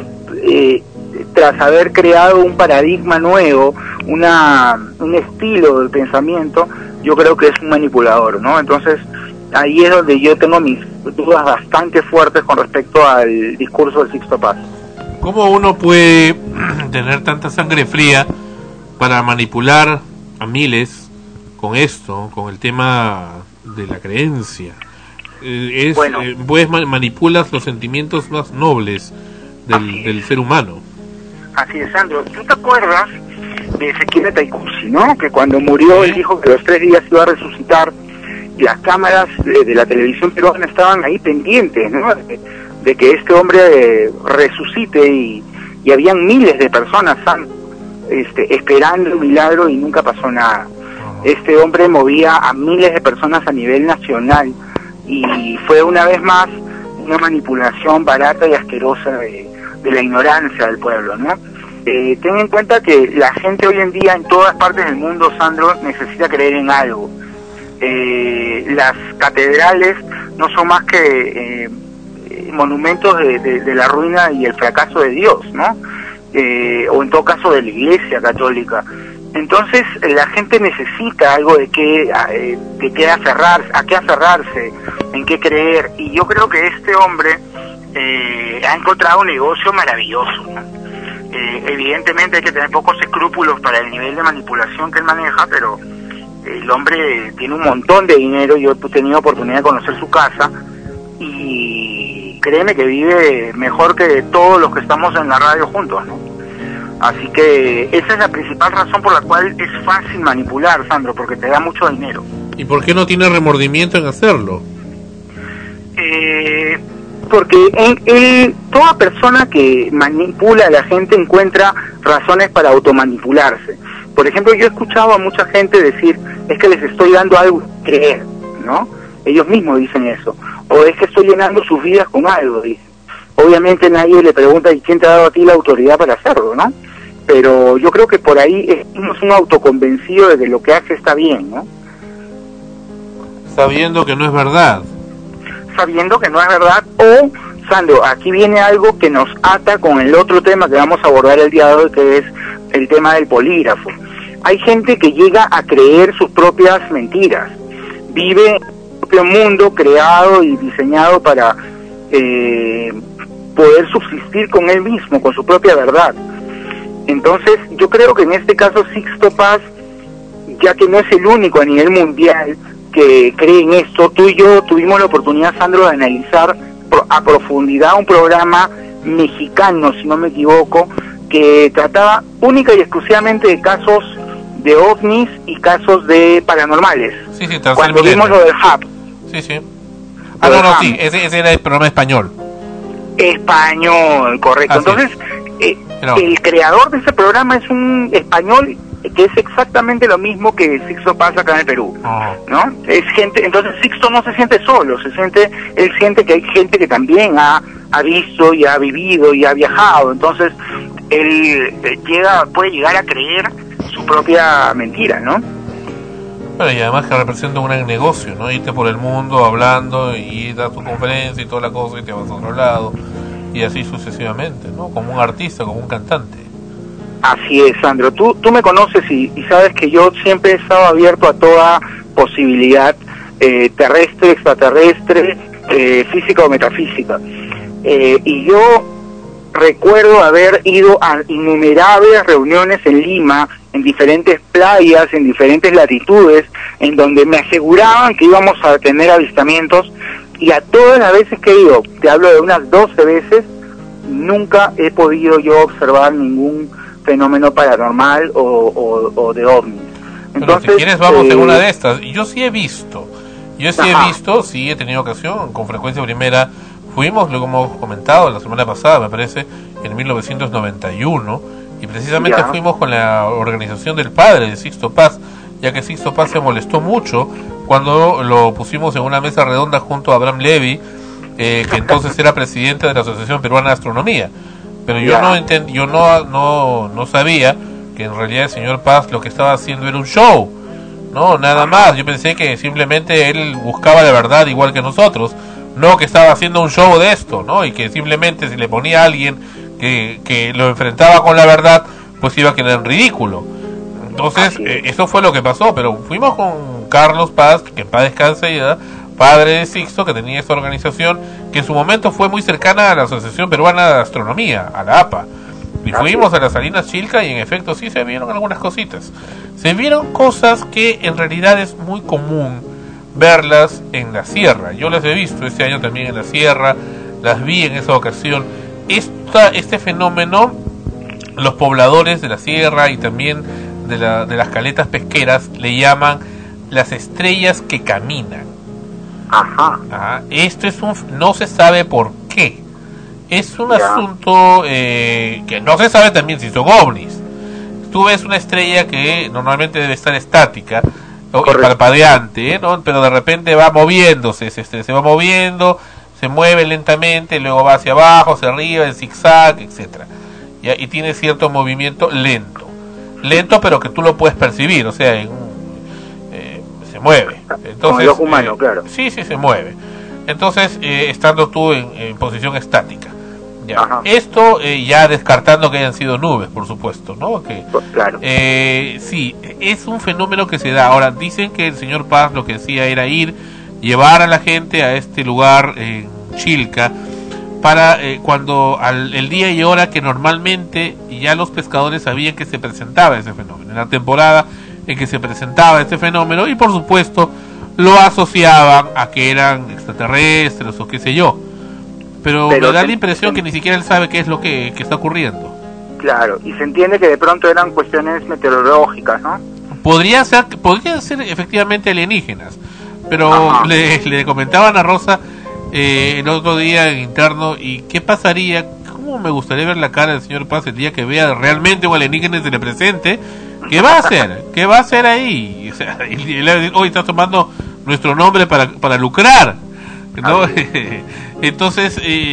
tras haber creado un paradigma nuevo, un estilo de pensamiento, yo creo que es un manipulador, ¿no? Entonces ahí es donde yo tengo mis dudas bastante fuertes con respecto al discurso del Sixto Paz. ¿Cómo uno puede tener tanta sangre fría para manipular a miles con esto, con el tema de la creencia? Pues manipulas los sentimientos más nobles del ser humano. Así es, Sandro. ¿Tú te acuerdas de Ezequiel Taikusi, no? Que cuando murió él dijo que los 3 días iba a resucitar, y las cámaras de la televisión peruana estaban ahí pendientes, ¿no? De que este hombre resucite, y habían miles de personas esperando el milagro y nunca pasó nada. Este hombre movía a miles de personas a nivel nacional, y fue una vez más una manipulación barata y asquerosa de la ignorancia del pueblo, ¿no? Ten en cuenta que la gente hoy en día en todas partes del mundo, Sandro, necesita creer en algo. Las catedrales no son más que monumentos de la ruina y el fracaso de Dios, ¿no? O en todo caso de la Iglesia Católica. Entonces la gente necesita algo de qué aferrarse, en qué creer, y yo creo que este hombre ha encontrado un negocio maravilloso, ¿no? Evidentemente hay que tener pocos escrúpulos para el nivel de manipulación que él maneja, pero el hombre tiene un montón de dinero. Yo he tenido oportunidad de conocer su casa y créeme que vive mejor que todos los que estamos en la radio juntos, ¿no? Así que esa es la principal razón por la cual es fácil manipular, Sandro, porque te da mucho dinero. ¿Y por qué no tiene remordimiento en hacerlo? Porque toda persona que manipula a la gente encuentra razones para automanipularse. Por ejemplo, yo he escuchado a mucha gente decir, es que les estoy dando algo que creer, ¿no? Ellos mismos dicen eso. O es que estoy llenando sus vidas con algo, dicen. Obviamente nadie le pregunta, ¿y quién te ha dado a ti la autoridad para hacerlo, no? Pero yo creo que por ahí es un autoconvencido de que lo que hace está bien, ¿no? Sabiendo que no es verdad. Sabiendo que no es verdad. O, Sandro, aquí viene algo que nos ata con el otro tema que vamos a abordar el día de hoy, que es el tema del polígrafo. Hay gente que llega a creer sus propias mentiras. Vive en su propio mundo creado y diseñado para poder subsistir con él mismo, con su propia verdad. Entonces, yo creo que en este caso Sixto Paz, ya que no es el único a nivel mundial que cree en esto, tú y yo tuvimos la oportunidad, Sandro, de analizar a profundidad un programa mexicano, si no me equivoco, que trataba única y exclusivamente de casos de ovnis y casos de paranormales. Sí, cuando vimos lo del hub. Sí, sí. Sí, ese era el programa español. Español, correcto. Así Entonces, el creador de ese programa es un español que es exactamente lo mismo que Sixto Paz acá en el Perú, ¿no? Es gente, entonces Sixto no se siente solo, él siente que hay gente que también ha visto y ha vivido y ha viajado, entonces él puede llegar a creer su propia mentira, ¿no? Bueno, y además que representa un gran negocio, ¿no? Irte por el mundo hablando y dar tu conferencia y toda la cosa y te vas a otro lado y así sucesivamente, ¿no? Como un artista, como un cantante. Así es, Sandro. Tú me conoces y sabes que yo siempre he estado abierto a toda posibilidad terrestre, extraterrestre, física o metafísica. Y yo recuerdo haber ido a innumerables reuniones en Lima, en diferentes playas, en diferentes latitudes, en donde me aseguraban que íbamos a tener avistamientos, y a todas las veces que he ido, te hablo de unas 12 veces, nunca he podido yo observar ningún fenómeno paranormal o de ovnis. Entonces, pero si quieres vamos en una de estas. Yo sí he visto, sí he tenido ocasión, con Frecuencia Primera. Fuimos, lo hemos comentado la semana pasada, me parece, en 1991, y precisamente fuimos con la organización del padre de Sixto Paz, ya que Sixto Paz se molestó mucho cuando lo pusimos en una mesa redonda junto a Abraham Levy, que entonces era presidente de la Asociación Peruana de Astronomía. Pero yo no sabía que en realidad el señor Paz lo que estaba haciendo era un show, no, nada más. Yo pensé que simplemente él buscaba la verdad igual que nosotros, no que estaba haciendo un show de esto, ¿no? Y que simplemente si le ponía a alguien que lo enfrentaba con la verdad, pues iba a quedar en ridículo. Entonces, eso fue lo que pasó. Pero fuimos con Carlos Paz, que en paz descanse ya, padre de Sixto, que tenía esta organización, que en su momento fue muy cercana a la Asociación Peruana de Astronomía, a la APA. Y fuimos a las Salinas Chilca y en efecto sí se vieron algunas cositas. Se vieron cosas que en realidad es muy común verlas en la sierra. Yo las he visto este año también en la sierra, las vi en esa ocasión. Este fenómeno, los pobladores de la sierra y también de las caletas pesqueras le llaman las estrellas que caminan. Esto es no se sabe por qué. Es un asunto que no se sabe también si son ovnis. Tú ves una estrella que normalmente debe estar estática y parpadeante, ¿no? Pero de repente va moviéndose, se va moviendo, se mueve lentamente, luego va hacia abajo, hacia arriba, en zigzag, etcétera. Y tiene cierto movimiento lento, pero que tú lo puedes percibir, o sea, se mueve. Entonces, como el ojo humano, claro. Sí, se mueve. Entonces, estando tú en posición estática. Esto ya descartando que hayan sido nubes, por supuesto, ¿no? Claro. Sí, es un fenómeno que se da. Ahora, dicen que el señor Paz lo que decía era llevar a la gente a este lugar en Chilca para cuando el día y hora que normalmente ya los pescadores sabían que se presentaba ese fenómeno, en la temporada en que se presentaba este fenómeno, y por supuesto lo asociaban a que eran extraterrestres o qué sé yo. Pero me da la impresión que ni siquiera él sabe qué es lo que está ocurriendo. Claro, y se entiende que de pronto eran cuestiones meteorológicas, ¿no? Podrían ser efectivamente alienígenas, pero le comentaban a Rosa el otro día en interno, ¿y qué pasaría? ¿Cómo me gustaría ver la cara del señor Paz el día que vea realmente un alienígena y se le presente? ¿Qué va a hacer? ¿Qué va a hacer ahí? O sea, hoy está tomando nuestro nombre para lucrar, ¿no? Entonces,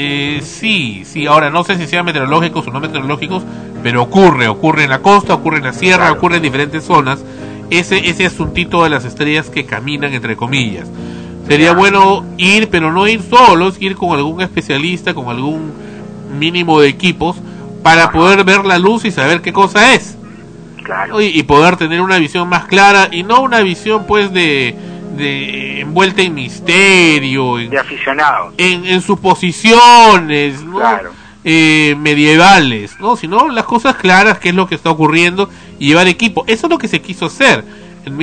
sí, ahora no sé si sean meteorológicos o no meteorológicos, pero ocurre en la costa, ocurre en la sierra, ocurre en diferentes zonas, ese asuntito de las estrellas que caminan, entre comillas. Sería bueno ir, pero no ir solos, ir con algún especialista, con algún mínimo de equipos, para poder ver la luz y saber qué cosa es. Claro. Y poder tener una visión más clara, y no una visión pues de envuelta en misterio, de aficionados, en suposiciones, ¿no? Claro. Medievales, ¿no? Sino las cosas claras, qué es lo que está ocurriendo, y llevar equipo. Eso es lo que se quiso hacer en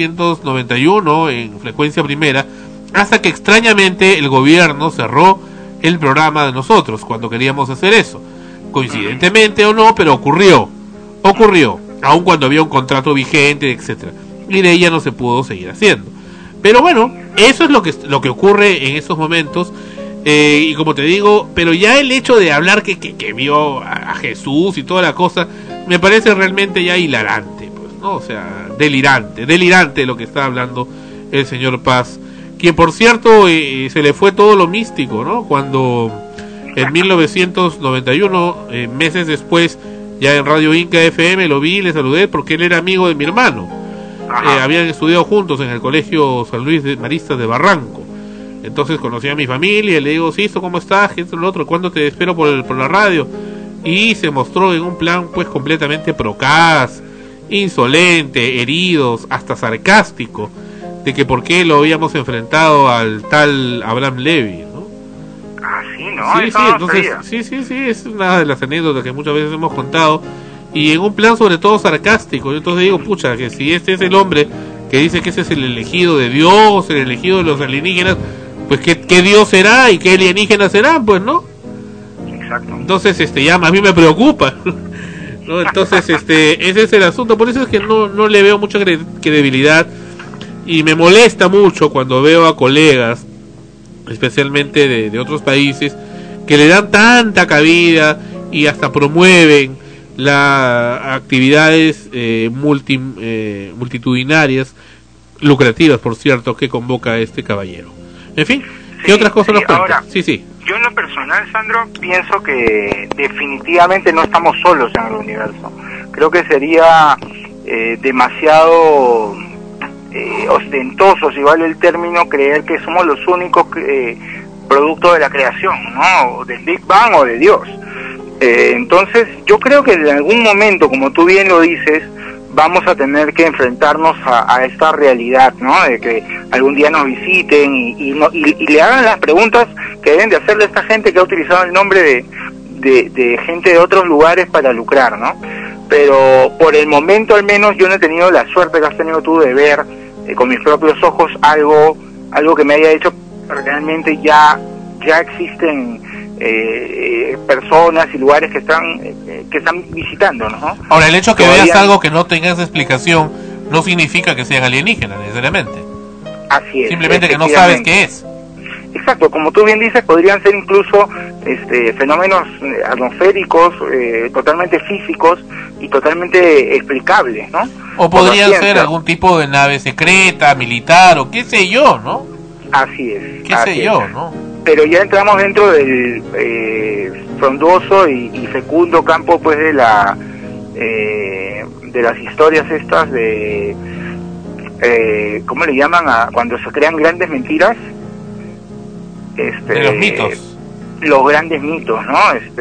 1991 en Frecuencia Primera, hasta que extrañamente el gobierno cerró el programa de nosotros cuando queríamos hacer eso, coincidentemente o no, pero ocurrió, aun cuando había un contrato vigente, etcétera, y de ella no se pudo seguir haciendo. Pero bueno, eso es lo que ocurre en esos momentos. Y como te digo, pero ya el hecho de hablar que vio a Jesús y toda la cosa, me parece realmente ya hilarante, pues, ¿no? O sea, delirante lo que está hablando el señor Paz, quien por cierto se le fue todo lo místico, ¿no? Cuando en 1991, meses después, ya en Radio Inca FM lo vi y le saludé porque él era amigo de mi hermano. Habían estudiado juntos en el colegio San Luis de Maristas de Barranco. Entonces conocí a mi familia y le digo, sí, ¿cómo estás? Esto, lo otro, ¿cuándo te espero por la radio? Y se mostró en un plan pues completamente procaz, insolente, heridos, hasta sarcástico, de que por qué lo habíamos enfrentado al tal Abraham Levy, ¿no? Ah, sí, ¿no? Sí, Eso sí, no entonces, sabía. sí, es una de las anécdotas que muchas veces hemos contado, y en un plan sobre todo sarcástico. Yo entonces digo, pucha, que si este es el hombre que dice que ese es el elegido de Dios, el elegido de los alienígenas, pues ¿qué Dios será y qué alienígenas serán? Pues, ¿no? Exacto. Entonces, ya más bien me preocupa, ¿no? Entonces, ese es el asunto. Por eso es que no le veo mucha credibilidad, y me molesta mucho cuando veo a colegas, especialmente de otros países, que le dan tanta cabida y hasta promueven las actividades multitudinarias, lucrativas, por cierto, que convoca este caballero. En fin, ¿qué otras cosas nos cuentan? Ahora, Sí. Yo en lo personal, Sandro, pienso que definitivamente no estamos solos en el universo. Creo que sería demasiado ostentoso, si vale el término, creer que somos los únicos producto de la creación, ¿no? O del Big Bang o de Dios. Entonces, yo creo que en algún momento, como tú bien lo dices, vamos a tener que enfrentarnos a esta realidad, ¿no? De que algún día nos visiten y le hagan las preguntas que deben de hacerle a esta gente que ha utilizado el nombre de gente de otros lugares para lucrar, ¿no? Pero por el momento, al menos, yo no he tenido la suerte que has tenido tú de ver con mis propios ojos algo que me haya hecho realmente ya existen personas y lugares que están visitando, ¿no? Ahora, el hecho que veas algo que no tengas explicación no significa que sean alienígenas necesariamente. Así es. Simplemente que no sabes qué es. Exacto, como tú bien dices, podrían ser incluso fenómenos atmosféricos, totalmente físicos y totalmente explicables, ¿no? O podrían ser algún tipo de nave secreta, militar, o qué sé yo, ¿no? Así es. Qué sé yo, ¿no? Pero ya entramos dentro del frondoso y fecundo campo, pues, de las historias estas de ¿cómo le llaman cuando se crean grandes mentiras? De los mitos. Los grandes mitos, ¿no?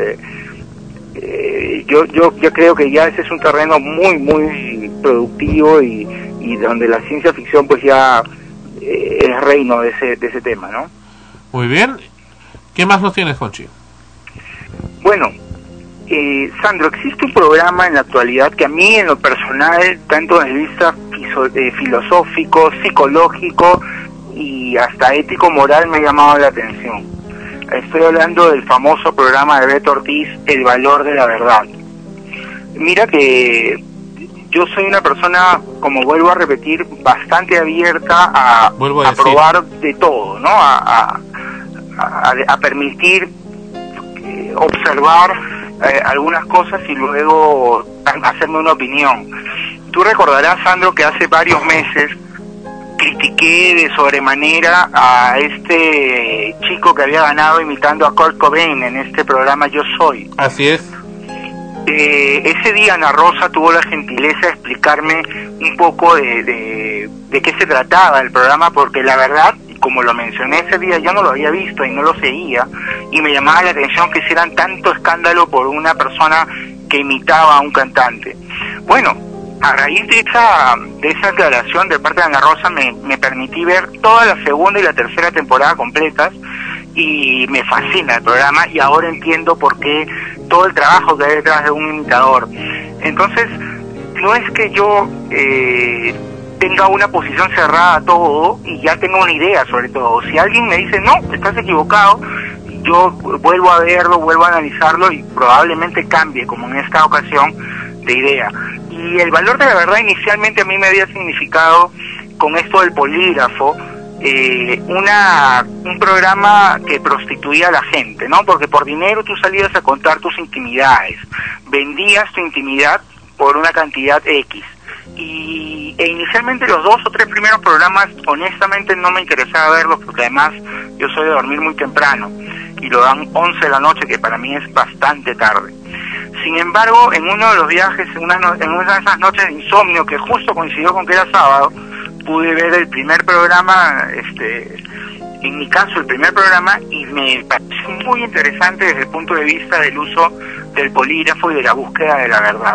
Yo creo que ya ese es un terreno muy, muy productivo y donde la ciencia ficción pues ya es reino de ese tema, ¿no? Muy bien. ¿Qué más nos tienes, Fonchi? Bueno, Sandro, existe un programa en la actualidad que a mí en lo personal, tanto desde el vista filosófico, psicológico y hasta ético-moral, me ha llamado la atención. Estoy hablando del famoso programa de Beto Ortiz, El Valor de la Verdad. Mira que yo soy una persona, como vuelvo a repetir, bastante abierta a probar de todo, ¿no? A permitir observar algunas cosas y luego hacerme una opinión. Tú recordarás, Sandro, que hace varios meses critiqué de sobremanera a este chico que había ganado imitando a Kurt Cobain en este programa Yo Soy. Así es. Ese día Ana Rosa tuvo la gentileza de explicarme un poco de qué se trataba el programa, porque la verdad, como lo mencioné ese día, yo no lo había visto y no lo seguía, y me llamaba la atención que hicieran tanto escándalo por una persona que imitaba a un cantante. Bueno, a raíz de esa aclaración de parte de Ana Rosa me permití ver toda la segunda y la tercera temporada completas, y me fascina el programa, y ahora entiendo por qué todo el trabajo que hay detrás de un imitador. Entonces, no es que yo tenga una posición cerrada a todo y ya tengo una idea sobre todo. Si alguien me dice, no, estás equivocado, yo vuelvo a verlo, vuelvo a analizarlo y probablemente cambie, como en esta ocasión, de idea. Y el valor de la verdad inicialmente a mí me había significado, con esto del polígrafo, un programa que prostituía a la gente, ¿no? Porque por dinero tú salías a contar tus intimidades, vendías tu intimidad por una cantidad X. E inicialmente los 2 o 3 primeros programas honestamente no me interesaba verlos, porque además yo soy de dormir muy temprano y lo dan 11 de la noche, que para mí es bastante tarde. Sin embargo, en uno de los viajes, en una de esas noches de insomnio que justo coincidió con que era sábado, pude ver el primer programa, en mi caso el primer programa, y me pareció muy interesante desde el punto de vista del uso del polígrafo y de la búsqueda de la verdad.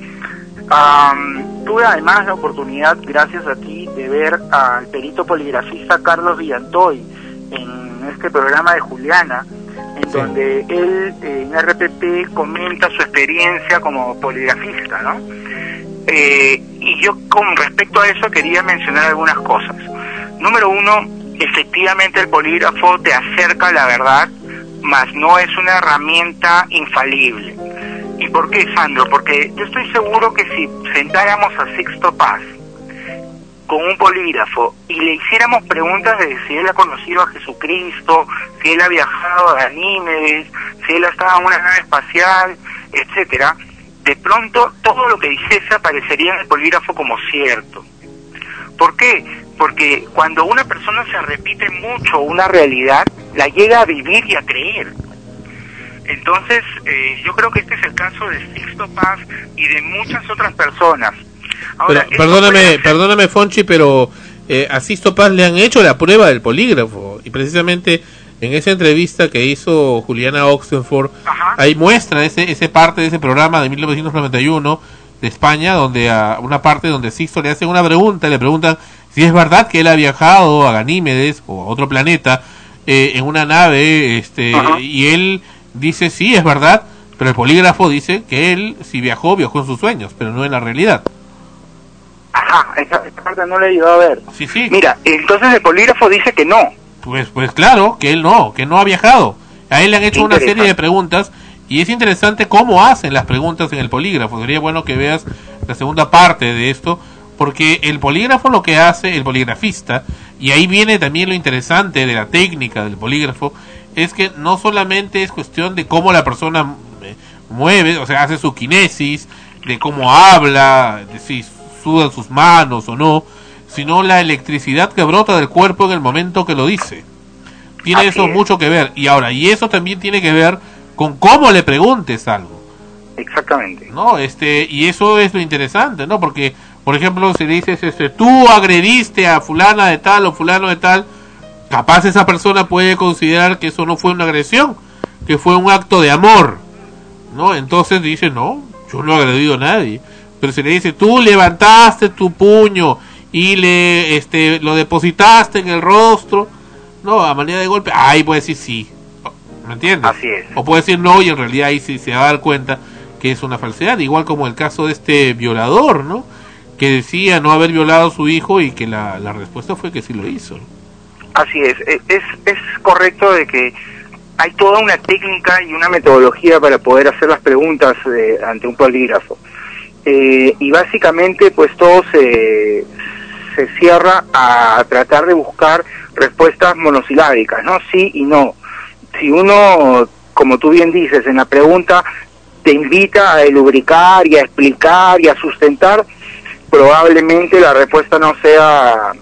Tuve además la oportunidad, gracias a ti, de ver al perito poligrafista Carlos Villantoy en este programa de Juliana, en donde él en RPP comenta su experiencia como poligrafista, ¿no? Y yo con respecto a eso quería mencionar algunas cosas. Número 1, efectivamente el polígrafo te acerca a la verdad, mas no es una herramienta infalible. ¿Y por qué, Sandro? Porque yo estoy seguro que si sentáramos a Sixto Paz con un polígrafo y le hiciéramos preguntas de si él ha conocido a Jesucristo, si él ha viajado a Ganímedes, si él ha estado en una nave espacial, etcétera, de pronto todo lo que dijese aparecería en el polígrafo como cierto. ¿Por qué? Porque cuando una persona se repite mucho una realidad, la llega a vivir y a creer. Entonces, yo creo que este es el caso de Sixto Paz y de muchas otras personas. Ahora, perdóname Fonchi, pero a Sixto Paz le han hecho la prueba del polígrafo, y precisamente en esa entrevista que hizo Juliana Oxenford, ahí muestra ese parte de ese programa de 1991 de España, donde a una parte donde Sixto le hace una pregunta, le preguntan si es verdad que él ha viajado a Ganímedes o a otro planeta en una nave, y él dice sí, es verdad, pero el polígrafo dice que él si viajó en sus sueños, pero no en la realidad. Ajá, esa parte no la he llegado a ver. Sí, sí. Mira, entonces el polígrafo dice que no. Pues claro, que él no ha viajado. A él le han hecho una serie de preguntas, y es interesante cómo hacen las preguntas en el polígrafo. Sería bueno que veas la segunda parte de esto, porque el polígrafo lo que hace, el poligrafista, y ahí viene también lo interesante de la técnica del polígrafo, es que no solamente es cuestión de cómo la persona mueve, o sea, hace su kinesis, de cómo habla, de si sudan sus manos o no, sino la electricidad que brota del cuerpo en el momento que lo dice. Tiene eso mucho que ver. Y ahora, y eso también tiene que ver con cómo le preguntes algo. Exactamente. ¿No? Y eso es lo interesante, ¿no? Porque, por ejemplo, si le dices, tú agrediste a fulana de tal o fulano de tal, capaz esa persona puede considerar que eso no fue una agresión, que fue un acto de amor, ¿no? Entonces dice, no, yo no he agredido a nadie. Pero si le dice, tú levantaste tu puño y lo depositaste en el rostro, no, a manera de golpe, ahí puede decir sí, ¿me entiendes? Así es. O puede decir no, y en realidad ahí sí se va a dar cuenta que es una falsedad, igual como el caso de este violador, ¿no? Que decía no haber violado a su hijo, y que la respuesta fue que sí lo hizo, ¿no? Así es correcto de que hay toda una técnica y una metodología para poder hacer las preguntas ante un polígrafo. Y básicamente pues todo se cierra a tratar de buscar respuestas monosilábicas, ¿no? Sí y no. Si uno, como tú bien dices, en la pregunta te invita a elubricar y a explicar y a sustentar, probablemente la respuesta no sea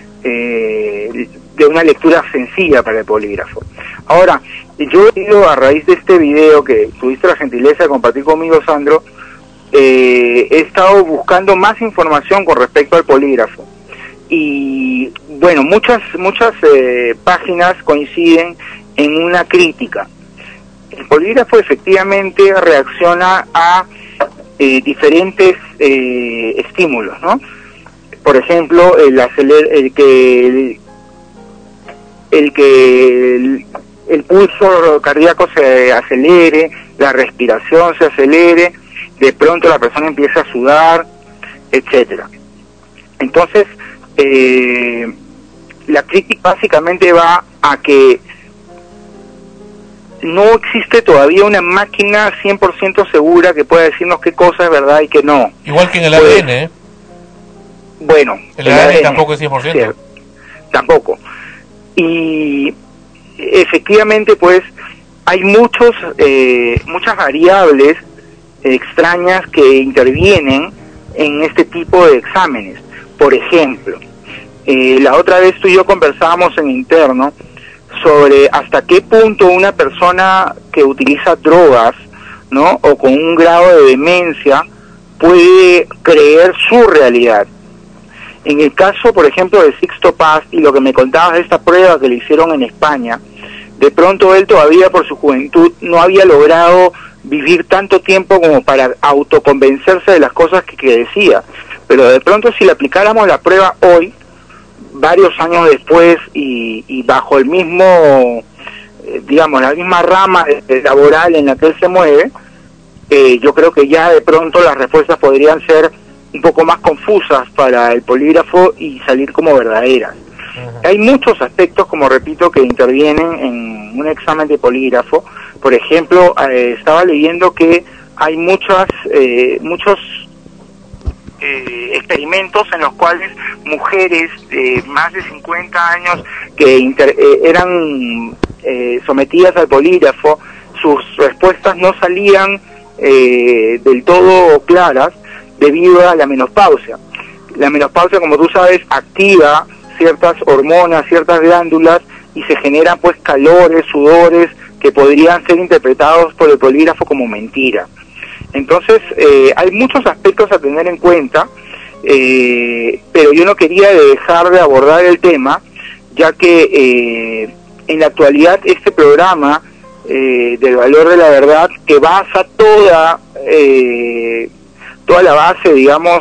de una lectura sencilla para el polígrafo. Ahora, yo he ido, a raíz de este video que tuviste la gentileza de compartir conmigo, Sandro, he estado buscando más información con respecto al polígrafo, y bueno, muchas páginas coinciden en una crítica. El polígrafo efectivamente reacciona a diferentes estímulos, ¿no? Por ejemplo, el que el pulso cardíaco se acelere, la respiración se acelere, de pronto la persona empieza a sudar, etcétera. Entonces, la crítica básicamente va a que no existe todavía una máquina 100% segura que pueda decirnos qué cosa es verdad y qué no. Igual que en el ADN, Bueno, el ADN tampoco es 100%. Tampoco. Y efectivamente, pues, hay muchas variables extrañas que intervienen en este tipo de exámenes. Por ejemplo, la otra vez tú y yo conversábamos en interno sobre hasta qué punto una persona que utiliza drogas, ¿no?, o con un grado de demencia puede creer su realidad. En el caso, por ejemplo, de Sixto Paz, y lo que me contabas de esta prueba que le hicieron en España, de pronto él todavía por su juventud no había logrado vivir tanto tiempo como para autoconvencerse de las cosas que decía. Pero de pronto si le aplicáramos la prueba hoy, varios años después, y bajo el mismo, digamos, la misma rama laboral en la que él se mueve, yo creo que ya de pronto las respuestas podrían ser un poco más confusas para el polígrafo y salir como verdaderas. Hay muchos aspectos, como repito, que intervienen en un examen de polígrafo. Por ejemplo, estaba leyendo que hay muchos experimentos en los cuales mujeres de más de 50 años que eran sometidas al polígrafo, sus respuestas no salían del todo claras debido a la menopausia. La menopausia, como tú sabes, activa ciertas hormonas, ciertas glándulas, y se generan pues calores, sudores que podrían ser interpretados por el polígrafo como mentira. Entonces hay muchos aspectos a tener en cuenta, pero yo no quería dejar de abordar el tema, ya que en la actualidad este programa del valor de la verdad, que basa toda la base, digamos,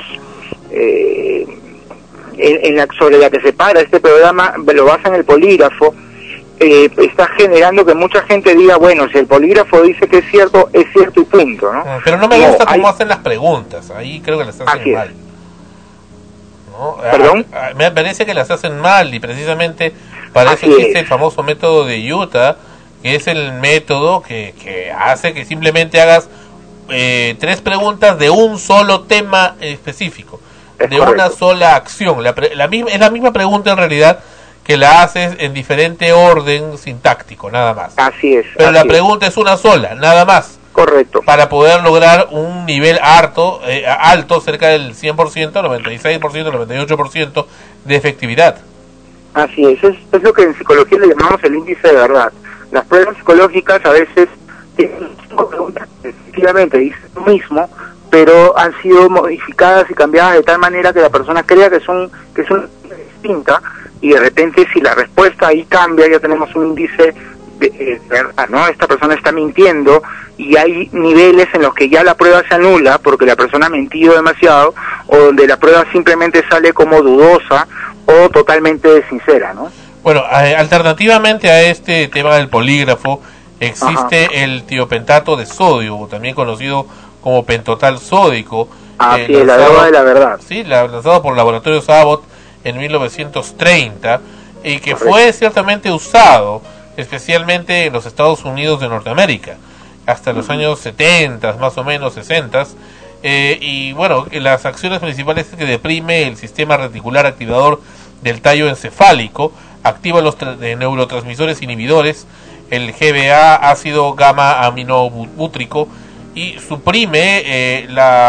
sobre la que se para este programa, lo basa en el polígrafo, está generando que mucha gente diga, bueno, si el polígrafo dice que es cierto y punto, ¿no? Pero no me gusta cómo hacen las preguntas, ahí creo que las hacen mal, ¿no? ¿Perdón? Me parece que las hacen mal, y precisamente para eso existe el famoso método de Utah, que es el método que hace que simplemente hagas 3 preguntas de un solo tema específico, de una sola acción. Es la misma pregunta en realidad, que la haces en diferente orden sintáctico, nada más. Así es. Pero la pregunta es una sola, nada más. Correcto. Para poder lograr un nivel alto, cerca del 100%, 96%, 98% de efectividad. Así es lo que en psicología le llamamos el índice de verdad. Las pruebas psicológicas a veces tienen 5 preguntas que efectivamente dicen lo mismo, pero han sido modificadas y cambiadas de tal manera que la persona crea que son distinta, y de repente si la respuesta ahí cambia, ya tenemos un índice de verdad, ¿no? Esta persona está mintiendo, y hay niveles en los que ya la prueba se anula porque la persona ha mentido demasiado, o donde la prueba simplemente sale como dudosa o totalmente sincera, ¿no? Bueno, alternativamente a este tema del polígrafo, existe el tiopentato de sodio, también conocido como pentotal sódico. Sí, la droga de la verdad. Sí, lanzado por Laboratorios Abbott en 1930, y que fue ciertamente usado especialmente en los Estados Unidos de Norteamérica hasta los años 70, más o menos 60, y bueno, las acciones principales es que deprime el sistema reticular activador del tallo encefálico, activa los neurotransmisores inhibidores, el GBA, ácido gamma aminobútrico, y suprime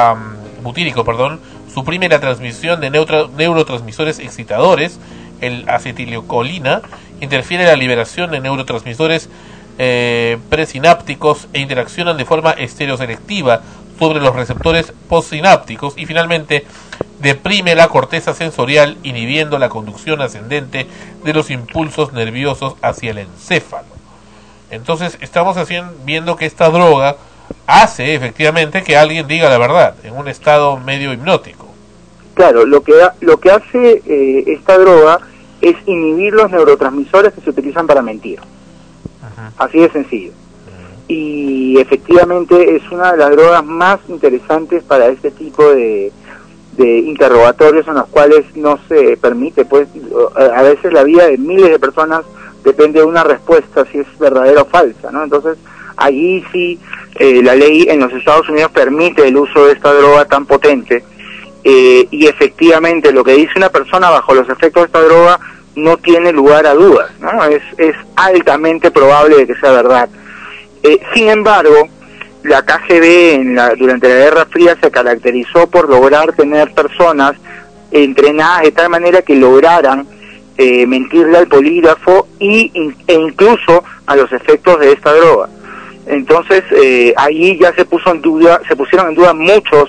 suprime la transmisión de neurotransmisores excitadores, el acetilcolina, interfiere en la liberación de neurotransmisores presinápticos e interaccionan de forma estereoselectiva sobre los receptores postsinápticos, y finalmente deprime la corteza sensorial, inhibiendo la conducción ascendente de los impulsos nerviosos hacia el encéfalo. Entonces estamos viendo que esta droga hace efectivamente que alguien diga la verdad en un estado medio hipnótico. Claro, lo que hace esta droga es inhibir los neurotransmisores que se utilizan para mentir. Así de sencillo. Y efectivamente es una de las drogas más interesantes para este tipo de interrogatorios, en los cuales no se permite, pues a veces la vida de miles de personas depende de una respuesta, si es verdadera o falsa, ¿no? Entonces allí sí la ley en los Estados Unidos permite el uso de esta droga tan potente, y efectivamente lo que dice una persona bajo los efectos de esta droga no tiene lugar a dudas, ¿no? Es altamente probable de que sea verdad. Sin embargo, la KGB durante la Guerra Fría se caracterizó por lograr tener personas entrenadas de tal manera que lograran mentirle al polígrafo e incluso a los efectos de esta droga. Entonces ahí ya se pusieron en duda muchos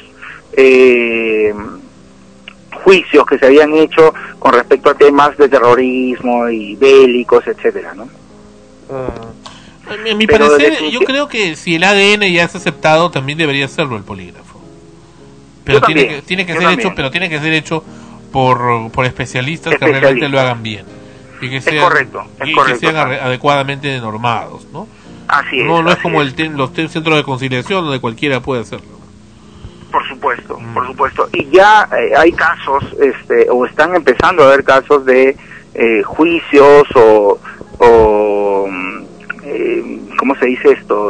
juicios que se habían hecho con respecto a temas de terrorismo y bélicos, etcétera, ¿no? En mi parecer, yo creo que si el ADN ya es aceptado, también debería serlo el polígrafo. Pero tiene que ser hecho por especialistas que realmente lo hagan bien y que sean, que sean adecuadamente normados, ¿no? Así es. No es como los centros de conciliación donde cualquiera puede hacerlo. Por supuesto, por supuesto. Y ya hay casos, o están empezando a haber casos de juicios o ¿cómo se dice esto?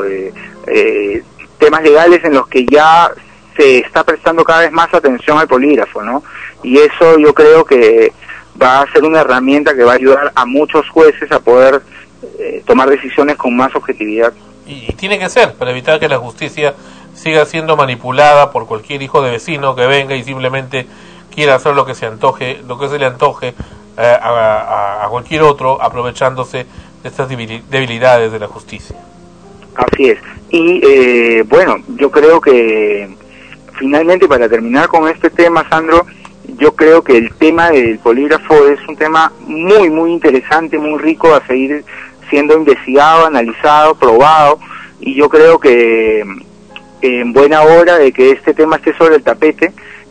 Temas legales en los que ya se está prestando cada vez más atención al polígrafo, ¿no? Y eso yo creo que va a ser una herramienta que va a ayudar a muchos jueces a poder tomar decisiones con más objetividad. Y tiene que ser, para evitar que la justicia siga siendo manipulada por cualquier hijo de vecino que venga y simplemente quiera hacer lo que se le antoje a cualquier otro, aprovechándose de estas debilidades de la justicia. Así es. Y bueno, yo creo que finalmente, para terminar con este tema, Sandro, yo creo que el tema del polígrafo es un tema muy, muy interesante, muy rico a seguir siendo investigado, analizado, probado, y yo creo que en buena hora de que este tema esté sobre el tapete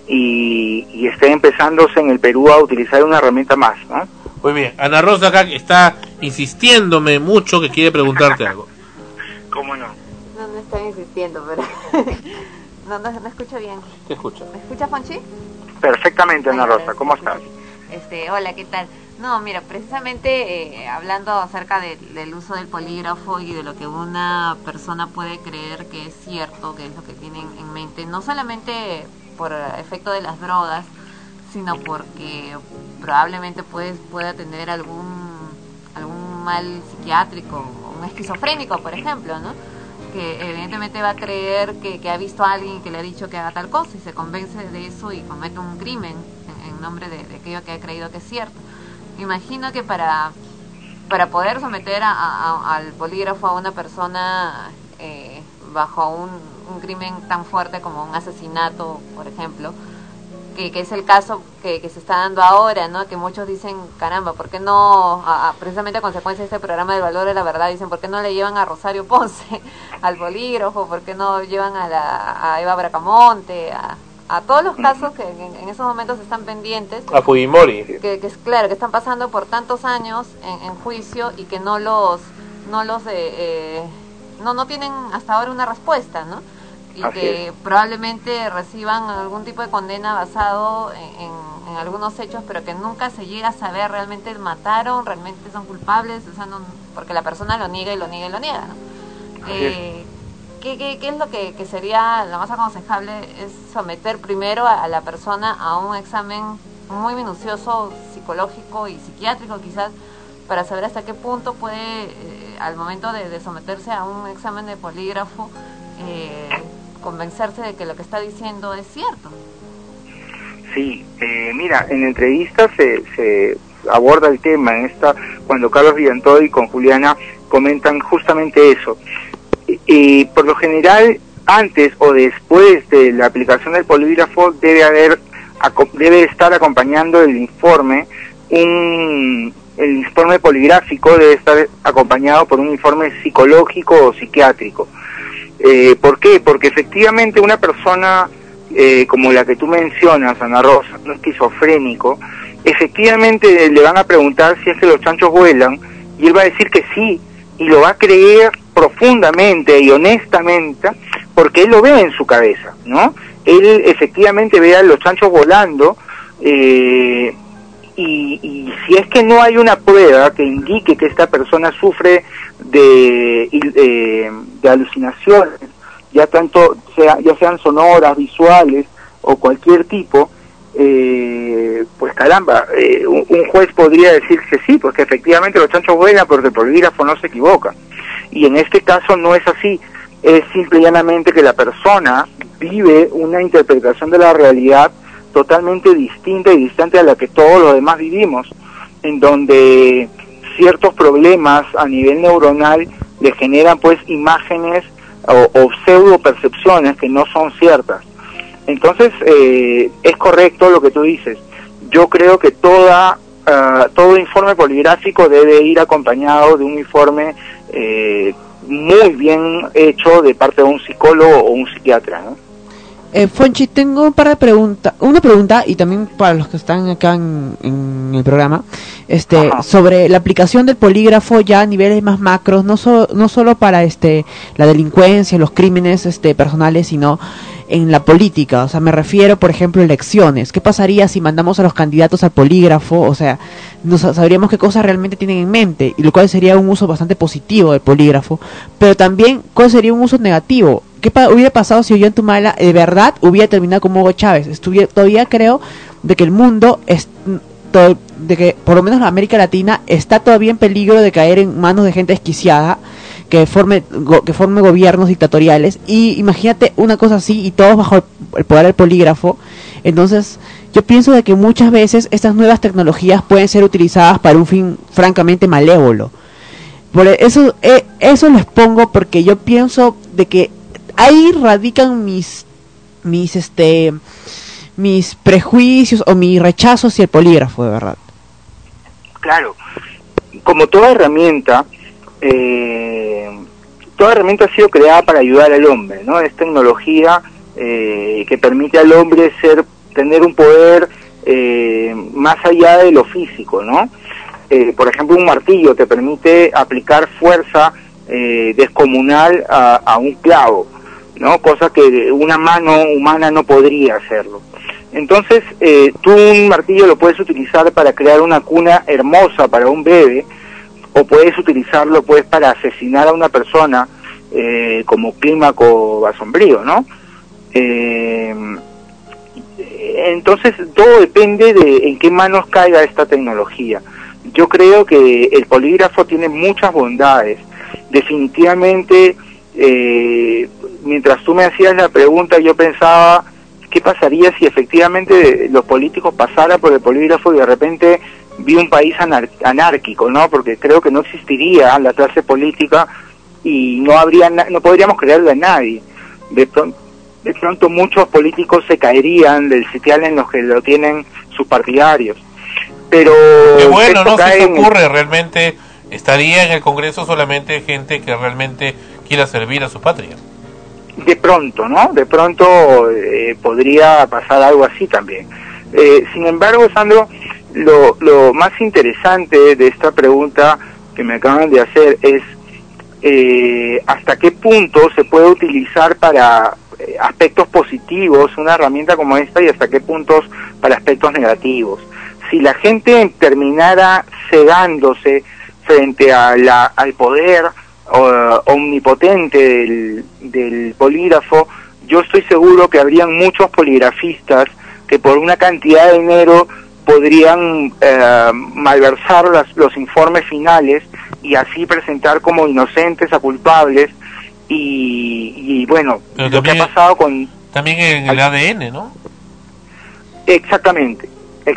y esté empezándose en el Perú a utilizar una herramienta más, ¿no? Muy bien. Ana Rosa acá está insistiéndome mucho que quiere preguntarte algo. ¿Cómo no? No estoy insistiendo, pero no escucho bien. Te escucho. ¿Me escucha, Fonchi? Perfectamente, Ana Rosa. ¿Cómo estás? Hola, ¿qué tal? No, mira, precisamente hablando acerca del uso del polígrafo y de lo que una persona puede creer que es cierto, que es lo que tienen en mente, no solamente por efecto de las drogas, sino porque probablemente pueda tener algún mal psiquiátrico, un esquizofrénico, por ejemplo, ¿no? Que evidentemente va a creer que ha visto a alguien que le ha dicho que haga tal cosa y se convence de eso y comete un crimen en nombre de aquello que ha creído que es cierto. Imagino que para poder someter al polígrafo a una persona bajo un crimen tan fuerte como un asesinato, por ejemplo, que es el caso que se está dando ahora, ¿no? Que muchos dicen, caramba, ¿por qué no, precisamente a consecuencia de este programa del valor de la verdad, dicen, ¿por qué no le llevan a Rosario Ponce al polígrafo? ¿Por qué no llevan a Eva Bracamonte, a todos los casos que en esos momentos están pendientes? A Fujimori. Que es claro, que están pasando por tantos años en juicio y que no tienen hasta ahora una respuesta, ¿no? Y así que probablemente reciban algún tipo de condena basado en algunos hechos, pero que nunca se llega a saber realmente mataron, realmente son culpables, o sea, no, porque la persona lo niega y lo niega y lo niega, ¿no? ¿Qué es lo que sería lo más aconsejable? Es someter primero a la persona a un examen muy minucioso, psicológico y psiquiátrico quizás, para saber hasta qué punto puede, al momento de someterse a un examen de polígrafo, convencerse de que lo que está diciendo es cierto. Sí, mira, en entrevistas se aborda el tema, cuando Carlos Villantoy con Juliana comentan justamente eso. Por lo general, antes o después de la aplicación del polígrafo debe estar acompañando el informe, el informe poligráfico debe estar acompañado por un informe psicológico o psiquiátrico. ¿Por qué? Porque efectivamente una persona como la que tú mencionas, Ana Rosa, un esquizofrénico, efectivamente le van a preguntar si es que los chanchos vuelan y él va a decir que sí, y lo va a creer profundamente y honestamente porque él lo ve en su cabeza, ¿no? Él efectivamente ve a los chanchos volando y si es que no hay una prueba que indique que esta persona sufre de alucinaciones, ya sean sonoras, visuales o cualquier tipo, pues caramba, un juez podría decir que sí, pues que efectivamente los chanchos vuelan porque el polígrafo no se equivoca. Y en este caso no es así, es simple y llanamente que la persona vive una interpretación de la realidad totalmente distinta y distante a la que todos los demás vivimos, en donde ciertos problemas a nivel neuronal le generan pues imágenes o pseudo percepciones que no son ciertas. Entonces es correcto lo que tú dices. Yo creo que todo informe poligráfico debe ir acompañado de un informe muy bien hecho de parte de un psicólogo o un psiquiatra, ¿no? Fonchi, tengo un par de preguntas, una pregunta y también para los que están acá en el programa, sobre la aplicación del polígrafo ya a niveles más macros, no solo para la delincuencia, los crímenes personales, sino en la política. O sea, me refiero, por ejemplo, a elecciones. ¿Qué pasaría si mandamos a los candidatos al polígrafo? O sea, sabríamos qué cosas realmente tienen en mente, y lo cual sería un uso bastante positivo del polígrafo, pero también cuál sería un uso negativo. ¿Qué hubiera pasado si Ollanta de verdad hubiera terminado como Hugo Chávez? Todavía creo de que el mundo, de que por lo menos la América Latina está todavía en peligro de caer en manos de gente desquiciada que forme gobiernos dictatoriales. Y imagínate una cosa así y todos bajo el poder del polígrafo. Entonces yo pienso de que muchas veces estas nuevas tecnologías pueden ser utilizadas para un fin francamente malévolo. Por eso les pongo, porque yo pienso de que ahí radican mis prejuicios o mi rechazo hacia el polígrafo, de verdad. Claro, como toda herramienta ha sido creada para ayudar al hombre, ¿no? Es tecnología que permite al hombre tener un poder más allá de lo físico, ¿no? Por ejemplo, un martillo te permite aplicar fuerza descomunal a un clavo, ¿no? Cosa que una mano humana no podría hacerlo. Entonces, tú un martillo lo puedes utilizar para crear una cuna hermosa para un bebé, o puedes utilizarlo pues para asesinar a una persona, como Clímaco Basombrío, ¿no? Entonces, todo depende de en qué manos caiga esta tecnología. Yo creo que el polígrafo tiene muchas bondades. Definitivamente, mientras tú me hacías la pregunta, yo pensaba, ¿qué pasaría si efectivamente los políticos pasaran por el polígrafo y de repente vi un país anárquico, ¿no? Porque creo que no existiría la clase política y no podríamos creerle a nadie. De pronto muchos políticos se caerían del sitial en los que lo tienen sus partidarios. Pero qué bueno, ¿no? Si eso ocurre, realmente estaría en el Congreso solamente gente que realmente quiera servir a su patria. De pronto, ¿no? De pronto podría pasar algo así también. Sin embargo, Sandro, lo más interesante de esta pregunta que me acaban de hacer es hasta qué punto se puede utilizar para aspectos positivos una herramienta como esta y hasta qué puntos para aspectos negativos. Si la gente terminara cegándose frente al poder omnipotente del polígrafo, yo estoy seguro que habrían muchos poligrafistas que por una cantidad de dinero podrían malversar los informes finales y así presentar como inocentes a culpables y bueno, pero lo que ha pasado con... También en el ADN, ¿no? Exactamente.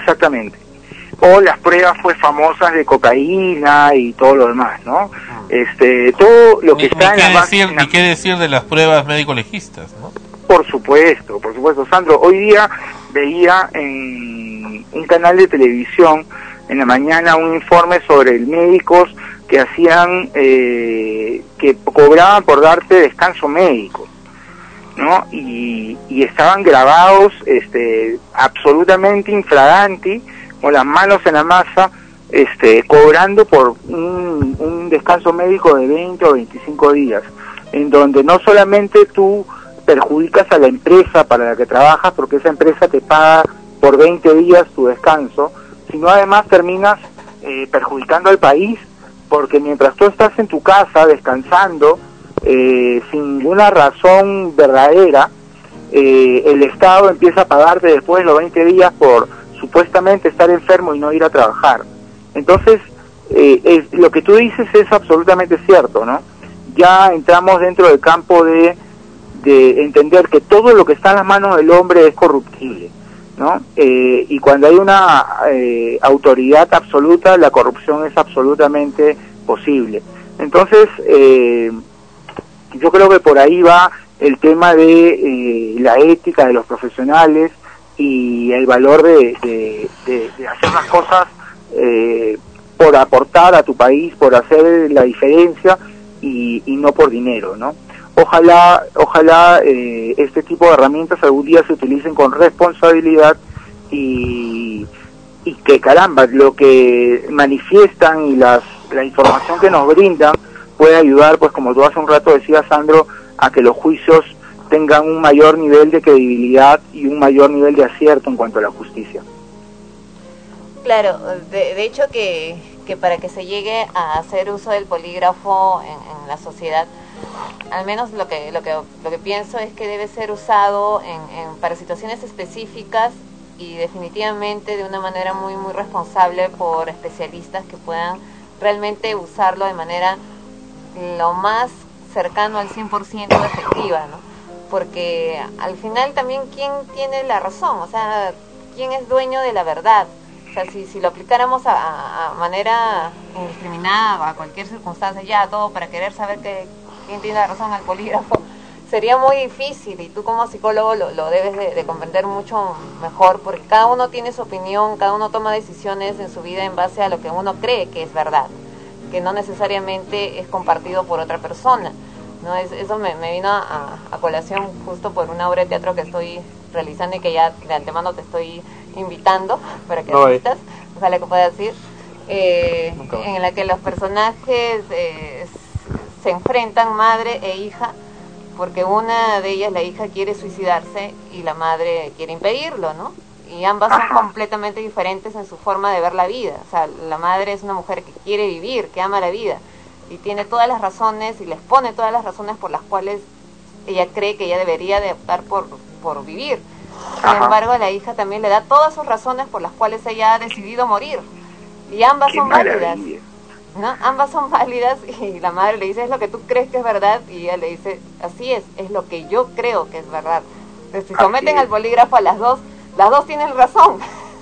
O las pruebas pues famosas de cocaína y todo lo demás, ¿no? Todo lo que está en la base... Ni qué decir de las pruebas médico-legistas, ¿no? Por supuesto, Sandro. Hoy día veía en un canal de televisión en la mañana un informe sobre médicos que hacían, que cobraban por darte descanso médico, ¿no? Y estaban grabados, absolutamente infraganti, con las manos en la masa, cobrando por un descanso médico de 20 o 25 días, en donde no solamente tú perjudicas a la empresa para la que trabajas, porque esa empresa te paga por 20 días tu descanso, sino además terminas perjudicando al país, porque mientras tú estás en tu casa descansando, sin ninguna razón verdadera, el Estado empieza a pagarte después los 20 días por supuestamente estar enfermo y no ir a trabajar. Entonces, lo que tú dices es absolutamente cierto, ¿no? Ya entramos dentro del campo de entender que todo lo que está en las manos del hombre es corruptible, ¿no? Y cuando hay una autoridad absoluta, la corrupción es absolutamente posible. Entonces, yo creo que por ahí va el tema de la ética de los profesionales y el valor de hacer las cosas por aportar a tu país, por hacer la diferencia y no por dinero, ¿no? Ojalá este tipo de herramientas algún día se utilicen con responsabilidad y que, caramba, lo que manifiestan y la información que nos brindan puede ayudar, pues como tú hace un rato decías, Sandro, a que los juicios tengan un mayor nivel de credibilidad y un mayor nivel de acierto en cuanto a la justicia. Claro, de hecho que para que se llegue a hacer uso del polígrafo en la sociedad, al menos lo que pienso es que debe ser usado para situaciones específicas y definitivamente de una manera muy muy responsable por especialistas que puedan realmente usarlo de manera lo más cercano al 100% efectiva, ¿no? Porque al final también quién tiene la razón, o sea, quién es dueño de la verdad. O sea, si lo aplicáramos a manera indiscriminada a cualquier circunstancia, ya todo para querer saber quién tiene la razón al polígrafo, sería muy difícil, y tú como psicólogo lo debes de comprender mucho mejor, porque cada uno tiene su opinión, cada uno toma decisiones en su vida en base a lo que uno cree que es verdad, que no necesariamente es compartido por otra persona, ¿no? Eso me vino a colación justo por una obra de teatro que estoy realizando y que ya de antemano te estoy invitando para que asistas, ojalá que puedas ir, en la que los personajes se enfrentan, madre e hija, porque una de ellas, la hija, quiere suicidarse y la madre quiere impedirlo, ¿no? Y ambas son completamente diferentes en su forma de ver la vida. O sea, la madre es una mujer que quiere vivir, que ama la vida, y tiene todas las razones y les pone todas las razones por las cuales ella cree que ella debería de optar por vivir. Sin embargo, la hija también le da todas sus razones por las cuales ella ha decidido morir. Y ambas son válidas, ¿no? Ambas son válidas, y la madre le dice, es lo que tú crees que es verdad, y ella le dice, así es lo que yo creo que es verdad. Entonces, si someten al polígrafo a las dos tienen razón.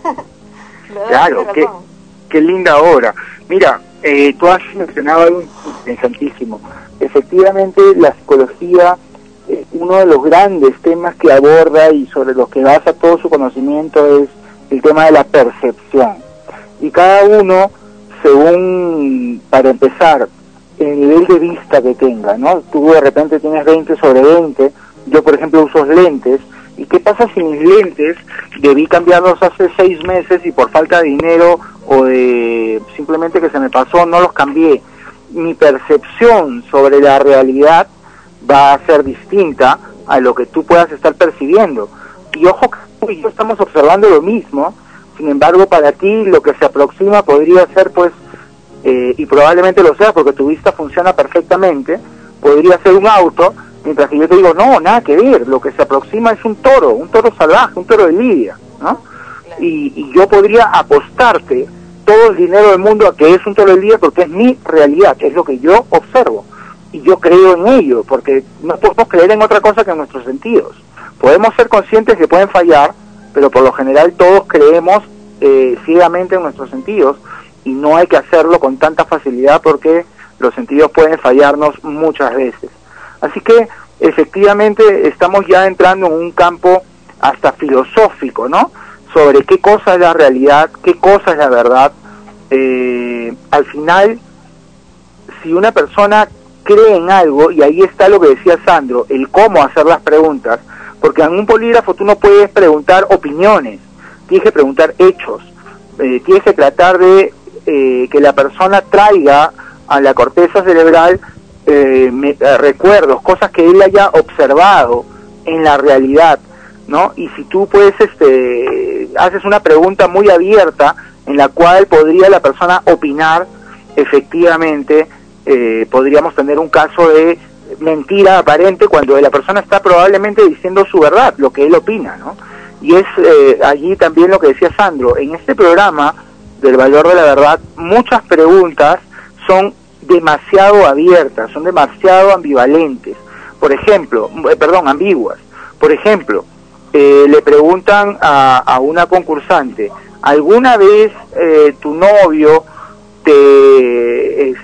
Claro, qué linda obra. Mira, tú has mencionado algo interesantísimo. Efectivamente, la psicología, uno de los grandes temas que aborda y sobre los que basa todo su conocimiento es el tema de la percepción. Y cada uno, según, para empezar, el nivel de vista que tenga, ¿no? Tú de repente tienes 20 sobre 20, yo por ejemplo uso lentes, ¿y qué pasa si mis lentes debí cambiarlos hace 6 meses y por falta de dinero o de simplemente que se me pasó no los cambié? Mi percepción sobre la realidad va a ser distinta a lo que tú puedas estar percibiendo. Y ojo, que tú y yo estamos observando lo mismo, sin embargo para ti lo que se aproxima podría ser pues, y probablemente lo sea porque tu vista funciona perfectamente, podría ser un auto, mientras que yo te digo, no, nada que ver, lo que se aproxima es un toro salvaje, un toro de lidia, ¿no? Y yo podría apostarte todo el dinero del mundo a que es un toro de lidia porque es mi realidad, es lo que yo observo. Y yo creo en ello, porque no podemos creer en otra cosa que en nuestros sentidos. Podemos ser conscientes que pueden fallar, pero por lo general todos creemos ciegamente en nuestros sentidos, y no hay que hacerlo con tanta facilidad porque los sentidos pueden fallarnos muchas veces. Así que efectivamente estamos ya entrando en un campo hasta filosófico, ¿no? Sobre qué cosa es la realidad, qué cosa es la verdad. Al final, si una persona cree en algo, y ahí está lo que decía Sandro, el cómo hacer las preguntas, porque en un polígrafo tú no puedes preguntar opiniones, tienes que preguntar hechos, tienes que tratar de que la persona traiga a la corteza cerebral recuerdos, cosas que él haya observado en la realidad, ¿no? Y si tú puedes, haces una pregunta muy abierta en la cual podría la persona opinar, efectivamente, podríamos tener un caso de mentira aparente cuando la persona está probablemente diciendo su verdad, lo que él opina, ¿no? Y es allí también lo que decía Sandro, en este programa del valor de la verdad, muchas preguntas son demasiado abiertas, son demasiado ambivalentes, por ejemplo, ambiguas. Por ejemplo, le preguntan a una concursante, ¿alguna vez tu novio te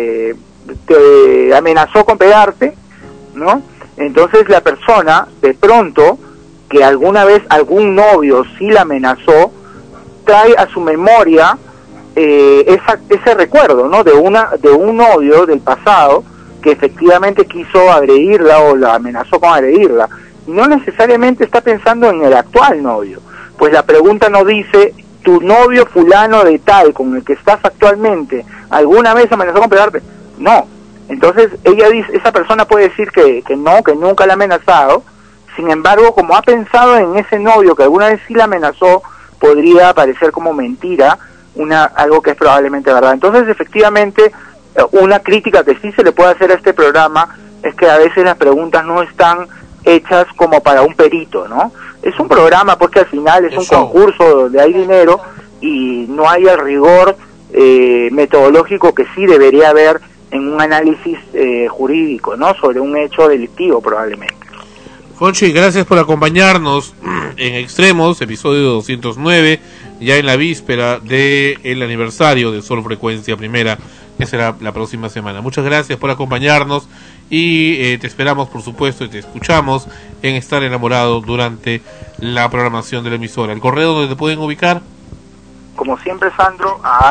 amenazó con pegarte? ¿No? Entonces la persona, de pronto, que alguna vez algún novio sí la amenazó, trae a su memoria ese recuerdo, ¿no? De un novio del pasado que efectivamente quiso agredirla o la amenazó con agredirla. Y no necesariamente está pensando en el actual novio, pues la pregunta no dice, tu novio fulano de tal, con el que estás actualmente, ¿alguna vez amenazó con pegarte? No. Entonces ella dice, esa persona puede decir que no, que nunca la ha amenazado. Sin embargo, como ha pensado en ese novio que alguna vez sí la amenazó, podría parecer como mentira, algo que es probablemente verdad. Entonces, efectivamente, una crítica que sí se le puede hacer a este programa es que a veces las preguntas no están hechas como para un perito, ¿no? Es un programa, pues, que al final es un concurso donde hay dinero y no hay el rigor metodológico que sí debería haber en un análisis jurídico, ¿no? Sobre un hecho delictivo, probablemente. Fonchi, gracias por acompañarnos en Extremos, episodio 209, ya en la víspera del aniversario de Sol Frecuencia Primera, que será la próxima semana. Muchas gracias por acompañarnos y te esperamos, por supuesto, y te escuchamos en Estar Enamorado durante la programación de la emisora. ¿El correo donde te pueden ubicar? Como siempre, Sandro, a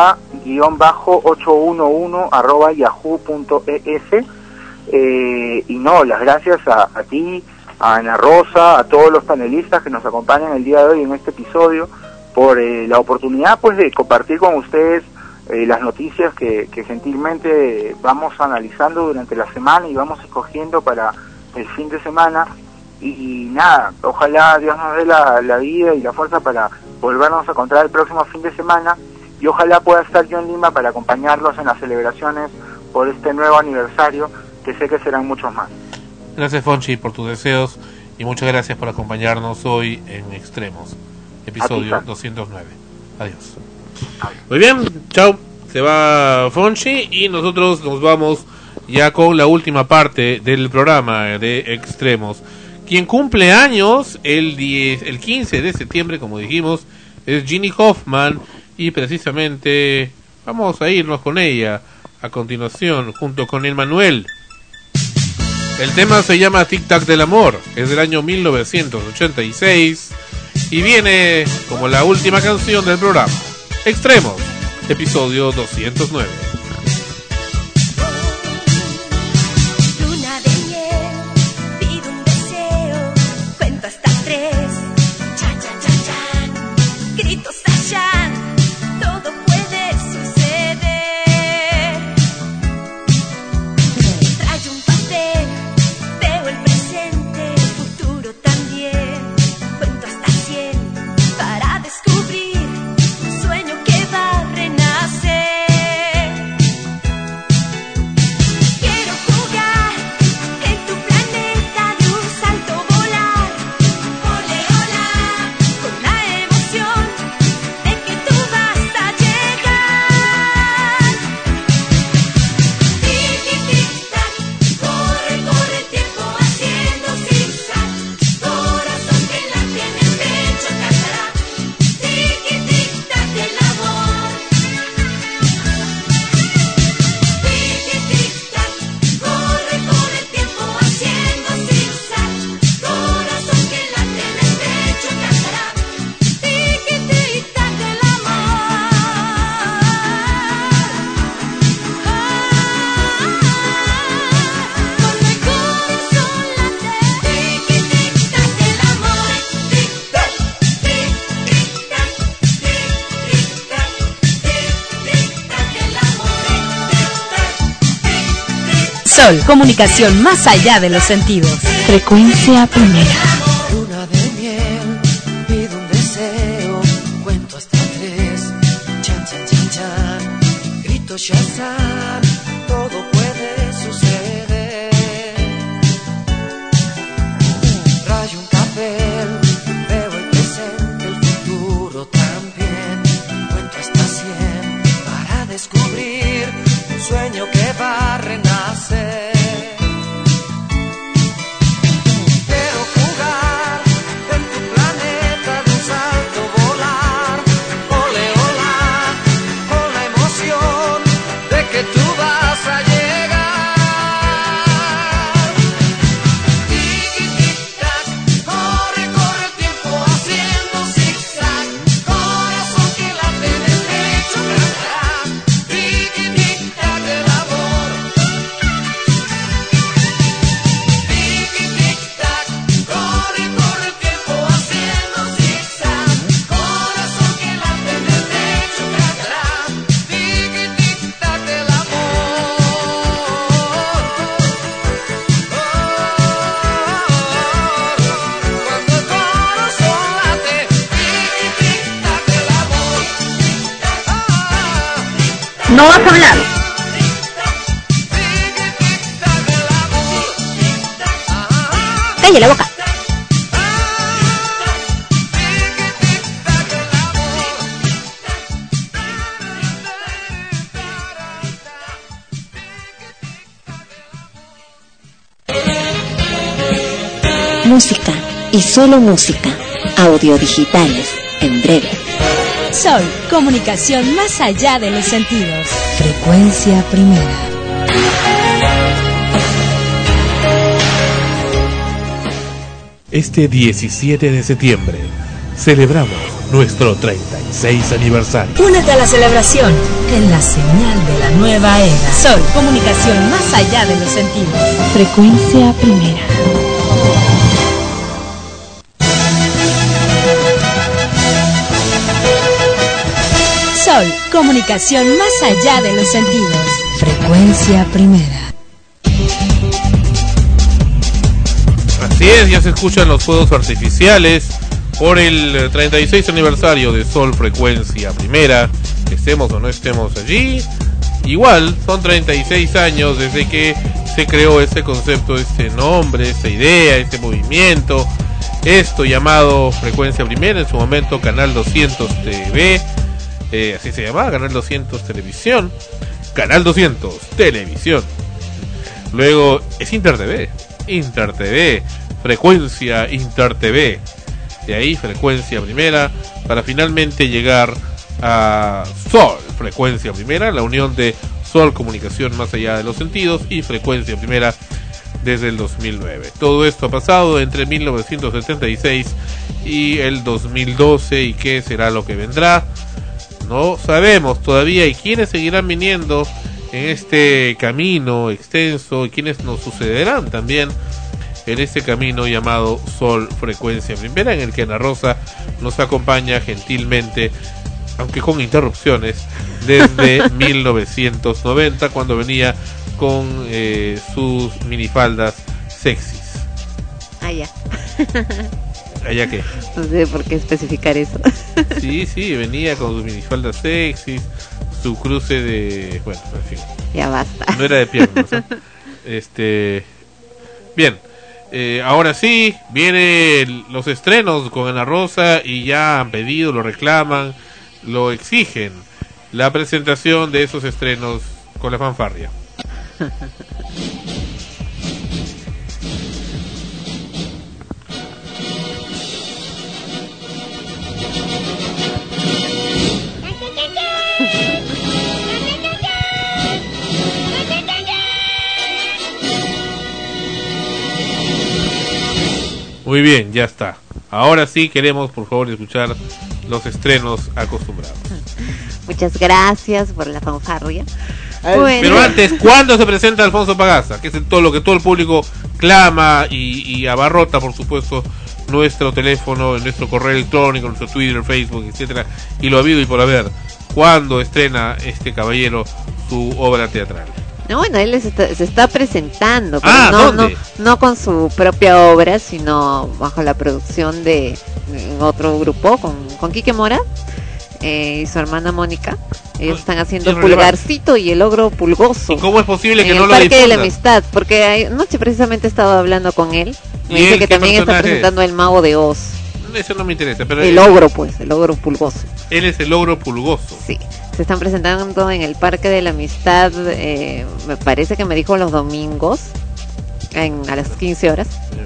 adk-811@yahoo.es. Y no, las gracias a ti, a Ana Rosa, a todos los panelistas que nos acompañan el día de hoy en este episodio, por la oportunidad, pues, de compartir con ustedes las noticias que gentilmente vamos analizando durante la semana y vamos escogiendo para el fin de semana. Y nada, ojalá Dios nos dé la vida y la fuerza para volvernos a encontrar el próximo fin de semana, y ojalá pueda estar yo en Lima para acompañarlos en las celebraciones por este nuevo aniversario, que sé que serán muchos más. Gracias, Fonchi, por tus deseos, y muchas gracias por acompañarnos hoy en Extremos, episodio 209. Adiós. Muy bien, chao. Se va Fonchi y nosotros nos vamos ya con la última parte del programa de Extremos. Quien cumple años el 15 de septiembre, como dijimos, es Ginny Hoffman, y precisamente vamos a irnos con ella a continuación, junto con Emmanuel. El tema se llama Tic Tac del Amor, es del año 1986 y viene como la última canción del programa. Extremos, episodio 209. Luna de miel, pido un deseo, cuento hasta 3, chan, chan, chan, chan, gritos allá, todo puede suceder. Trae un papel, veo el presente, el futuro también, cuento hasta 100 para descubrir un sueño que va a renacer. Quiero jugar en tu planeta, de un salto volar, ole, hola, con la emoción de que tú vas a llegar. Tic, tic, tic, tac, corre, corre el tiempo haciendo zigzag, corazón que late en el pecho cantará, tic, tic, tac del amor. Tic, tic, tic, tac, corre, corre el tiempo haciendo zigzag, corazón que late en el pecho cantará, tic, tic, tac del Sol, comunicación más allá de los sentidos. Frecuencia Primera. Luna de miel, pido un deseo, cuento hasta 3, chan, chan, chan, chan, grito Shazam, todo puede suceder. Rayo un papel, veo el No vas a hablar. Calla la boca. Música y solo música. Audio digitales en breve. Sol, comunicación más allá de los sentidos. Frecuencia primera. Este 17 de septiembre celebramos nuestro 36 aniversario. Únete a la celebración en la señal de la nueva era. Sol, comunicación más allá de los sentidos. Frecuencia primera. Sol, comunicación más allá de los sentidos. Frecuencia primera. Así es, ya se escuchan los fuegos artificiales por el 36 aniversario de Sol Frecuencia Primera. Estemos o no estemos allí, igual son 36 años desde que se creó este concepto, este nombre, esta idea, este movimiento, esto llamado Frecuencia Primera, en su momento Canal 200 TV, así se llamaba, Canal 200 Televisión, Canal 200 Televisión. Luego es Inter TV, Frecuencia Inter TV. De ahí Frecuencia Primera, para finalmente llegar a Sol Frecuencia Primera, la unión de Sol Comunicación más allá de los sentidos y Frecuencia Primera desde el 2009. Todo esto ha pasado entre 1976 y el 2012, y qué será lo que vendrá no sabemos todavía, y quiénes seguirán viniendo en este camino extenso y quiénes nos sucederán también en este camino llamado Sol Frecuencia Primera, en el que Ana Rosa nos acompaña gentilmente, aunque con interrupciones, desde 1990, cuando venía con sus minifaldas sexys. Ya. ¿Allá qué? No sé por qué especificar eso. Sí, venía con sus minifaldas sexys, su cruce de... bueno, en fin. Ya basta. No era de piernas, ¿eh? Bien. Ahora sí, vienen los estrenos con Ana Rosa y ya han pedido, lo reclaman, lo exigen, la presentación de esos estrenos con la fanfarria. Muy bien, ya está. Ahora sí queremos, por favor, escuchar los estrenos acostumbrados. Muchas gracias por la fanfarria. Bueno. Pero antes, ¿cuándo se presenta Alfonso Pagasa? Que es todo lo que todo el público clama y abarrota, por supuesto, nuestro teléfono, nuestro correo electrónico, nuestro Twitter, Facebook, etcétera, y lo habido y por haber. ¿Cuándo estrena este caballero su obra teatral? No, bueno, él se está presentando, pero no con su propia obra, sino bajo la producción de otro grupo, con Quique Mora y su hermana Mónica. Ellos están haciendo Pulgarcito y el Ogro Pulgoso. ¿Y cómo es posible que en no el lo Parque difundan? de la Amistad, porque anoche precisamente he estado hablando con él. Me dice que también está presentando El Mago de Oz. Eso no me interesa, pero el Ogro, pues, el Ogro Pulgoso. Él es el Ogro Pulgoso. Sí, se están presentando en el Parque de la Amistad, me parece que me dijo los domingos, a las 15 horas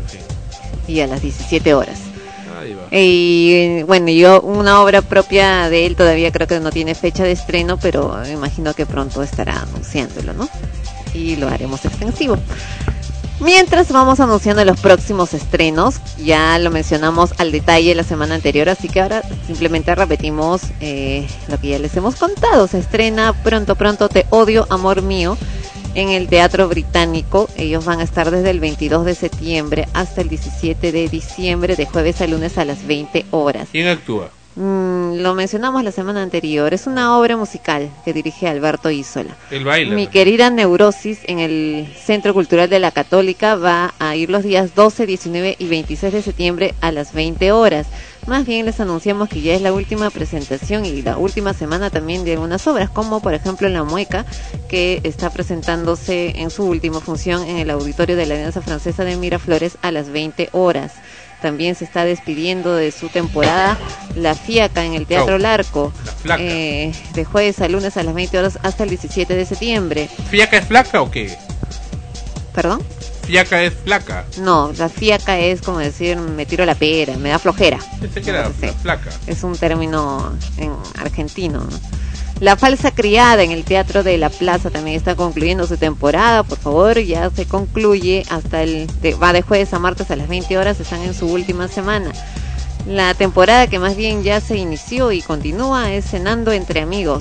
y a las 17 horas. Ahí va. Y bueno, una obra propia de él todavía creo que no tiene fecha de estreno, pero me imagino que pronto estará anunciándolo, ¿no? Y lo haremos extensivo. Mientras vamos anunciando los próximos estrenos, ya lo mencionamos al detalle la semana anterior, así que ahora simplemente repetimos lo que ya les hemos contado. Se estrena pronto Te Odio, Amor Mío, en el Teatro Británico. Ellos van a estar desde el 22 de septiembre hasta el 17 de diciembre, de jueves a lunes a las 20 horas. ¿Quién actúa? Lo mencionamos la semana anterior. Es una obra musical que dirige Alberto Isola. El baile. Mi querida Neurosis, en el Centro Cultural de la Católica, va a ir los días 12, 19 y 26 de septiembre a las 20 horas. Más bien les anunciamos que ya es la última presentación y la última semana también de algunas obras, como por ejemplo La Mueca, que está presentándose en su última función en el auditorio de la Alianza Francesa de Miraflores a las 20 horas. También se está despidiendo de su temporada La Fiaca en el Teatro Larco, de jueves a lunes a las 20 horas hasta el 17 de septiembre. ¿Fiaca es flaca o qué? ¿Perdón? ¿Fiaca es flaca? No, la fiaca es como decir, me tiro la pera, me da flojera. Pensé que era flaca. Es un término en argentino, ¿no? La Falsa Criada en el Teatro de la Plaza también está concluyendo su temporada, por favor, ya se concluye hasta va de jueves a martes a las 20 horas, están en su última semana. La temporada que más bien ya se inició y continúa es Cenando entre Amigos,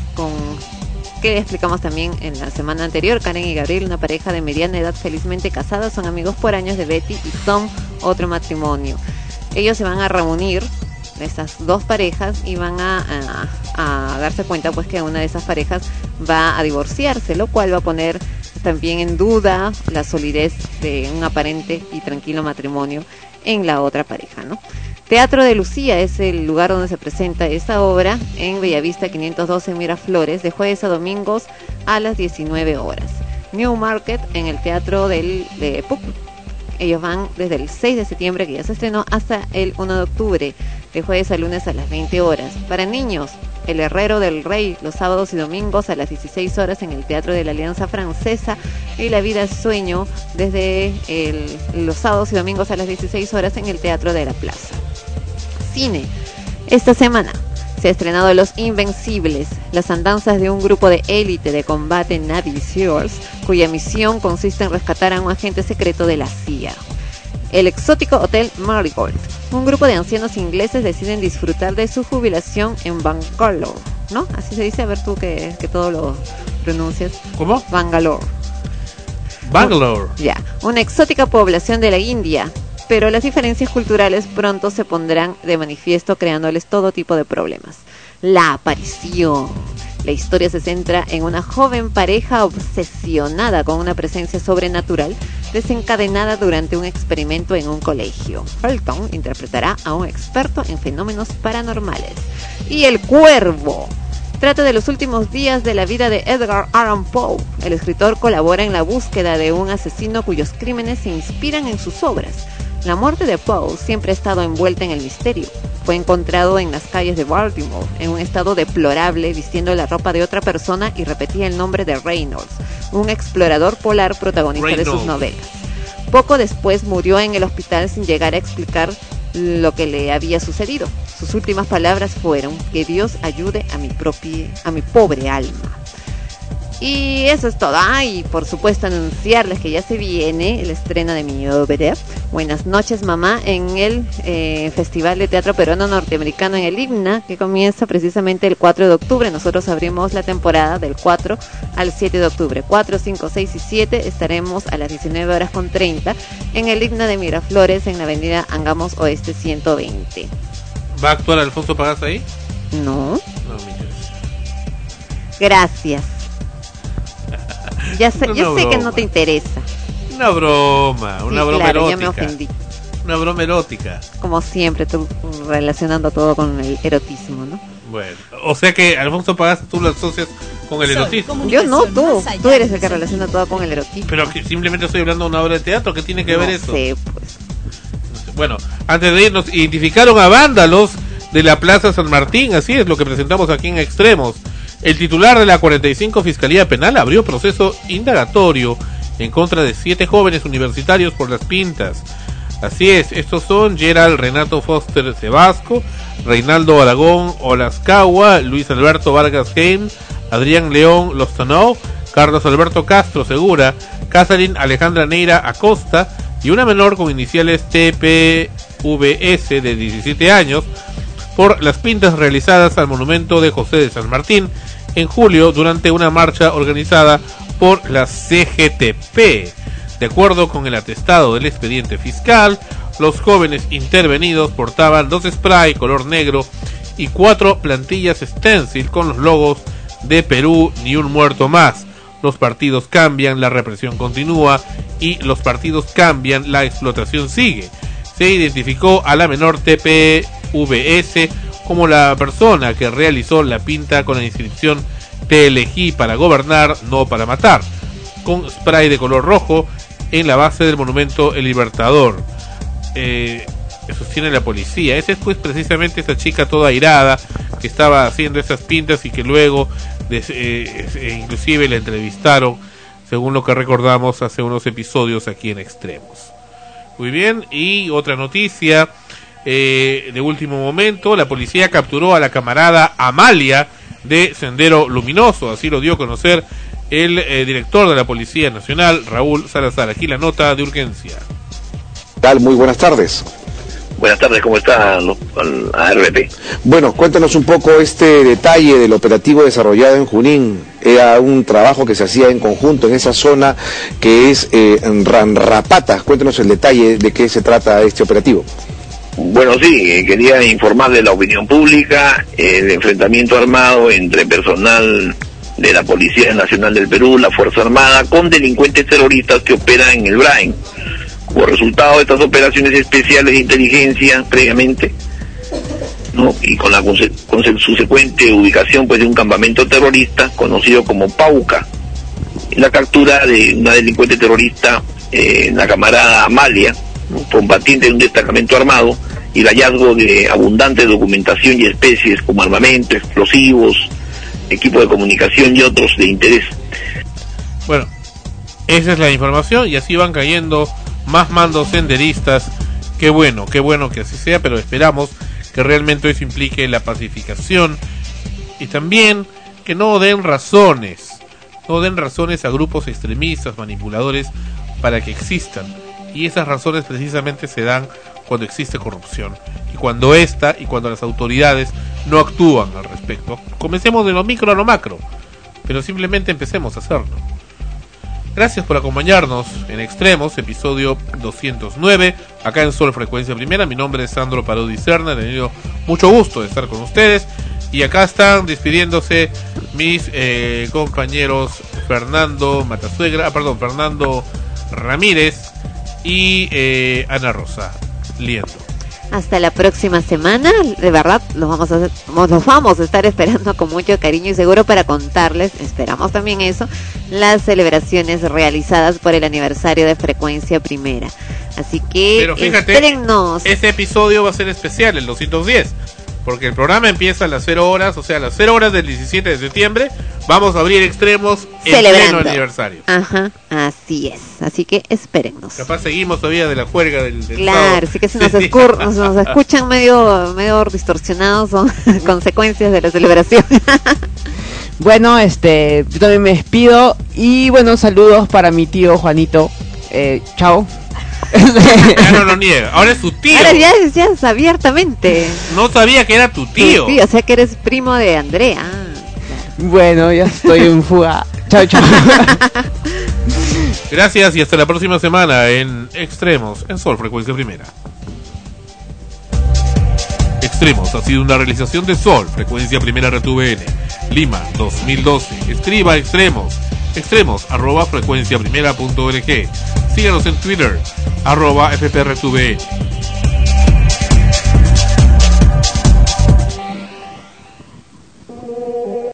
que explicamos también en la semana anterior. Karen y Gabriel, una pareja de mediana edad felizmente casada, son amigos por años de Betty y Tom, otro matrimonio. Ellos se van a reunir, estas dos parejas, y van a darse cuenta pues que una de esas parejas va a divorciarse, lo cual va a poner también en duda la solidez de un aparente y tranquilo matrimonio en la otra pareja, ¿no? Teatro de Lucía es el lugar donde se presenta esta obra, en Bellavista 512 Miraflores, de jueves a domingos a las 19 horas. New Market en el Teatro de PUC. Ellos van desde el 6 de septiembre, que ya se estrenó, hasta el 1 de octubre, de jueves a lunes a las 20 horas. Para niños, El Herrero del Rey, los sábados y domingos a las 16 horas en el Teatro de la Alianza Francesa, y La Vida es Sueño desde los sábados y domingos a las 16 horas en el Teatro de la Plaza. Cine. Esta semana se ha estrenado Los Invencibles, las andanzas de un grupo de élite de combate Navy SEALs, cuya misión consiste en rescatar a un agente secreto de la CIA. El exótico Hotel Marigold. Un grupo de ancianos ingleses deciden disfrutar de su jubilación en Bangalore, ¿no? Así se dice, a ver tú que todo lo pronuncias. ¿Cómo? Bangalore. Bangalore. Ya, una exótica población de la India, pero las diferencias culturales pronto se pondrán de manifiesto, creándoles todo tipo de problemas. La aparición. La historia se centra en una joven pareja obsesionada con una presencia sobrenatural desencadenada durante un experimento en un colegio. Felton interpretará a un experto en fenómenos paranormales. Y El Cuervo. Trata de los últimos días de la vida de Edgar Allan Poe. El escritor colabora en la búsqueda de un asesino cuyos crímenes se inspiran en sus obras. La muerte de Poe siempre ha estado envuelta en el misterio. Fue encontrado en las calles de Baltimore, en un estado deplorable, vistiendo la ropa de otra persona, y repetía el nombre de Reynolds, un explorador polar protagonista de sus novelas. Poco después murió en el hospital sin llegar a explicar lo que le había sucedido. Sus últimas palabras fueron: que Dios ayude a mi pobre alma. Y eso es todo. Y por supuesto anunciarles que ya se viene el estreno de mi obra Buenas noches, mamá, en el Festival de Teatro Peruano Norteamericano en el IBNA, que comienza precisamente el 4 de octubre. Nosotros abrimos la temporada del 4 al 7 de octubre. 4, 5, 6 y 7 estaremos a las 19:30 en el IBNA de Miraflores, en la avenida Angamos Oeste 120. ¿Va a actuar Alfonso Pagás ahí? No. No, mira. Gracias. Yo sé que no te interesa. Una broma Claro, erótica. ya me ofendí. Una broma erótica. Como siempre, tú relacionando todo con el erotismo, ¿no? Bueno, o sea que Alfonso Pagás tú lo asocias con el erotismo. Yo no, tú eres el que relaciona todo con el erotismo. Pero que simplemente estoy hablando de una obra de teatro, ¿qué tiene que ver eso? No sé, pues. Bueno, antes de irnos, identificaron a vándalos de la Plaza San Martín, así es lo que presentamos aquí en Extremos. El titular de la 45 Fiscalía Penal abrió proceso indagatorio en contra de 7 jóvenes universitarios por las pintas. Así es, estos son Gerald Renato Foster Cebasco, Reinaldo Aragón Olascagua, Luis Alberto Vargas Heim, Adrián León Lostonou, Carlos Alberto Castro Segura, Catherine Alejandra Neira Acosta y una menor con iniciales TPVS de 17 años por las pintas realizadas al monumento de José de San Martín en julio durante una marcha organizada por la CGTP. De acuerdo con el atestado del expediente fiscal, los jóvenes intervenidos portaban 2 spray color negro y 4 plantillas stencil con los logos de Perú, ni un muerto más. Los partidos cambian, la represión continúa, y los partidos cambian, la explotación sigue. Se identificó a la menor TPVS VS como la persona que realizó la pinta con la inscripción "Te elegí para gobernar, no para matar", con spray de color rojo en la base del monumento El Libertador. Sostiene la policía. Esa es pues precisamente esa chica toda airada que estaba haciendo esas pintas y que luego inclusive la entrevistaron, según lo que recordamos hace unos episodios aquí en Extremos. Muy bien, y otra noticia de último momento: la policía capturó a la camarada Amalia de Sendero Luminoso, así lo dio a conocer el director de la Policía Nacional, Raúl Salazar. Aquí la nota de urgencia. Tal, muy buenas tardes. Buenas tardes, ¿cómo está ARP? Bueno, cuéntanos un poco este detalle del operativo desarrollado en Junín. Era un trabajo que se hacía en conjunto en esa zona que es Ranrapata. Cuéntanos el detalle de qué se trata este operativo. Bueno, sí, quería informar de la opinión pública el enfrentamiento armado entre personal de la Policía Nacional del Perú, la Fuerza Armada, con delincuentes terroristas que operan en el Brain. Como resultado de estas operaciones especiales de inteligencia previamente, ¿no? Y con la subsecuente ubicación pues de un campamento terrorista conocido como Pauca, y la captura de una delincuente terrorista, la camarada Amalia, ¿no?, combatiente de un destacamento armado, y el hallazgo de abundante documentación y especies como armamento, explosivos, equipo de comunicación y otros de interés. Bueno, esa es la información, y así van cayendo más mandos senderistas. Qué bueno que así sea, pero esperamos que realmente eso implique la pacificación y también que no den razones a grupos extremistas, manipuladores, para que existan. Y esas razones precisamente se dan cuando existe corrupción y cuando las autoridades no actúan al respecto. Comencemos de lo micro a lo macro, pero simplemente empecemos a hacerlo. Gracias por acompañarnos en Extremos, episodio 209, acá en Sol Frecuencia Primera. Mi nombre es Sandro Parodi Serna, he tenido mucho gusto de estar con ustedes. Y acá están despidiéndose mis compañeros Fernando Ramírez y Ana Rosa Liendo. Hasta la próxima semana, de verdad los vamos a estar esperando con mucho cariño y seguro para contarles, esperamos también eso, las celebraciones realizadas por el aniversario de Frecuencia Primera. Así que pero fíjate, espérennos. Este episodio va a ser especial, el 210, porque el programa empieza a las 0 horas, o sea, a las 0 horas del 17 de septiembre, vamos a abrir Extremos en pleno aniversario. Ajá, así es, así que espérennos. Capaz seguimos todavía de la juerga del claro, sábado. Así que si nos escuchan medio distorsionados, son consecuencias de la celebración. Bueno, yo también me despido y bueno, saludos para mi tío Juanito. Chao. Ya no lo niega, ahora es su tío. Ahora ya es abiertamente. No sabía que era tu tío. Sí, o sea que eres primo de Andrea. Bueno, ya estoy en fuga. Chao. Gracias y hasta la próxima semana en Extremos, en Sol Frecuencia Primera. Extremos ha sido una realización de Sol Frecuencia Primera RTVN, Lima 2012. Escriba Extremos @frecuenciaprimera.org. Síganos en Twitter @FPRTVN.